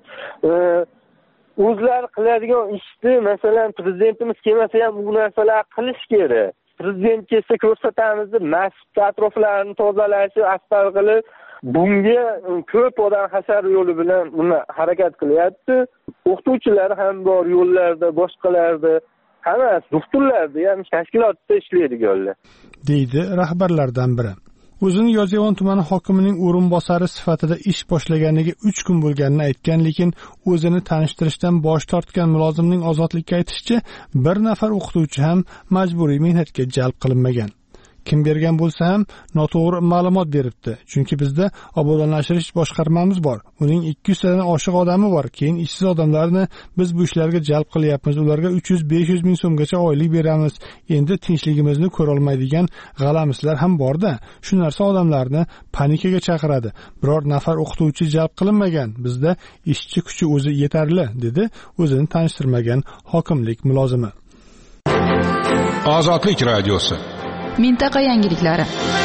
O'zlari qiladigan ishni, masalan, prezidentimiz kelmasa ham bu narsalar qilish kerak. Prezident kelsa ko'rsatamiz deb masjid atroflarini tozalashi, asfalt qilib, bunga ko'p odam hashar yo'li bilan buni harakat qilyapti. O'qituvchilar ham bor yo'llarda, boshqalarda, hammasi doktorlarda ham tashkilotda ishlaydiganlar, deydi rahbarlardan biri. O'zini Yozyovon tumani hokimining o'rinbosari sifatida ish boshlaganiga uch kun bo'lganini aytgan, lekin o'zini tanishtirishdan bosh tortgan mulozimning Ozodlikka aytishicha, bir nafar o'qituvchi ham majburiy mehnatga jalb qilinmagan. Kim bergan bo'lsa ham noto'g'ri ma'lumot beribdi. Chunki bizda obodonlashtirish boshqarmamiz bor. Uning ikki yuz tadan oshiq odami bor. Keyin ishsiz odamlarni biz bu ishlarga jalb qilyapmiz. Ularga uch yuz besh yuz ming so'mgacha oylik beramiz. Endi tinchligimizni ko'ra olmaydigan g'alamislar ham bor-da. Shu narsa odamlarni panikaga chaqiradi. Biror nafar o'qituvchi jalb qilinmagan. Bizda ishchi kuchi o'zi yetarli, dedi o'zini tanishtirmagan hokimlik mulozimi. Ozodlik radiosi. Mintaqa yangiliklari.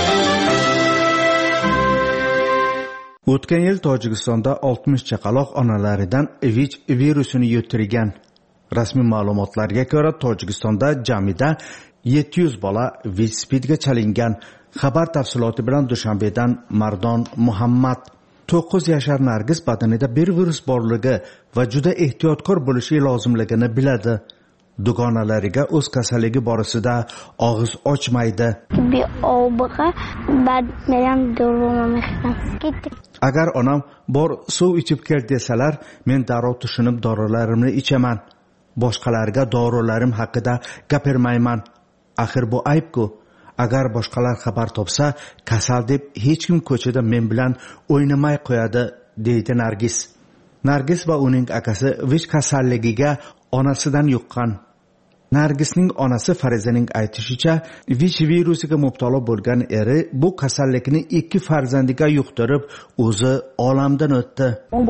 O'tgan yil Tojikistonda oltmish chaqaloq onalaridan VICH virusini yuqtirgan. Rasmiy ma'lumotlarga ko'ra, Tojikistonda jamida yetti yuz bola VICH SPIDga chalingan. Xabar tafsiloti bilan Dushanbedan Mardon Muhammad. to'qqiz yashar Nargiz badanida bir virus borligi va juda ehtiyotkor bo'lishi lozimligini biladi. Dugonalariga o'z kasalligi borasida og'iz ochmaydi. Agar onam bor suv ichib kel desalar, men darrov tushunib dorilarimni ichaman. Boshqalarga dorilarim haqida gapirmayman. Axir bu ayb-ku. Agar boshqalar xabar topsa, kasal deb hech kim ko'chada men bilan o'ynamay qo'yadi, deydi Nargiz. Nargiz va uning akasi VICH kasalligiga onasidan yuqqan. Nargisning onasi Farizaning aytishicha, VICH virusiga mubtalo bo'lgan eri bu kasallikni ikki farzandiga yuqtirib, o'zi olamdan o'tdi.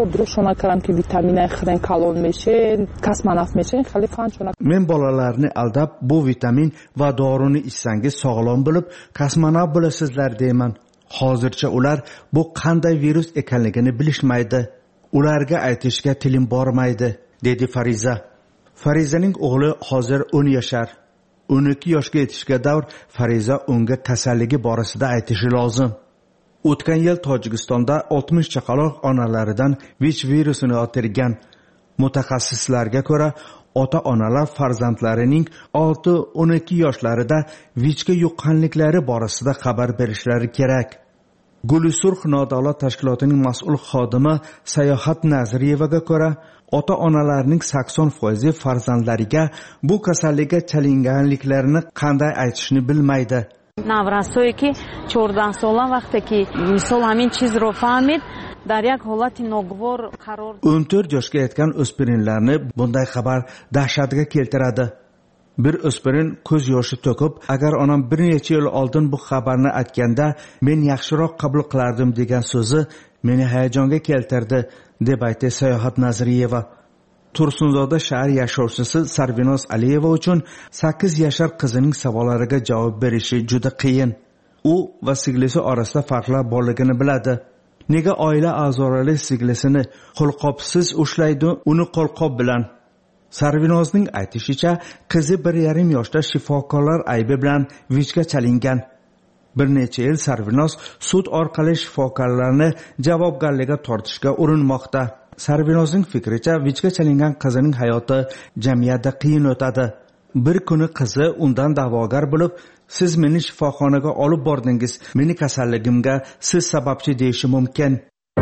Men bolalarni aldab, bu vitamin va dorini ichsangiz sog'lom bo'lib, kosmonavt bo'lasizlar deyman. Hozircha ular bu qanday virus ekanligini bilishmaydi. Ularga aytishga tilim bormaydi, dedi Fariza. Farizaning o'g'li hozir o'n yashar. o'n ikki yoshga yetishga davr Fariza unga kasalligi borasida aytishi lozim. O'tgan yil Tojikistonda oltmish chaqaloq onalaridan V I C virusini yuqtirgan. Mutaxassislarga ko'ra, ota-onalar farzandlarining olti o'n ikki yoshlarida V I C ga yuqqanliklari borasida xabar berishlari kerak. Gulisurx nodavlat tashkilotining mas'ul xodimi Sayohat Nazriyevaga ko'ra, ota-onalarning sakson foizi farzandlariga bu kasallikka chalinganliklarini qanday aytishni bilmaydi. наврасое ки чордаҳ сола вақте ки мисол ҳамин чизро фаҳмид дар як ҳолати ноговор қарор o'n to'rt yoshga yetgan o'spirinlarni bunday xabar dahshatga keltiradi. Bir o'spirin ko'z yoshi to'kib, agar onam bir necha yil oldin bu xabarni aytganda men yaxshiroq qabul qilardim degan so'zi meni hayajonga keltirdi, deb aytdi Sayohat Nazriyeva. Tursunzoda shahar yashovchisi Sarvinoz Aliyeva uchun sakkiz yashar qizining savollariga javob berishi juda qiyin. U va singlisi orasida farqlar borligini biladi. Nega oila a'zolari singlisini qo'lqopsiz ushlaydi, uni qo'lqop bilan? Sarvinozning aytishicha, qizi bir yarim yoshda shifokorlar aybi bilan V I C ga chalingan. Bir necha yil Sarvinoz sud orqali shifokorlarni javobgarlikka tortishga urinmoqda. Sarvinozning fikricha, V I C ga chalingan qizining hayoti jamiyatda qiyin o'tadi. Bir kuni qizi undan da'vogar bo'lib, siz meni shifoxonaga olib bordingiz, meni kasalligimga siz sababchi deyishi mumkin.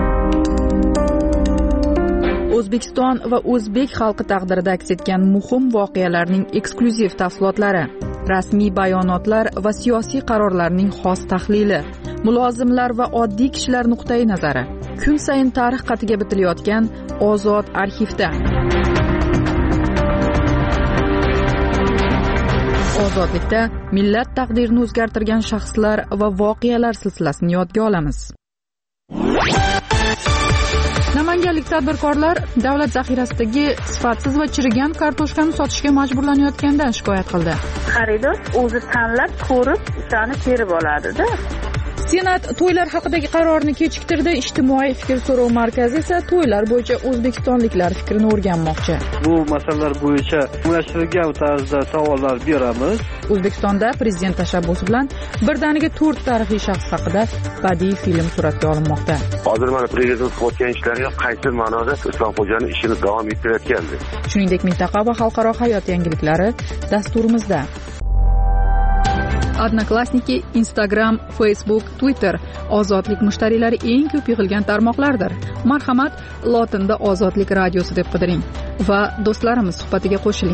O'zbekiston va o'zbek xalqi taqdirida aks etgan muhim voqealarning eksklyuziv tafsilotlari, rasmiy bayonotlar va siyosiy qarorlarning xos tahlili, mulozimlar va oddiy kishilar nuqtai nazari, kun sayin tarix qatiga bitilayotgan Ozod arxivda. Ozodlikda millat taqdirini o'zgartirgan shaxslar va voqealar silsilasini yodga olamiz. Namanganlik tadbirkorlar davlat zaxirasidagi sifatsiz va chirigan kartoshkani sotishga majburlanayotganidan shikoyat qildi. Xaridor o'zi tanlab, ko'rib, o'shani terib oladi-da. Senat to'ylar haqidagi qarorni kechiktirdi. Ijtimoiy fikr so'rov markazi esa to'ylar bo'yicha o'zbekistonliklar fikrini o'rganmoqchi. Bu masalalar bo'yicha unashtirilgan tarzda savollar beramiz. O'zbekistonda prezident tashabbusi bilan birdaniga to'rt tarixiy shaxs haqida badiiy film suratga olinmoqda. Hozir mana prezident qilayotgan ishlariga qaysi ma'noda Islomxo'janing ishini davom ettirayotgandi. Shuningdek, mintaqa va xalqaro hayot yangiliklari dasturimizda. Odnoklassniki, Instagram, Facebook, Twitter ozodlik mushtariylari eng ko'p yig'ilgan tarmoqlardir. Marhamat, lotinda Ozodlik radiosi deb qidiring va do'stlarimiz suhbatiga qo'shiling.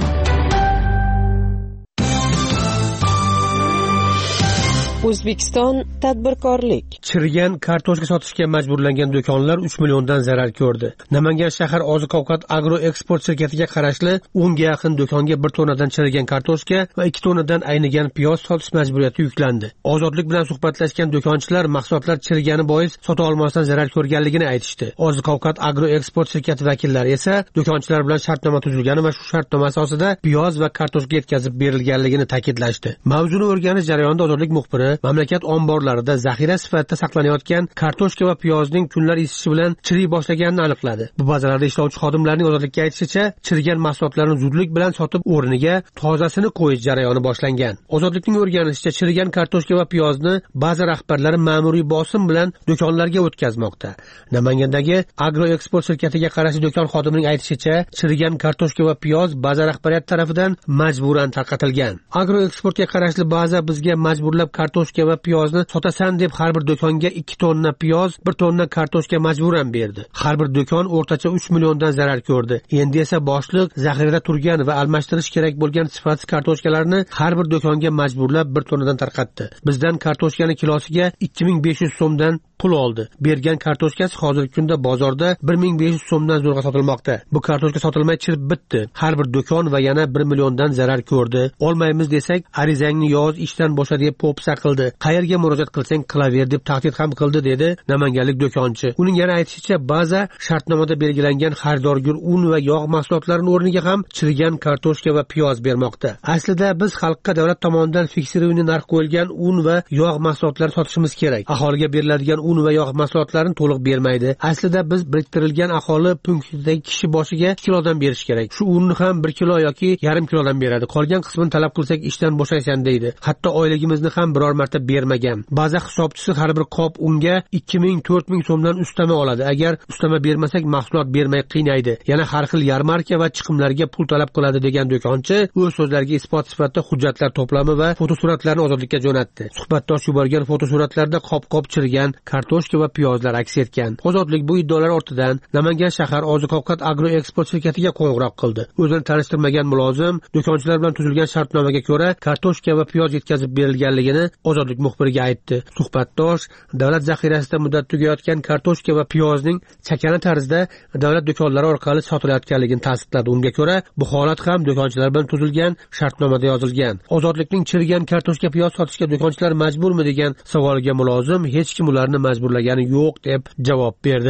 O'zbekiston tadbirkorlik. Chirigan kartoshka sotishga majburlangan do'konlar uch milliondan zarar ko'rdi. Namangan shahar oziq-ovqat agro eksport shirkatiga qarashli o'n ga yaqin do'konga bir tonnadan chirigan kartoshka va ikki tonnadan aynigan piyoz sotish majburiyati yuklandi. Ozodlik bilan suhbatlashgan do'konchilar mahsulotlar chirigani bois sota olmasdan zarar ko'rganligini aytishdi. Oziq-ovqat agro eksport shirkati vakillari esa do'konchilar bilan shartnoma tuzilgani va shu shartnoma asosida piyoz va kartoshka yetkazib berilganligini ta'kidlashdi. Mavzuni o'rganish jarayonida Ozodlik muxbiri mamlakat omborlarida zaxira sifatida saqlanayotgan kartoshka va piyozning kunlar isishi bilan chiriy boshlaganini aniqladi. Bu bazalarda ishlovchi xodimlarning Ozodlikka aytishicha, chirigan mahsulotlarni zudlik bilan sotib o'rniga tozasini qo'yish jarayoni boshlangan. Ozodlikning o'rganishicha, chirigan kartoshka va piyozni ba'zi rahbarlari ma'muriy bosim bilan do'konlarga o'tkazmoqda. Namangandagi agro eksport shirkatiga qarashli do'kon xodimining aytishicha, chirigan kartoshka va piyoz baza rahbariyati tarafidan majburan tarqatilgan. Agro eksportga qarashli baza bizga majburlab kartoshka va piyozni sotasan deb har bir do'konga ikki tonna piyoz, bir tonna kartoshka majburan berdi. Har bir do'kon o'rtacha uch milliondan zarar ko'rdi. Endi esa boshliq zaxirada turgan va almashtirish kerak bo'lgan sifatsiz kartoshkalarni har bir do'konga majburlab bir tonnadan tarqatdi. Bizdan kartoshkani kilosiga ikki ming besh yuz so'mdan pul oldi. Bergan kartoshkasi hozirgi kunda bozorda bir ming besh yuz so'mdan zo'rg'a sotilmoqda. Bu kartoshka sotilmay chirib bitdi. Har bir do'kon va yana bir milliondan zarar ko'rdi. Olmaymiz desak, arizangni yoz, ishdan bo'sha deb po'pisa qildi. Qayerga murojaat qilsang qilaver deb tahdid ham qildi, dedi namanganlik do'konchi. Uning yana aytishicha, ba'zi shartnomada belgilangan xaridorgir un va yog' mahsulotlarining o'rniga ham chirigan kartoshka va piyoz bermoqda. Aslida biz xalqqa davlat tomonidan fiksiruvni narx qo'yilgan un va yog' mahsulotlarini sotishimiz kerak. Aholiga beriladigan un va yog' mahsulotlarini to'liq bermaydi. Aslida biz biriktirilgan aholi punktidagi kishi boshiga ikki kilodan berish kerak. Shu unni ham bir kilo yoki yarim kilodan beradi. Qolgan qismini talab qilsak ishdan bo'shaysan deydi. Hatto oyligimizni ham biror marta bermagan. Ba'zi hisobchisi har bir qop unga ikki ming to'rt ming so'mdan ustama oladi. Agar ustama bermasak mahsulot bermay qiynaydi. Yana har xil yarmarka va chiqimlarga pul talab qiladi degan do'konchi o'z so'zlariga isbot sifatida hujjatlar to'plami va fotosuratlarni ozodlikka jo'natdi. Suhbatdosh yuborgan fotosuratlarda qop-qop chirigan kartoshka va piyozlar aks etgan. Ozodlik bu iddaolar ortidan Namangan shahar oziq-ovqat agro eksport shirkatiga qo'ng'iroq qildi. O'zini tanishtirmagan mulozim do'konchilar bilan tuzilgan shartnomaga ko'ra kartoshka va piyoz yetkazib berilganligini Ozodlik muxbiriga aytdi. Suhbatdosh davlat zaxirasida muddat tugayotgan kartoshka va piyozning chakana tarzda davlat do'konlari orqali sotilayotganligini tasdiqladi. Unga ko'ra bu holat ham do'konchilar bilan tuzilgan shartnomada yozilgan. Ozodlikning chirigan kartoshka piyoz sotishga do'konchilar majburmi degan savoliga mulozim hech kim ularni majburlagani yo'q deb javob berdi.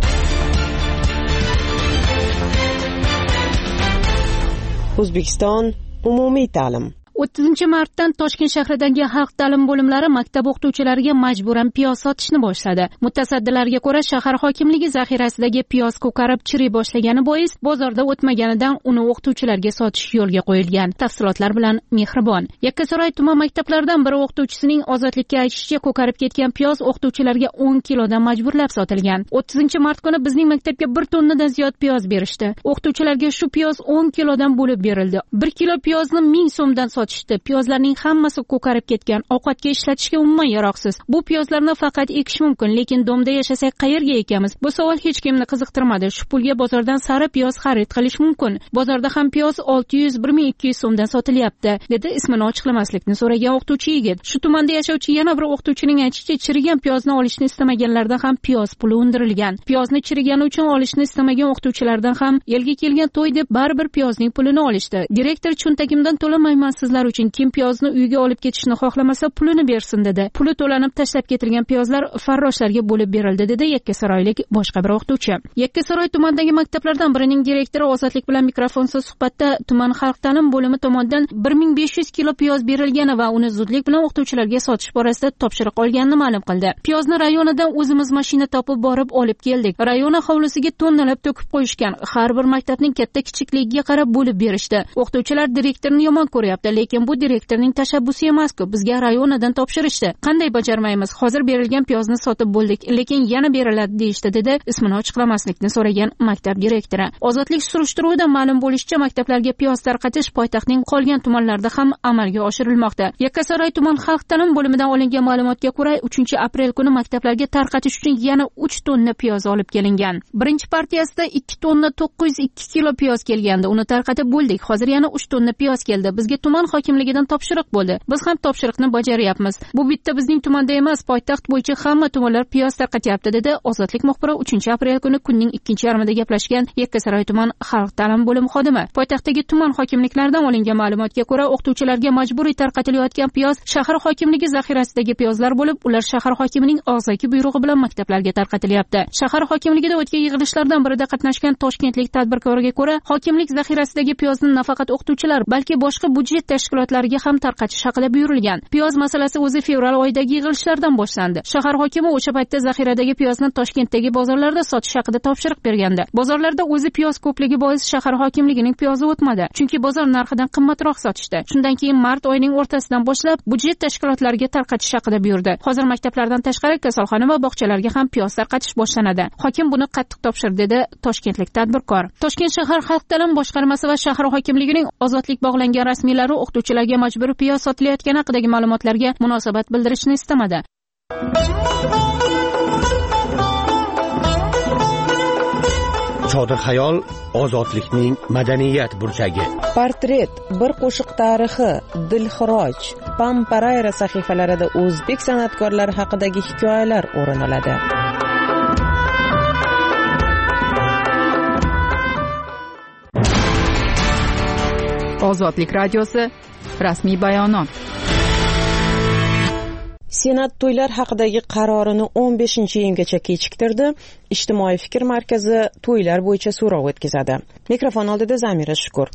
O'zbekiston umumiy ta'lim o'ttizinchi martdan Toshkent shahridagi xalq ta'lim bo'limlari maktab o'qituvchilariga majburan piyoz sotishni boshladi. Mutasaddilarga ko'ra, shahar hokimligi zaxirasidagi piyoz ko'karib chiriy boshlagani bois bozorda o'tmaganidan uni o'qituvchilarga sotish yo'lga qo'yilgan. Tafsilotlar bilan Mehribon. Yakkasaroy tuman maktablaridan biri o'qituvchisining Ozodlikka aytishicha, ko'karib ketgan piyoz o'qituvchilarga o'n kilodan majburlab sotilgan. o'ttizinchi mart kuni bizning maktabga bir tonnadan ziyod piyoz berishdi. O'qituvchilarga shu piyoz o'n kilodan bo'lib berildi. bir kilo piyozni ming so'mdan sotishdi. Piyozlarning hammasi ko'karib ketgan, ovqatga ishlatishga umuman yaroqsiz. Bu piyozlarni faqat ekish mumkin, lekin domda yashasak qayerga ekamiz? Bu savol hech kimni qiziqtirmadi. Shu pulga bozordan sari piyoz xarid qilish mumkin. Bozorda ham piyoz olti yuz bir ming ikki yuz so'mdan sotilyapti, dedi ismini ochiqlamaslikni so'ragan o'qituvchi yigit. Shu tumanda yashovchi yana bir o'qituvchining aytishicha, chirigan piyozni olishni istamaganlardan ham piyoz puli undirilgan. Piyozni chirigani uchun olishni istamagan o'qituvchilardan ham elga kelgan to'y deb baribir piyozning pulini olishdi. Direktor cho'ntagimdan to'lamayman sizlar uchun kim piyozni uyga olib ketishni xohlamasa pulini bersin dedi. Puli to'lanib tashlab ketilgan piyozlar farroshlarga bo'lib berildi, dedi yakkasaroylik boshqa bir o'qituvchi. Yakkasaroy tumanidagi maktablardan birining direktori Ozodlik bilan mikrofonsiz suhbatda tuman xalq ta'lim bo'limi tomonidan bir ming besh yuz kilo piyoz berilgani va uni zudlik bilan o'qituvchilarga sotish borasida topshiriq olganini ma'lum qildi. Piyozni rayonidan o'zimiz mashina topib borib olib keldik. Rayon hovlisiga tonnalab to'kib qo'yishgan. Har bir maktabning katta kichikligiga qarab bo'lib berishdi. O'qituvchilar direktorni yomon ko'ryapti, lekin bu direktorning tashabbusi emas-ku. Bizga rayonidan topshirishdi. Qanday bajarmaymiz? Hozir berilgan piyozni sotib bo'ldik, lekin yana beriladi deyishdi, dedi ismini ochiqlamaslikni so'ragan maktab direktori. Ozodlik surishtiruvidan ma'lum bo'lishicha, maktablarga piyoz tarqatish poytaxtning qolgan tumanlarida ham amalga oshirilmoqda. Yakkasaroy tuman xalq ta'lim bo'limidan olingan ma'lumotga ko'ra, uchinchi aprel kuni maktablarga tarqatish uchun yana uch tonna piyoz olib kelingan. Birinchi partiyasida ikki tonna to'qqiz yuz ikki kilo piyoz kelgandi. Uni tarqatib bo'ldik. Hozir yana uch tonna piyoz keldi. Bizga tuman hokimligidan topshiriq bo'ldi. Biz ham topshiriqni bajaryapmiz. Bu bitta bizning tumanda emas, poytaxt bo'yicha hamma tumanlar piyoz tarqatyapti, dedi Ozodlik muxbiri uchinchi aprel kuni kunning ikkinchi yarmida gaplashgan Yakkasaroy tuman xalq ta'lim bo'limi xodimi. Poytaxtdagi tuman hokimliklaridan olingan ma'lumotga ko'ra, o'qituvchilarga majburiy tarqatilayotgan piyoz shahar hokimligi zaxirasidagi piyozlar bo'lib, ular shahar hokimining og'zaki buyrug'i bilan maktablarga tarqatilyapti. Shahar hokimligida o'tgan yig'ilishlardan birida qatnashgan toshkentlik tadbirkorga ko'ra, hokimlik zaxirasidagi piyozni nafaqat o'qituvchilar, balki boshqa budjet tashkilotlariga ham tarqatish haqida buyurilgan. Piyoz masalasi o'zi fevral oyidagi yig'ilishlardan boshlandi. Shahar hokimi o'sha paytda zaxiradagi piyozni Toshkentdagi bozorlarda sotish haqida topshiriq bergandi. Bozorlarda o'zi piyoz ko'pligi bois shahar hokimligining piyozi o'tmadi, chunki bozor narxidan qimmatroq sotishdi. Shundan keyin mart oyining o'rtasidan boshlab budjet tashkilotlariga tarqatish haqida buyurdi. Hozir maktablardan tashqari kasalxona va bog'chalarga ham piyoz tarqatish boshlanadi. Hokim buni qattiq topshirdi, dedi toshkentlik tadbirkor. Toshkent shahar xalq ta'lim boshqarmasi va shahar hokimligining Ozodlik bog'langan rasmiylari o'qituvchilarga majburiy piyoz sotilayotgani haqidagi ma'lumotlarga munosabat bildirishni istamadi. Chodir xayol ozodlikning madaniyat burchagi. Portret, bir qo'shiq tarixi, Dilxiroj, Pamparayra sahifalarida o'zbek san'atkorlari haqidagi hikoyalar o'rin oladi. Ozodlik radiosi rasmiy bayonot. Senat to'ylar haqidagi qarorini o'n beshinchi iyungacha kechiktirdi. Ijtimoiy fikr markazi to'ylar bo'yicha so'rov o'tkazadi. Mikrofon oldida Zamira Shukur.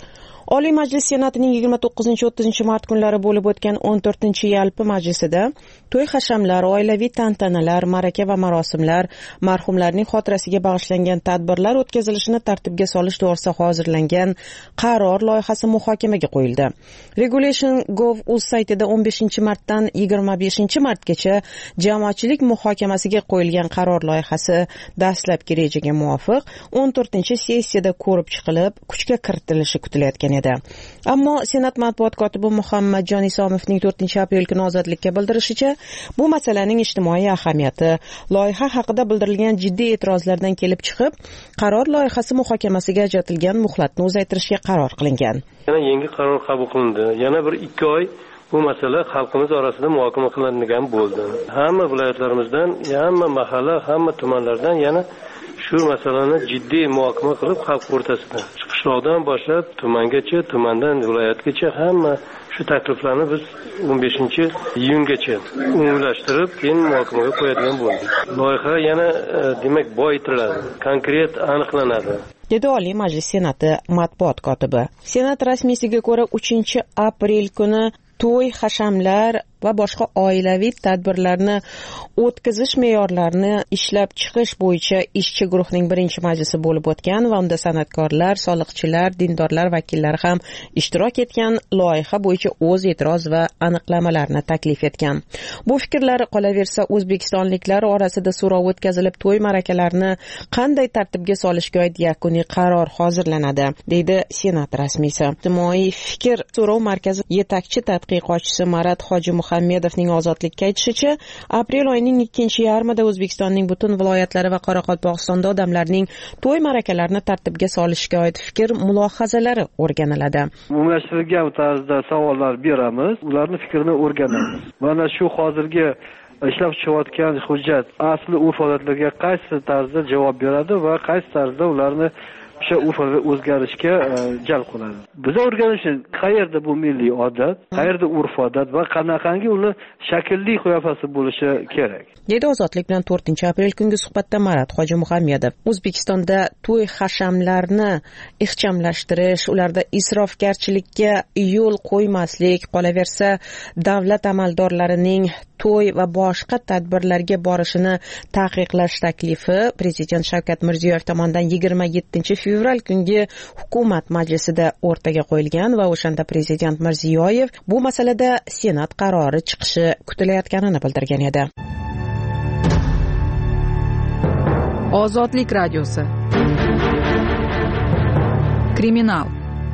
Oliy Majlis Senatining yigirma to'qqizinchi o'ttizinchi mart kunlari bo'lib o'tgan o'n to'rtinchi yalpi majlisida to'y hashamlar, oilaviy tantanalar, ma'raka va marosimlar, marhumlarning xotirasiga bag'ishlangan tadbirlar o'tkazilishini tartibga solish to'g'risida hozirlangan qaror loyihasi muhokamaga qo'yildi. Regulation dot gov dot uz saytida o'n beshinchi martdan yigirma beshinchi martgacha jamoatchilik muhokamasiga qo'yilgan qaror loyihasi dastlabki rejaga muvofiq o'n to'rtinchi sessiyada ko'rib chiqilib, kuchga kiritilishi kutilayotgan edi. Ammo Senat matbuot kotibi Muhammadjon Isomovning to'rtinchi aprel kuni Ozodlikka bildirishicha, bu masalaning ijtimoiy ahamiyati loyiha haqida bildirilgan jiddiy e'tirozlardan kelib chiqib, qaror loyihasi muhokamasiga ajratilgan muhlatni uzaytirishga qaror qilingan. Yana yangi qaror qabul qilindi. Yana bir ikki oy bu masala xalqimiz orasida muhokama qilinadigan bo'ldi. Hamma viloyatlarimizdan, hamma mahalla, hamma tumanlardan yana shu masalani jiddiy muhokama qilib, xalq o'rtasida qishloqdan boshlab tumangacha, tumandan viloyatgacha hamma shu takliflarni biz o'n beshinchi iyungacha umumlashtirib, keyin muhokamaga qo'yadigan bo'ldik. Loyiha yana demak boyitiladi, konkret aniqlanadi. Dedi Oliy Majlis Senati matbuot kotibi. Senat rasmiysiga ko'ra uchinchi aprel kuni to'y, hashamlar va boshqa oilaviy tadbirlarni o'tkazish me'yorlarini ishlab chiqish bo'yicha ishchi guruhning birinchi majlisi bo'lib o'tgan va unda san'atkorlar, soliqchilar, dindorlar vakillari ham ishtirok etgan, loyiha bo'yicha o'z e'tiroz va aniqlamalarni taklif etgan. Bu fikrlar qolaversa o'zbekistonliklar orasida so'rov o'tkazilib, to'y ma'rakalarni qanday tartibga solishga oid yakuniy qaror hozirlanadi, deydi Senat rasmiysi. Ijtimoiy fikr so'rov markazi yetakchi tadqiqotchisi Marat Hoji Muhammedovning Ozodlikka aytishicha, aprel oyining ikkinchi yarmida O'zbekistonning butun viloyatlari va Qoraqalpog'istonda odamlarning to'y ma'rakalarini tartibga solishga oid fikr mulohazalari o'rganiladi. Umumlashtirilgan tarzda savollar beramiz, ularning fikrini o'rganamiz. Mana shu hozirgi ishlab chiqayotgan hujjat asli urf-odatlarga qaysi tarzda javob beradi va qaysi tarzda ularni o'sha urfga o'zgarishga jalb qiladi. Biz o'rganishimiz qayerda bu milliy odat, qayerda urf-odat va qanaqangi uni shaklli qiyofasi bo'lishi kerak. Dedi Ozodlik bilan to'rtinchi aprel kungi suhbatda Marat Hoji Muhammedov. O'zbekistonda to'y hashamlarni ixchamlashtirish, ularda isrofgarchilikka yo'l qo'ymaslik, qolaversa davlat amaldorlarining to'y va boshqa tadbirlarga borishini taqiqlash taklifi Prezident Shavkat Mirziyoyev tomonidan yigirma yettinchi fevral kungi hukumat majlisida o'rtaga qo'yilgan va o'shanda Prezident Mirziyoyev bu masalada Senat qarori chiqishi kutilayotganini bildirgan edi. Ozodlik radiosi. Kriminal.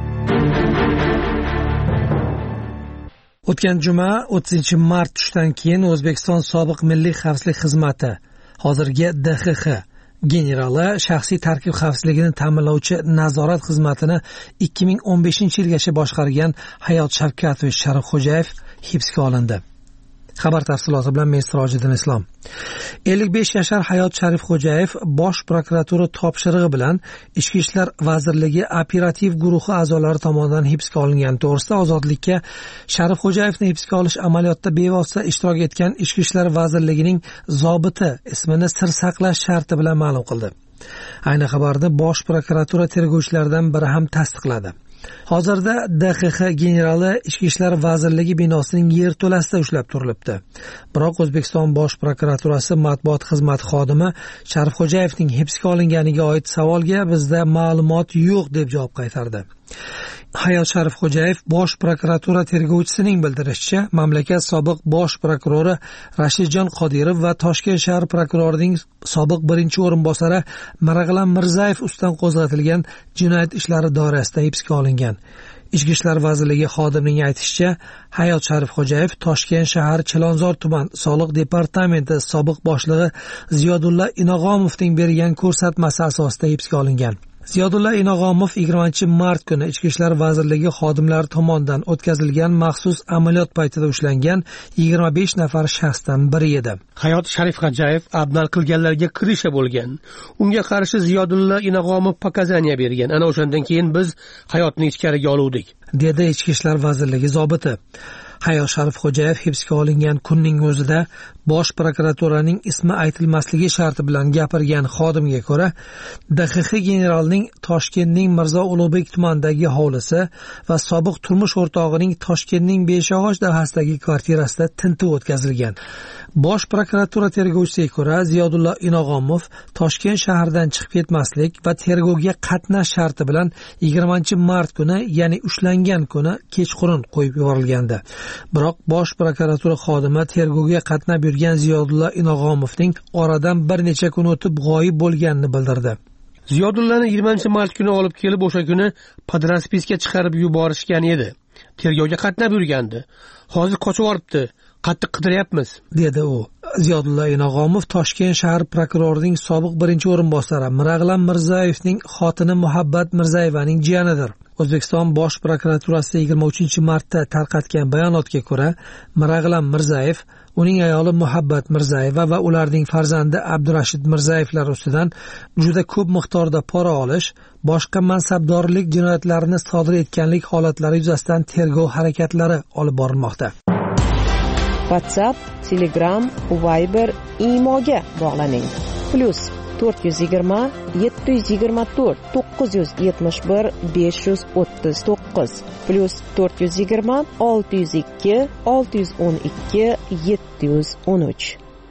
O'tgan juma o'ttizinchi mart tushdan keyin O'zbekiston sobiq milliy xavfsizlik xizmati, hozirgi D X X generali shaxsiy tarkib xavfsizligini ta'minlovchi nazorat xizmatini ikki ming o'n beshinchi yilgacha boshqargan Hayot Shavkatovich Sharifxo'jayev hibsga olindi. Xabar tafsiloti bilan men Sirojiddin Islom. ellik besh yashar Hayot Sharifxo'jayev Bosh prokuratura topshirig'i bilan Ichki ishlar vazirligi operativ guruhi a'zolari tomonidan hibsga olingan to'g'risida Ozodlikka Sharifxo'jayevni hibsga olish amaliyotida bevosita ishtirok etgan Ichki ishlar vazirligining zobiti ismini sir saqlash sharti bilan ma'lum qildi. Ayni xabarni Bosh prokuratura tergovchilaridan biri ham tasdiqladi. Hozirda D X X generali Ichki ishlar vazirligi binosining yerto'lasida ushlab turilibdi. Biroq O'zbekiston Bosh prokuraturasi matbuot xizmati xodimi Sharifxo'jayevning hibsga olinganiga oid savolga bizda ma'lumot yo'q deb javob qaytardi. Hayot Sharifxo'jayev Bosh prokuratura tergovchisining bildirishicha, mamlakat sobiq bosh prokurori Rashidjon Qodirov va Toshkent shahar prokurorining sobiq birinchi o'rinbosari Marag'alam Mirzayev ustidan qo'zg'atilgan jinoyat ishlari doirasida hibsga olingan. Ichki ishlar vazirligi xodimining aytishicha, Hayot Sharifxo'jayev Toshkent shahar Chilonzor tuman soliq departamenti sobiq boshlig'i Ziyodulla Inog'omovning bergan ko'rsatmasi asosida hibsga olingan. Ziyodulla Inog'omov yigirmanchi mart kuni Ichki ishlar vazirligi xodimlari tomonidan o'tkazilgan maxsus amaliyot paytida ushlangan yigirma besh nafar shaxsdan biri edi. Hayot Sharifxo'jayev abdal qilganlarga kirisha bo'lgan. Unga qarshi Ziyodulla Inog'omov pokazaniya bergan. Ana o'shandan keyin biz Hayotni ichkariga oluvdik, dedi Ichki ishlar vazirligi zobiti. Hayo Sharifxo'jayev hibsga olingan kunning o'zida Bosh prokuraturaning ismi aytilmasligi sharti bilan gapirgan xodimga ko'ra, D X X generalining Toshkentning Mirzo Ulug'bek tumanidagi hovlisi va sobiq turmush o'rtog'ining Toshkentning Beshog'och dahasidagi kvartirasida tintuv o'tkazilgan. Bosh prokuratura tergovchisiga ko'ra, Ziyodulla Inog'omov Toshkent shahridan chiqib ketmaslik va tergovga qatnash sharti bilan yigirmanchi mart kuni, ya'ni ushlangan kuni kechqurun qo'yib yuborilgandi. Biroq Bosh prokuratura xodimi tergovga qatnab yurgan Ziyodulla Inog'omovning oradan bir necha kun o'tib g'oyib bo'lganini bildirdi. Ziyodullani yigirmanchi mart kuni olib kelib o'sha kuni podranspitga chiqarib yuborishgan edi. Tergovga qatnab yurgandi. Hozir qochib olibdi. Qattiq qidiryapmiz, dedi u. Ziyodulla Inog'omov Toshkent shahar prokurorining sobiq birinchi o'rinbosari Mirag'lam Mirzayevning xotini Muhabbat Mirzayevaning jiyanidir. O'zbekiston Bosh prokuraturasi yigirma uchinchi martda tarqatgan bayonotga ko'ra, Mirag'lam Mirzayev, uning ayoli Muhabbat Mirzayeva va ularning farzandi Abdurashid Mirzayevlar ustidan juda ko'p miqdorda pora olish, boshqa mansabdorlik jinoyatlarini sodir etganlik holatlari yuzasidan tergov harakatlari olib borilmoqda. WhatsApp, Telegram, Viber, Imoga bog'laning. Plus to'rt yuz yigirma yetti yuz yigirma to'rt to'qqiz yuz yetmish bir besh yuz o'ttiz to'qqiz plus to'rt yuz yigirma olti yuz ikki olti yuz o'n ikki yetti yuz o'n uch.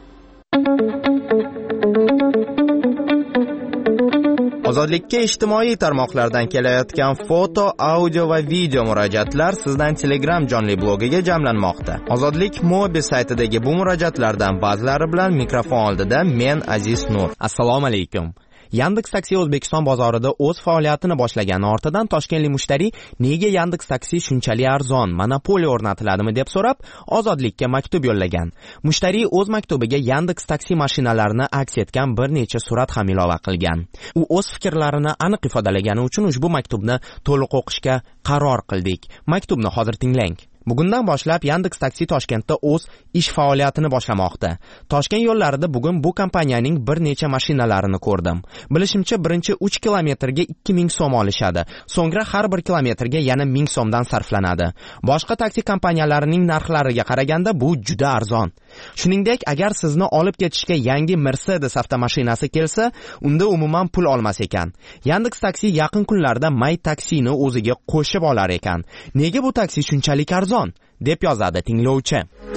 Ozodlikka ijtimoiy tarmoqlardan kelayotgan foto, audio va video murojaatlar sizdan Telegram jonli blogiga jamlanmoqda. Ozodlik mobil saytidagi bu murojaatlardan ba'zilari bilan mikrofon oldida men Aziz Nur. Assalomu alaykum. Yandex Taksi O'zbekiston bozorida o'z faoliyatini boshlagani ortidan toshkentlik mushtariy nega Yandex Taksi shunchalik arzon, monopoliya o'rnatiladimi deb so'rab, Ozodlikka maktub yo'llagan. Mushtariy o'z maktubiga Yandex Taksi mashinalarini aks etgan bir necha surat ham ilova qilgan. U o'z fikrlarini aniq ifodalagani uchun ushbu maktubni to'liq o'qishga qaror qildik. Maktubni hozir tinglang. Bugundan boshlab Yandex Taksi Toshkentda o'z ish faoliyatini boshlamoqda. Toshkent yo'llarida bugun bu kompaniyaning bir necha mashinalarini ko'rdim. Bilishimcha, birinchi uch kilometrga ikki ming so'm olishadi. So'ngra har bir kilometrga yana ming so'mdan sarflanadi. Boshqa taksi kompaniyalarining narxlariga qaraganda bu juda arzon. Shuningdek, agar sizni olib ketishga yangi Mercedes avtomashinasi kelsa, unda umuman pul olmas ekan. Yandex Taksi yaqin kunlarda My Taksini o'ziga qo'shib olar ekan. Nega bu taksi shunchalik arzon deb yozadi tinglovchi.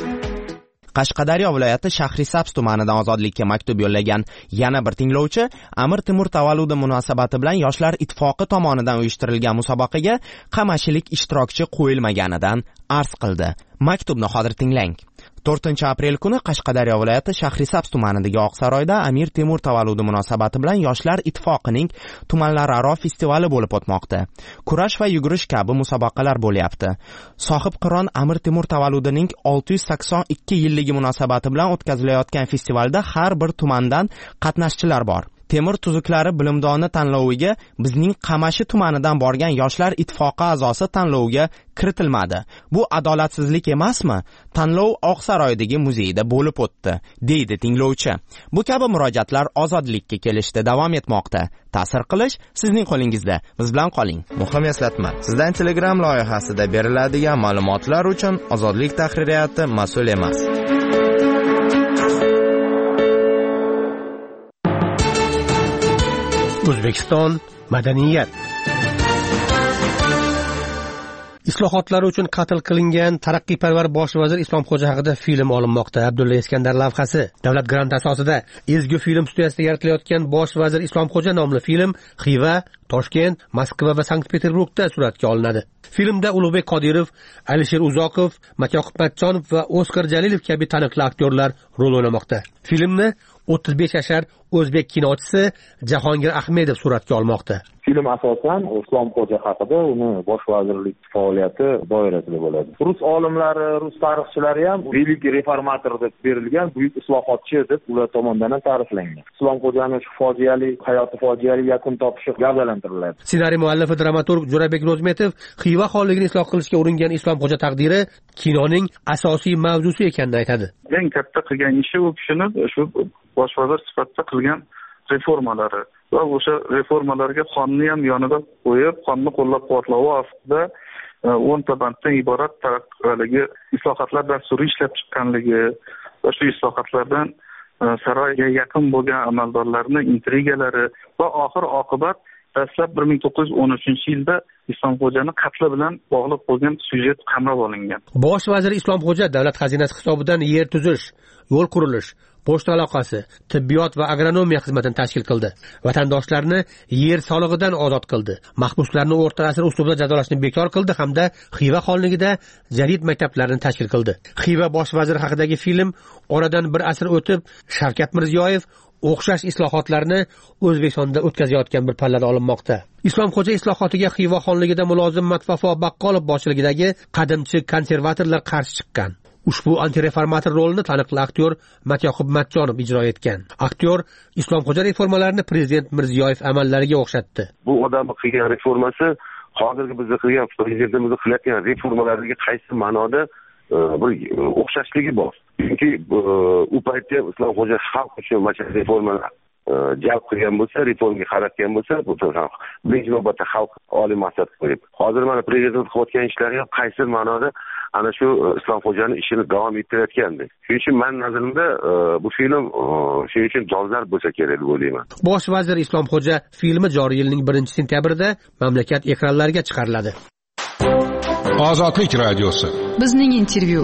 Qashqadaryo viloyati Shahrisabz tumanidan Ozodlikka maktub yo'llagan yana bir tinglovchi Amir Temur tavalludi munosabati bilan Yoshlar ittifoqi tomonidan uyushtirilgan musobaqaga qamashilik ishtirokchi qo'yilmaganidan arz qildi. Maktubni hozir tinglang. to'rtinchi aprel kuni Qashqadaryo viloyati Shahrisabz tumanidagi Oqsaroyda Amir Temur tavalludi munosabati bilan Yoshlar ittifoqining tumanlararo festivali bo'lib o'tmoqda. Kurash va yugurish kabi musobaqalar bo'lyapti. Sohib Qiron Amir Temur tavalludining olti yuz sakson ikki yilligi munosabati bilan o'tkazilayotgan festivalda har bir tumandan qatnashchilar bor. Temur tuzuklari bilimdoni tanloviga bizning Qamashi tumanidan borgan Yoshlar ittifoqi a'zosi tanloviga kiritilmadi. Bu adolatsizlik emasmi? Tanlov Oqsaroydagi muzeyda bo'lib o'tdi, deydi tinglovchi. Bu kabi murojaatlar Ozodlikka kelishda davom etmoqda. Ta'sir qilish sizning qo'lingizda. Biz bilan qoling. Muhim eslatma: sizdan Telegram loyihasida beriladigan ma'lumotlar uchun Ozodlik tahririyati mas'ul emas. O'zbekiston madaniyat. Islohotlar uchun qatl qilingan taraqqiyparvar bosh vazir Islomxo'ja haqida film olinmoqda. Abdulla Iskandar lavhasi. Davlat granti asosida ezgu film studiyasida yaratilayotgan Bosh vazir Islomxo'ja nomli film Xiva, Toshkent, Moskva va Sankt-Peterburgda suratga olinadi. Filmda Ulug'bek Qodirov, Alisher Uzoqov, Matyoqub Matchonov va Oskar Jalilov kabi taniqli aktyorlar rol o'ynamoqda. Filmni o'ttiz besh yashar o'zbek kinochisi Jahongir Ahmedov suratga olmoqda. Film asosan Islomxo'ja haqida, uni bosh vazirlik faoliyati doirasida bo'ladi. Rus olimlari, rus tarixchilari ham veliki reformator deb berilgan, buyuk islohotchi deb ular tomonidan ta'riflangan. Islomxo'janing shu fojiali hayoti fojiali yakun topishi gavdalantiriladi. Ssenariy muallifi dramaturg Jo'rabek Ro'zmetov Xiva xonligini isloh qilishga uringan Islomxo'ja taqdiri kinoning asosiy mavzusi ekanini aytadi. Eng katta qilgan ishi u kishini shu bosh vazir sifatida qilgan reformalari va o'sha reformalarga xonni ham yonida qo'yib, xonni qo'llab-quvvatlash ostida o'nta banddan iborat haligi islohotlar dasturi ishlab chiqqanligi va shu islohotlardan saroyga yaqin bo'lgan amaldorlarni intrigalari va oxir oqibat dastlab bir ming to'qqiz yuz o'n uchinchi yilda Islomxo'jani qatli bilan bog'liq bo'lgan syujet qamrab olingan. Bosh vazir Islomxo'ja davlat xazinasi hisobidan yer tuzish, yo'l qurilish, pochta aloqasi, tibbiyot va agronomiya xizmatini tashkil qildi. Vatandoshlarni yer solig'idan ozod qildi. Mahbuslarni o'rta asr uslubida jazolashni bekor qildi hamda Xiva xonligida jadid maktablarini tashkil qildi. Xiva bosh vaziri haqidagi film oradan bir asr o'tib Shavkat Mirziyoyev o'xshash islohotlarni O'zbekistonda o'tkazayotgan bir pallada olinmoqda. Islomxo'ja islohotiga Xiva xonligida mulozim Matfafo Baqqolov boshchiligidagi qadimchi konservatorlar qarshi chiqqan. Ushbu antireformator rolini taniqli aktyor Matyoqub Matchonov ijro etgan. Aktyor Islomxo'ja reformalarini prezident Mirziyoyev amallariga o'xshatdi. Bu odam qilgan reformasi hozirgi biz qilgan prezidentimiz qilayotgan reformalarga qaysi ma'noda bir o'xshashligi bor. Chunki u paytda Islomxo'ja xalq uchun mana reformalar jalb qilgan bo'lsa, reformaga qaratgan bo'lsa, bu birinchi navbatda xalq oliy maqsad qo'yib. Hozir mana prezident qilayotgan ishlari ham qaysi ma'noda ana shu Islomxo'jani ishini davom ettirayotgandi. Shuning uchun men nazarimda bu film shuning uchun dolzarb bo'lsa kerak deb o'ylayman. Bosh vazir Islomxo'ja filmi joriy yilning birinchi sentyabrida mamlakat ekranlariga chiqariladi. Ozodlik radiosi. Bizning intervyu.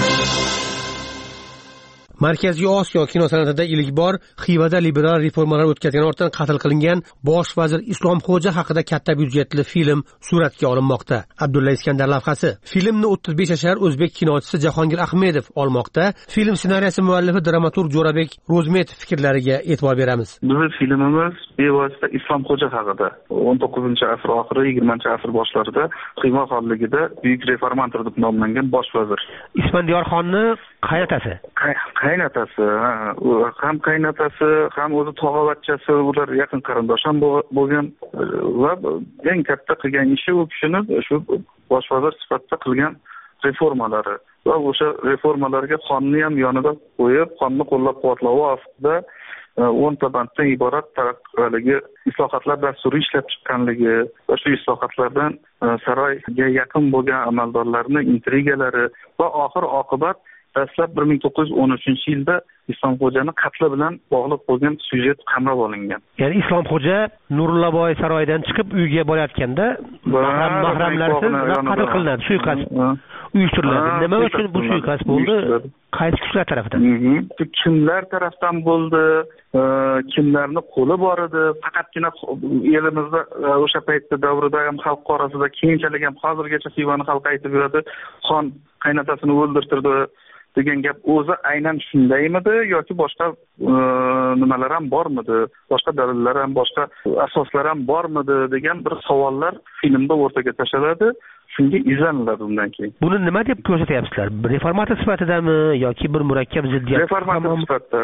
Markaziy Osiyo kino san'atida ilk bor Xivada liberal reformalar o'tkazgan ortidan qatl qilingan bosh vazir Islomxo'ja haqida katta byudjetli film suratga olinmoqda. Abdulla Iskandar lavhasi. Filmni o'ttiz besh yashar o'zbek kinochisi Jahongir Ahmedov olmoqda. Film ssenariysi muallifi dramaturg Jo'rabek Ro'zmetov fikrlariga e'tibor beramiz. Bizning filmimiz bevosita Islomxo'ja haqida. o'n to'qqizinchi asr oxiri, yigirmanchi asr boshlarida Xiva xonligida buyuk reformator deb nomlangan bosh vazir. Isfandiyorxonni qaynotasi. Qaynotasi, ham qaynotasi, ham o'zi tog'avachchasi, ular yaqin qarindosh ham bo'lgan va eng katta qilgan ishi u kishini shu bosh vazir sifatida qilgan reformalari va o'sha reformalarga xonni ham yonida qo'yib, xonni qo'llab-quvvatlovi ostida o'nta banddan iborat haligi islohotlar dasturi ishlab chiqqanligi va shu islohotlardan saroyga yaqin bo'lgan amaldorlarni intrigalari va oxir oqibat dastlab bir ming to'qqiz yuz o'n uchinchi yilda Islomxo'jani qatli bilan bog'liq bo'lgan syujet qamrab olingan. Ya'ni Islomxo'ja Nurullaboy saroyidan chiqib uyga borayotganda mahramlarsiz qatl qilinadi, suiqasd uyushtiriladi. Nima uchun bu suiqasd bo'ldi? Qaysi kuchlar tarafdan? Kimlar tarafdan bo'ldi? Kimlarning qo'li bor edi? Faqatgina elimizda o'sha paytda davrida ham xalq orasida keyinchalik ham hozirgacha Xivani xalq aytib yuradi, xon qaynotasini o'ldirtirdi degan gap o'zi aynan shundaymidi yoki boshqa nimalar ham bormidi, boshqa dalillar ham, boshqa asoslar ham bormidi degan bir savollar filmda o'rtaga tashlanadi. Shunga izlaniladi undan keyin. Buni nima deb ko'rsatyapsizlar? Reformator sifatidami yoki bir murakkab ziddiyat? Reformator sifatida,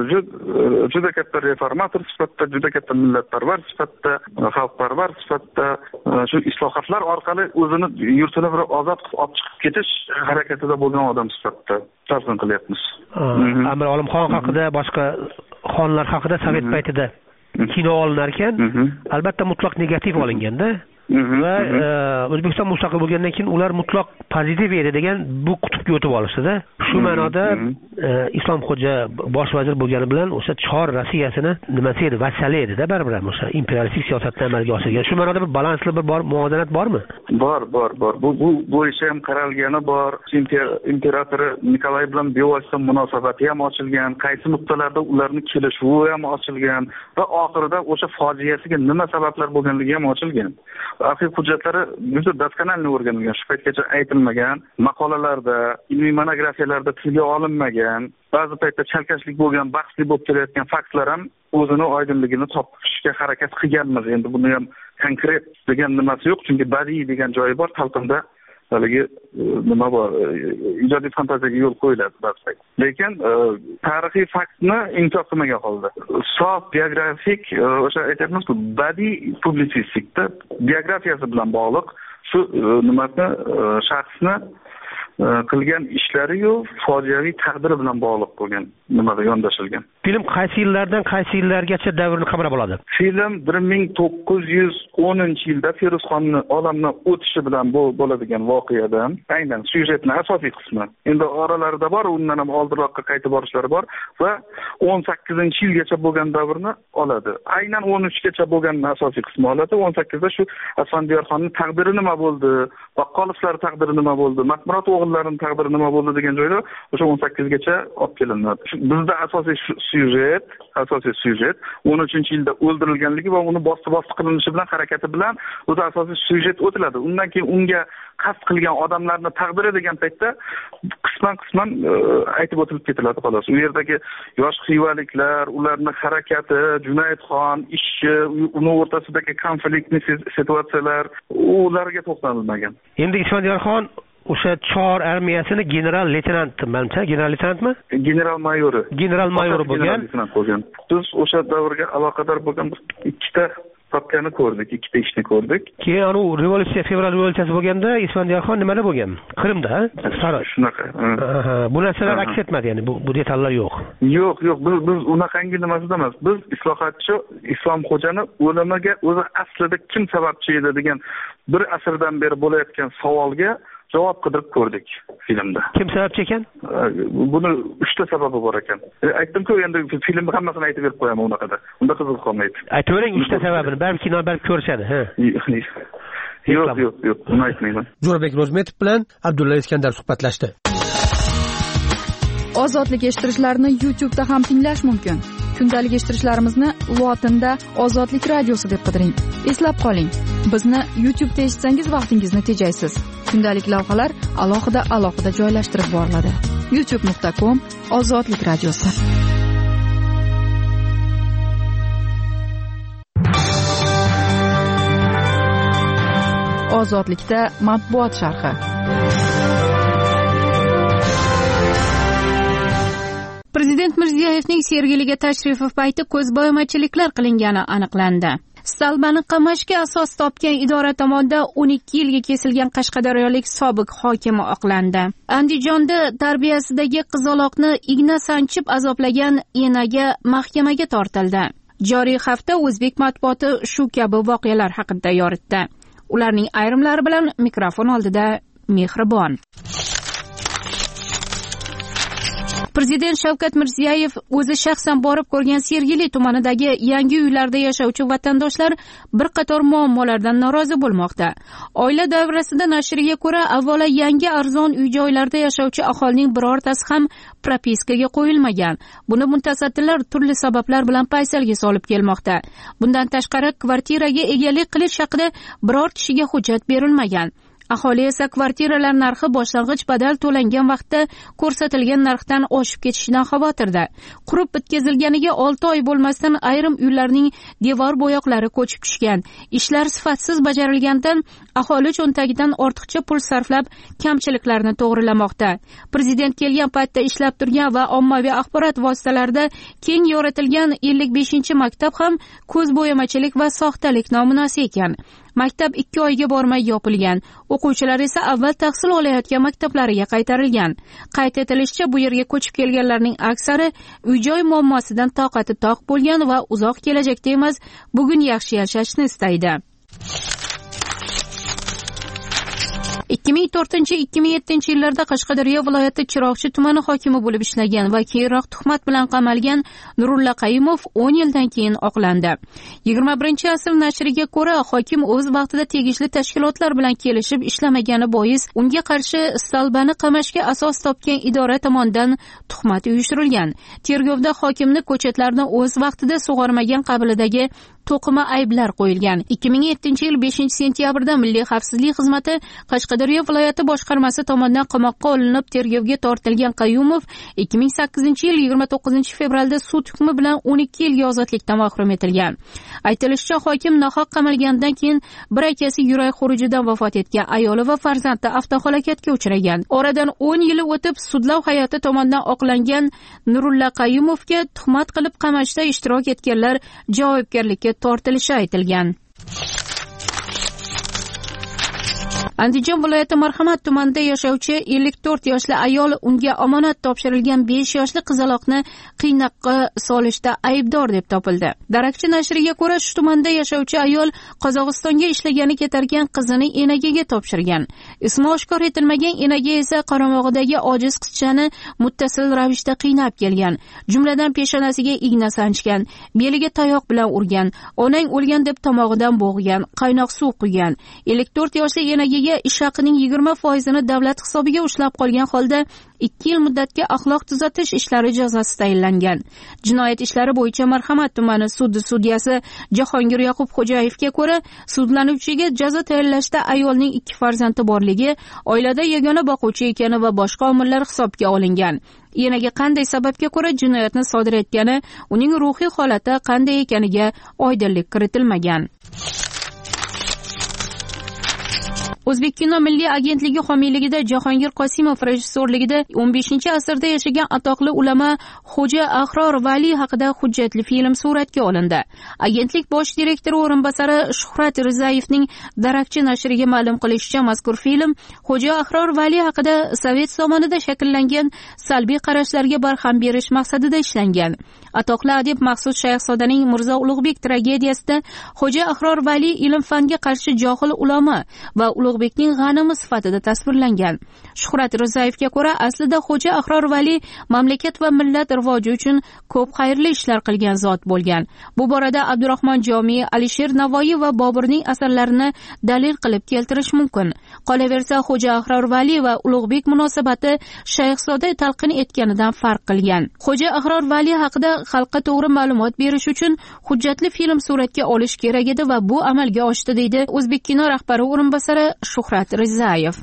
juda katta reformator sifatida, juda katta millatparvar sifatida, xalqparvar sifatida shu islohotlar orqali o'zini yurtini bir ozod qilib olib chiqib ketish harakatida bo'lgan odam sifatida talqin qilyapmiz. Amir Olimxon haqida, boshqa xonlar haqida sovet paytida kino olinar ekan, albatta mutlaq negativ olinganda va O'zbekiston mustaqil bo'lgandan keyin ular mutlaq pozitiv edi degan bu qutbga o'tib olishdi-da. Shu ma'noda Islomxo'ja bosh vazir bo'lgani bilan o'sha Chor Rossiyasini nimasi edi, vassali edi-da, baribir ham o'sha imperialistik siyosatni amalga oshirgan. Shu ma'noda bir balansli bir bor muvozanat bormi? Bor, bor, bor. Bu bu bo'yicha ham qaralgani bor. Imperatori Nikolay bilan bevosita munosabati ham ochilgan, qaysi nuqtalarda ularning kelishuvi ham ochilgan va oxirida o'sha fojiasiga nima sabablar bo'lganligi ham ochilgan. Arxiv hujjatlari juda doskonaly o'rganilgan, shu paytgacha aytilmagan, maqolalarda, ilmiy monografiyalarda tilga olinmagan, ba'zi paytda chalkashlik bo'lgan, bahsli bo'lib kelayotgan faktlar ham o'zini oydinligini topishga harakat qilganmiz. Endi buni ham konkret degan nimasi yo'q, chunki badiiy degan joyi bor talqinda. Haligi nima bor, ijodiy fantaziyaga yo'l qo'yiladi ba'zi. Lekin tarixiy faktni inkor qilmagan holda sof biografik, o'sha aytamiz-ku, badiiy publitsistikda biografiyasi bilan bog'liq shu nimasini, shaxsni qilgan ishlari-yu fojiaviy taqdiri bilan bog'liq bo'lgan nimada yondashilgan. Film qaysi yillardan qaysi yillargacha davrni qamrab oladi? Film bir ming to'qqiz yuz o'ninchi yilda Feruzxonni olamdan o'tishi bilan bu bo'ladigan voqeadan aynan syujetning asosiy qismi. Endi oralarida bor, undan ham oldinroqqa qaytib borishlari bor va o'n sakkizinchi yilgacha bo'lgan davrni oladi. Aynan o'n uchgacha bo'lgan asosiy qismi oladi. o'n sakkizda shu Asfandiyorxonning taqdiri nima bo'ldi, Baqqolovlar taqdiri nima bo'ldi, Mahmurod o'g'illarining taqdiri nima bo'ldi degan joyda o'sha o'n sakkizgacha olib kelinadi. Bizda asosiy syujet, asosiy syujet o'n uchinchi yilda o'ldirilganligi va uni bosti-bosti qilinishi bilan harakati bilan o'zi asosiy syujet o'tiladi. Undan keyin unga qasd qilgan odamlarni taqdiri degan paytda qisman-qisman aytib o'tilib ketiladi xolos. U yerdagi yosh xivaliklar, ularning harakati, Junaydxon ishi, uni o'rtasidagi konfliktli situatsiyalar, ularga to'xtalilmagan. Endi Isfandiyorxon o'sha Chor armiyasini general leytenanti, menimcha, general leytenantmi? General mayori. General mayori bo'lgan. Biz o'sha davrga aloqador bo'lgan ikkita topgani ko'rdik, ikkita ishni ko'rdik. Keyin anu revolyutsiya, fevral revolyutsiyasi bo'lganda Isfandiyorxon nimada bo'lgan? Qrimda, Saroy. Shunaqa. Bu narsalar aks etmadi, ya'ni bu bu detallar yo'q. Yo'q, yo'q, biz biz unaqangi nimasida emas. Biz islohotchi Islomxo'jani o'limiga o'zi aslida kim sababchi edi degan bir asrdan beri bo'layotgan savolga javob qidirib ko'rdik filmda. Kim sababchi ekan? Buni uchta sababi bor ekan. Aytdim-ku, endi filmni hammasini aytib berib qo'yaman unaqada. Unda qiziq qolmaydi. Aytavering uchta sababini, balki kino balki ko'rishadi, ha. Yo'q, yo'q, yo'q, uni aytmayman. Jo'rabek Ro'zmetov bilan Abdulla Iskandar suhbatlashdi. Ozodlik eshittirishlarni YouTube da ham tinglash mumkin. Kundalik eshittirishlarimizni Lotinda Ozodlik radiosi deb qidiring. Eslab qoling, bizni YouTube da eshitsangiz vaqtingizni tejaysiz. Kundalik lavhalar alohida-alohida joylashtirib boriladi. youtube nuqta com Ozodlik radiosi. Ozodlikda matbuot sharhi. Prezident Mirziyoyevning Sergeliga tashrifi payti ko'zbo'yamachiliklar qilingani aniqlandi. Stalbani qamashga asos topgan idora tomonidan o'n ikki yilga kesilgan qashqadaryolik sobiq hokimi oqlandi. Andijonda tarbiyasidagi qizaloqni igna sanchib azoblagan enaga mahkamaga tortildi. Joriy hafta o'zbek matbuoti shu kabi voqealar haqida yoritdi. Ularning ayrimlari bilan mikrofon oldida Mehribon. Prezident Shavkat Mirziyoyev o'zi shaxsan borib ko'rgan Sergeli tumanidagi yangi uylarda yashovchi vatandoshlar bir qator muammolardan norozi bo'lmoqda. Oila davrasida nashriga ko'ra, avvalo yangi arzon uy-joylarda yashovchi aholining birortasi ham propiskaga qo'yilmagan. Buni mutasaddilar turli sabablar bilan paysalga solib kelmoqda. Bundan tashqari, kvartiraga egalik qilish haqida biror kishiga hujjat berilmagan. Aholi esa kvartiralar narxi boshlang'ich badal to'langan vaqtda ko'rsatilgan narxdan oshib ketishidan xavotirda. Qurib bitkazilganiga olti oy bo'lmasdan ayrim uylarning devor bo'yoqlari ko'chib tushgan. Ishlar sifatsiz bajarilgandan aholi cho'ntagidan ortiqcha pul sarflab kamchiliklarni to'g'rilamoqda. Prezident kelgan paytda ishlab turgan va ommaviy axborot vositalarida keng yoritilgan ellik beshinchi maktab ham ko'zbo'yamachilik va soxtalik namunasi ekan. Maktab ikki oyga bormay yopilgan. O'quvchilar esa avval tahsil olayotgan maktablariga qaytarilgan. Qayd etilishicha, bu yerga ko'chib kelganlarning aksari uy-joy muammosidan toqati toq bo'lgan va uzoq kelajakda emas, bugun yaxshi yashashni istaydi. ikki ming to'rtinchi ikki ming yettinchi yillarda Qashqadaryo viloyati Chiroqchi tumani hokimi bo'lib ishlagan va keyinroq tuhmat bilan qamalgan Nurulla Qayumov o'n yildan keyin oqlandi. yigirma birinchi asr nashriga ko'ra, hokim o'z vaqtida tegishli tashkilotlar bilan kelishib ishlamagani bois unga qarshi Stalbani qamashga asos topgan idora tomonidan tuhmat uyushtirilgan. Tergovda hokimni ko'chatlarni o'z vaqtida sug'ormagan qabilidagi to'qima ayblar qo'yilgan. ikki ming yettinchi yil beshinchi sentyabrda Milliy xavfsizlik xizmati Qashqadaryo viloyati boshqarmasi tomonidan qamoqqa olinib tergovga tortilgan Qayumov ikki ming sakkizinchi yil yigirma to'qqizinchi fevralda sud hukmi bilan o'n ikki yilga ozodlikdan mahrum etilgan. Aytilishicha, hokim nohaq qamalgandan keyin bir akasi yurak xurujidan vafot etgan, ayoli va farzandi avtohalokatga uchragan. Oradan o'n yil o'tib sudlov hay'ati tomonidan oqlangan Nurulla Qayumovga tuhmat qilib qamashda ishtirok etganlar javobgarlikka tortilishi aytilgan. Andijon viloyati Marhamat tumanida yashovchi ellik to'rt yoshli ayol unga omonat topshirilgan besh yoshli qizaloqni qiynoqqa solishda aybdor deb topildi. Darakchi nashriga ko'ra, shu tumanda yashovchi ayol Qozog'istonga ishlagani ketargan qizini enagaga topshirgan. Ismi oshkor etilmagan enaga esa qaramog'idagi ojiz qizchani muttasil ravishda qiynab kelgan. Jumladan peshonasiga igna sanchgan, beliga tayoq bilan urgan, onang o'lgan deb tomog'idan bo'g'gan, qaynoq suv quygan. ellik to'rt yoshli enagiga ish haqining yigirma foizini davlat hisobiga ushlab qolgan holda ikki yil muddatga axloq tuzatish ishlari jazasi tayinlangan. Jinoyat ishlari bo'yicha Marhamat tumani sudi sudyasi Jahongir Yoqubxo'jayevga ko'ra, sudlanuvchiga jazo tayinlashda ayolning ikki farzandi borligi, oilada yagona boquvchi ekani va boshqa omillar hisobga olingan. Enaga qanday sababga ko'ra jinoyatni sodir etgani, uning ruhiy holati qanday ekaniga oydinlik kiritilmagan. O'zbekkino milliy agentligi homiyligida Jahongir Qosimov rejissyorligida o'n beshinchi asrda yashagan atoqli ulamo Xo'ja Ahror Vali haqida hujjatli film suratga olindi. Agentlik bosh direktori o'rinbosari Shuhrat Rizayevning Darakchi nashriga ma'lum qilishicha, mazkur film Xo'ja Ahror Vali haqida sovet zamonida shakllangan salbiy qarashlarga barham berish maqsadida ishlangan. Atoqli adib Maqsud Shayxzodaning Mirzo Ulug'bek tragediyasida Xo'ja Ahror Vali ilm-fanga qarshi johil ulamo va Ulug'bekning g'animi sifatida tasvirlangan. Shuhrat Rizayevga ko'ra, aslida Xo'ja Ahror Vali mamlakat va millat rivoji uchun ko'p xayrli ishlar qilgan zot bo'lgan. Bu borada Abdurahmon Jomiy, Alisher Navoiy va Boburning asarlarini dalil qilib keltirish mumkin. Qolaversa, Xo'ja Ahror Vali va Ulug'bek munosabati Shayxzoda talqin etganidan farq qilgan. Xo'ja Ahror Vali haqida xalqqa to'g'ri ma'lumot berish uchun hujjatli film suratga olish kerak edi va bu amalga oshdi, deydi O'zbekkino rahbari o'rinbosari Shuhrat Rizayev.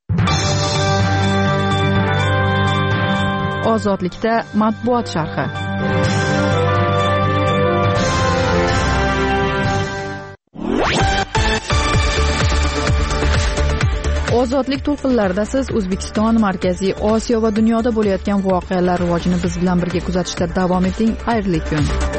Ozodlikda matbuot sharhi. Ozodlik to'lqinlarida siz O'zbekiston, Markaziy Osiyo va dunyoda bo'layotgan voqealar rivojini biz bilan birga kuzatishda davom eting. Xayrli kun.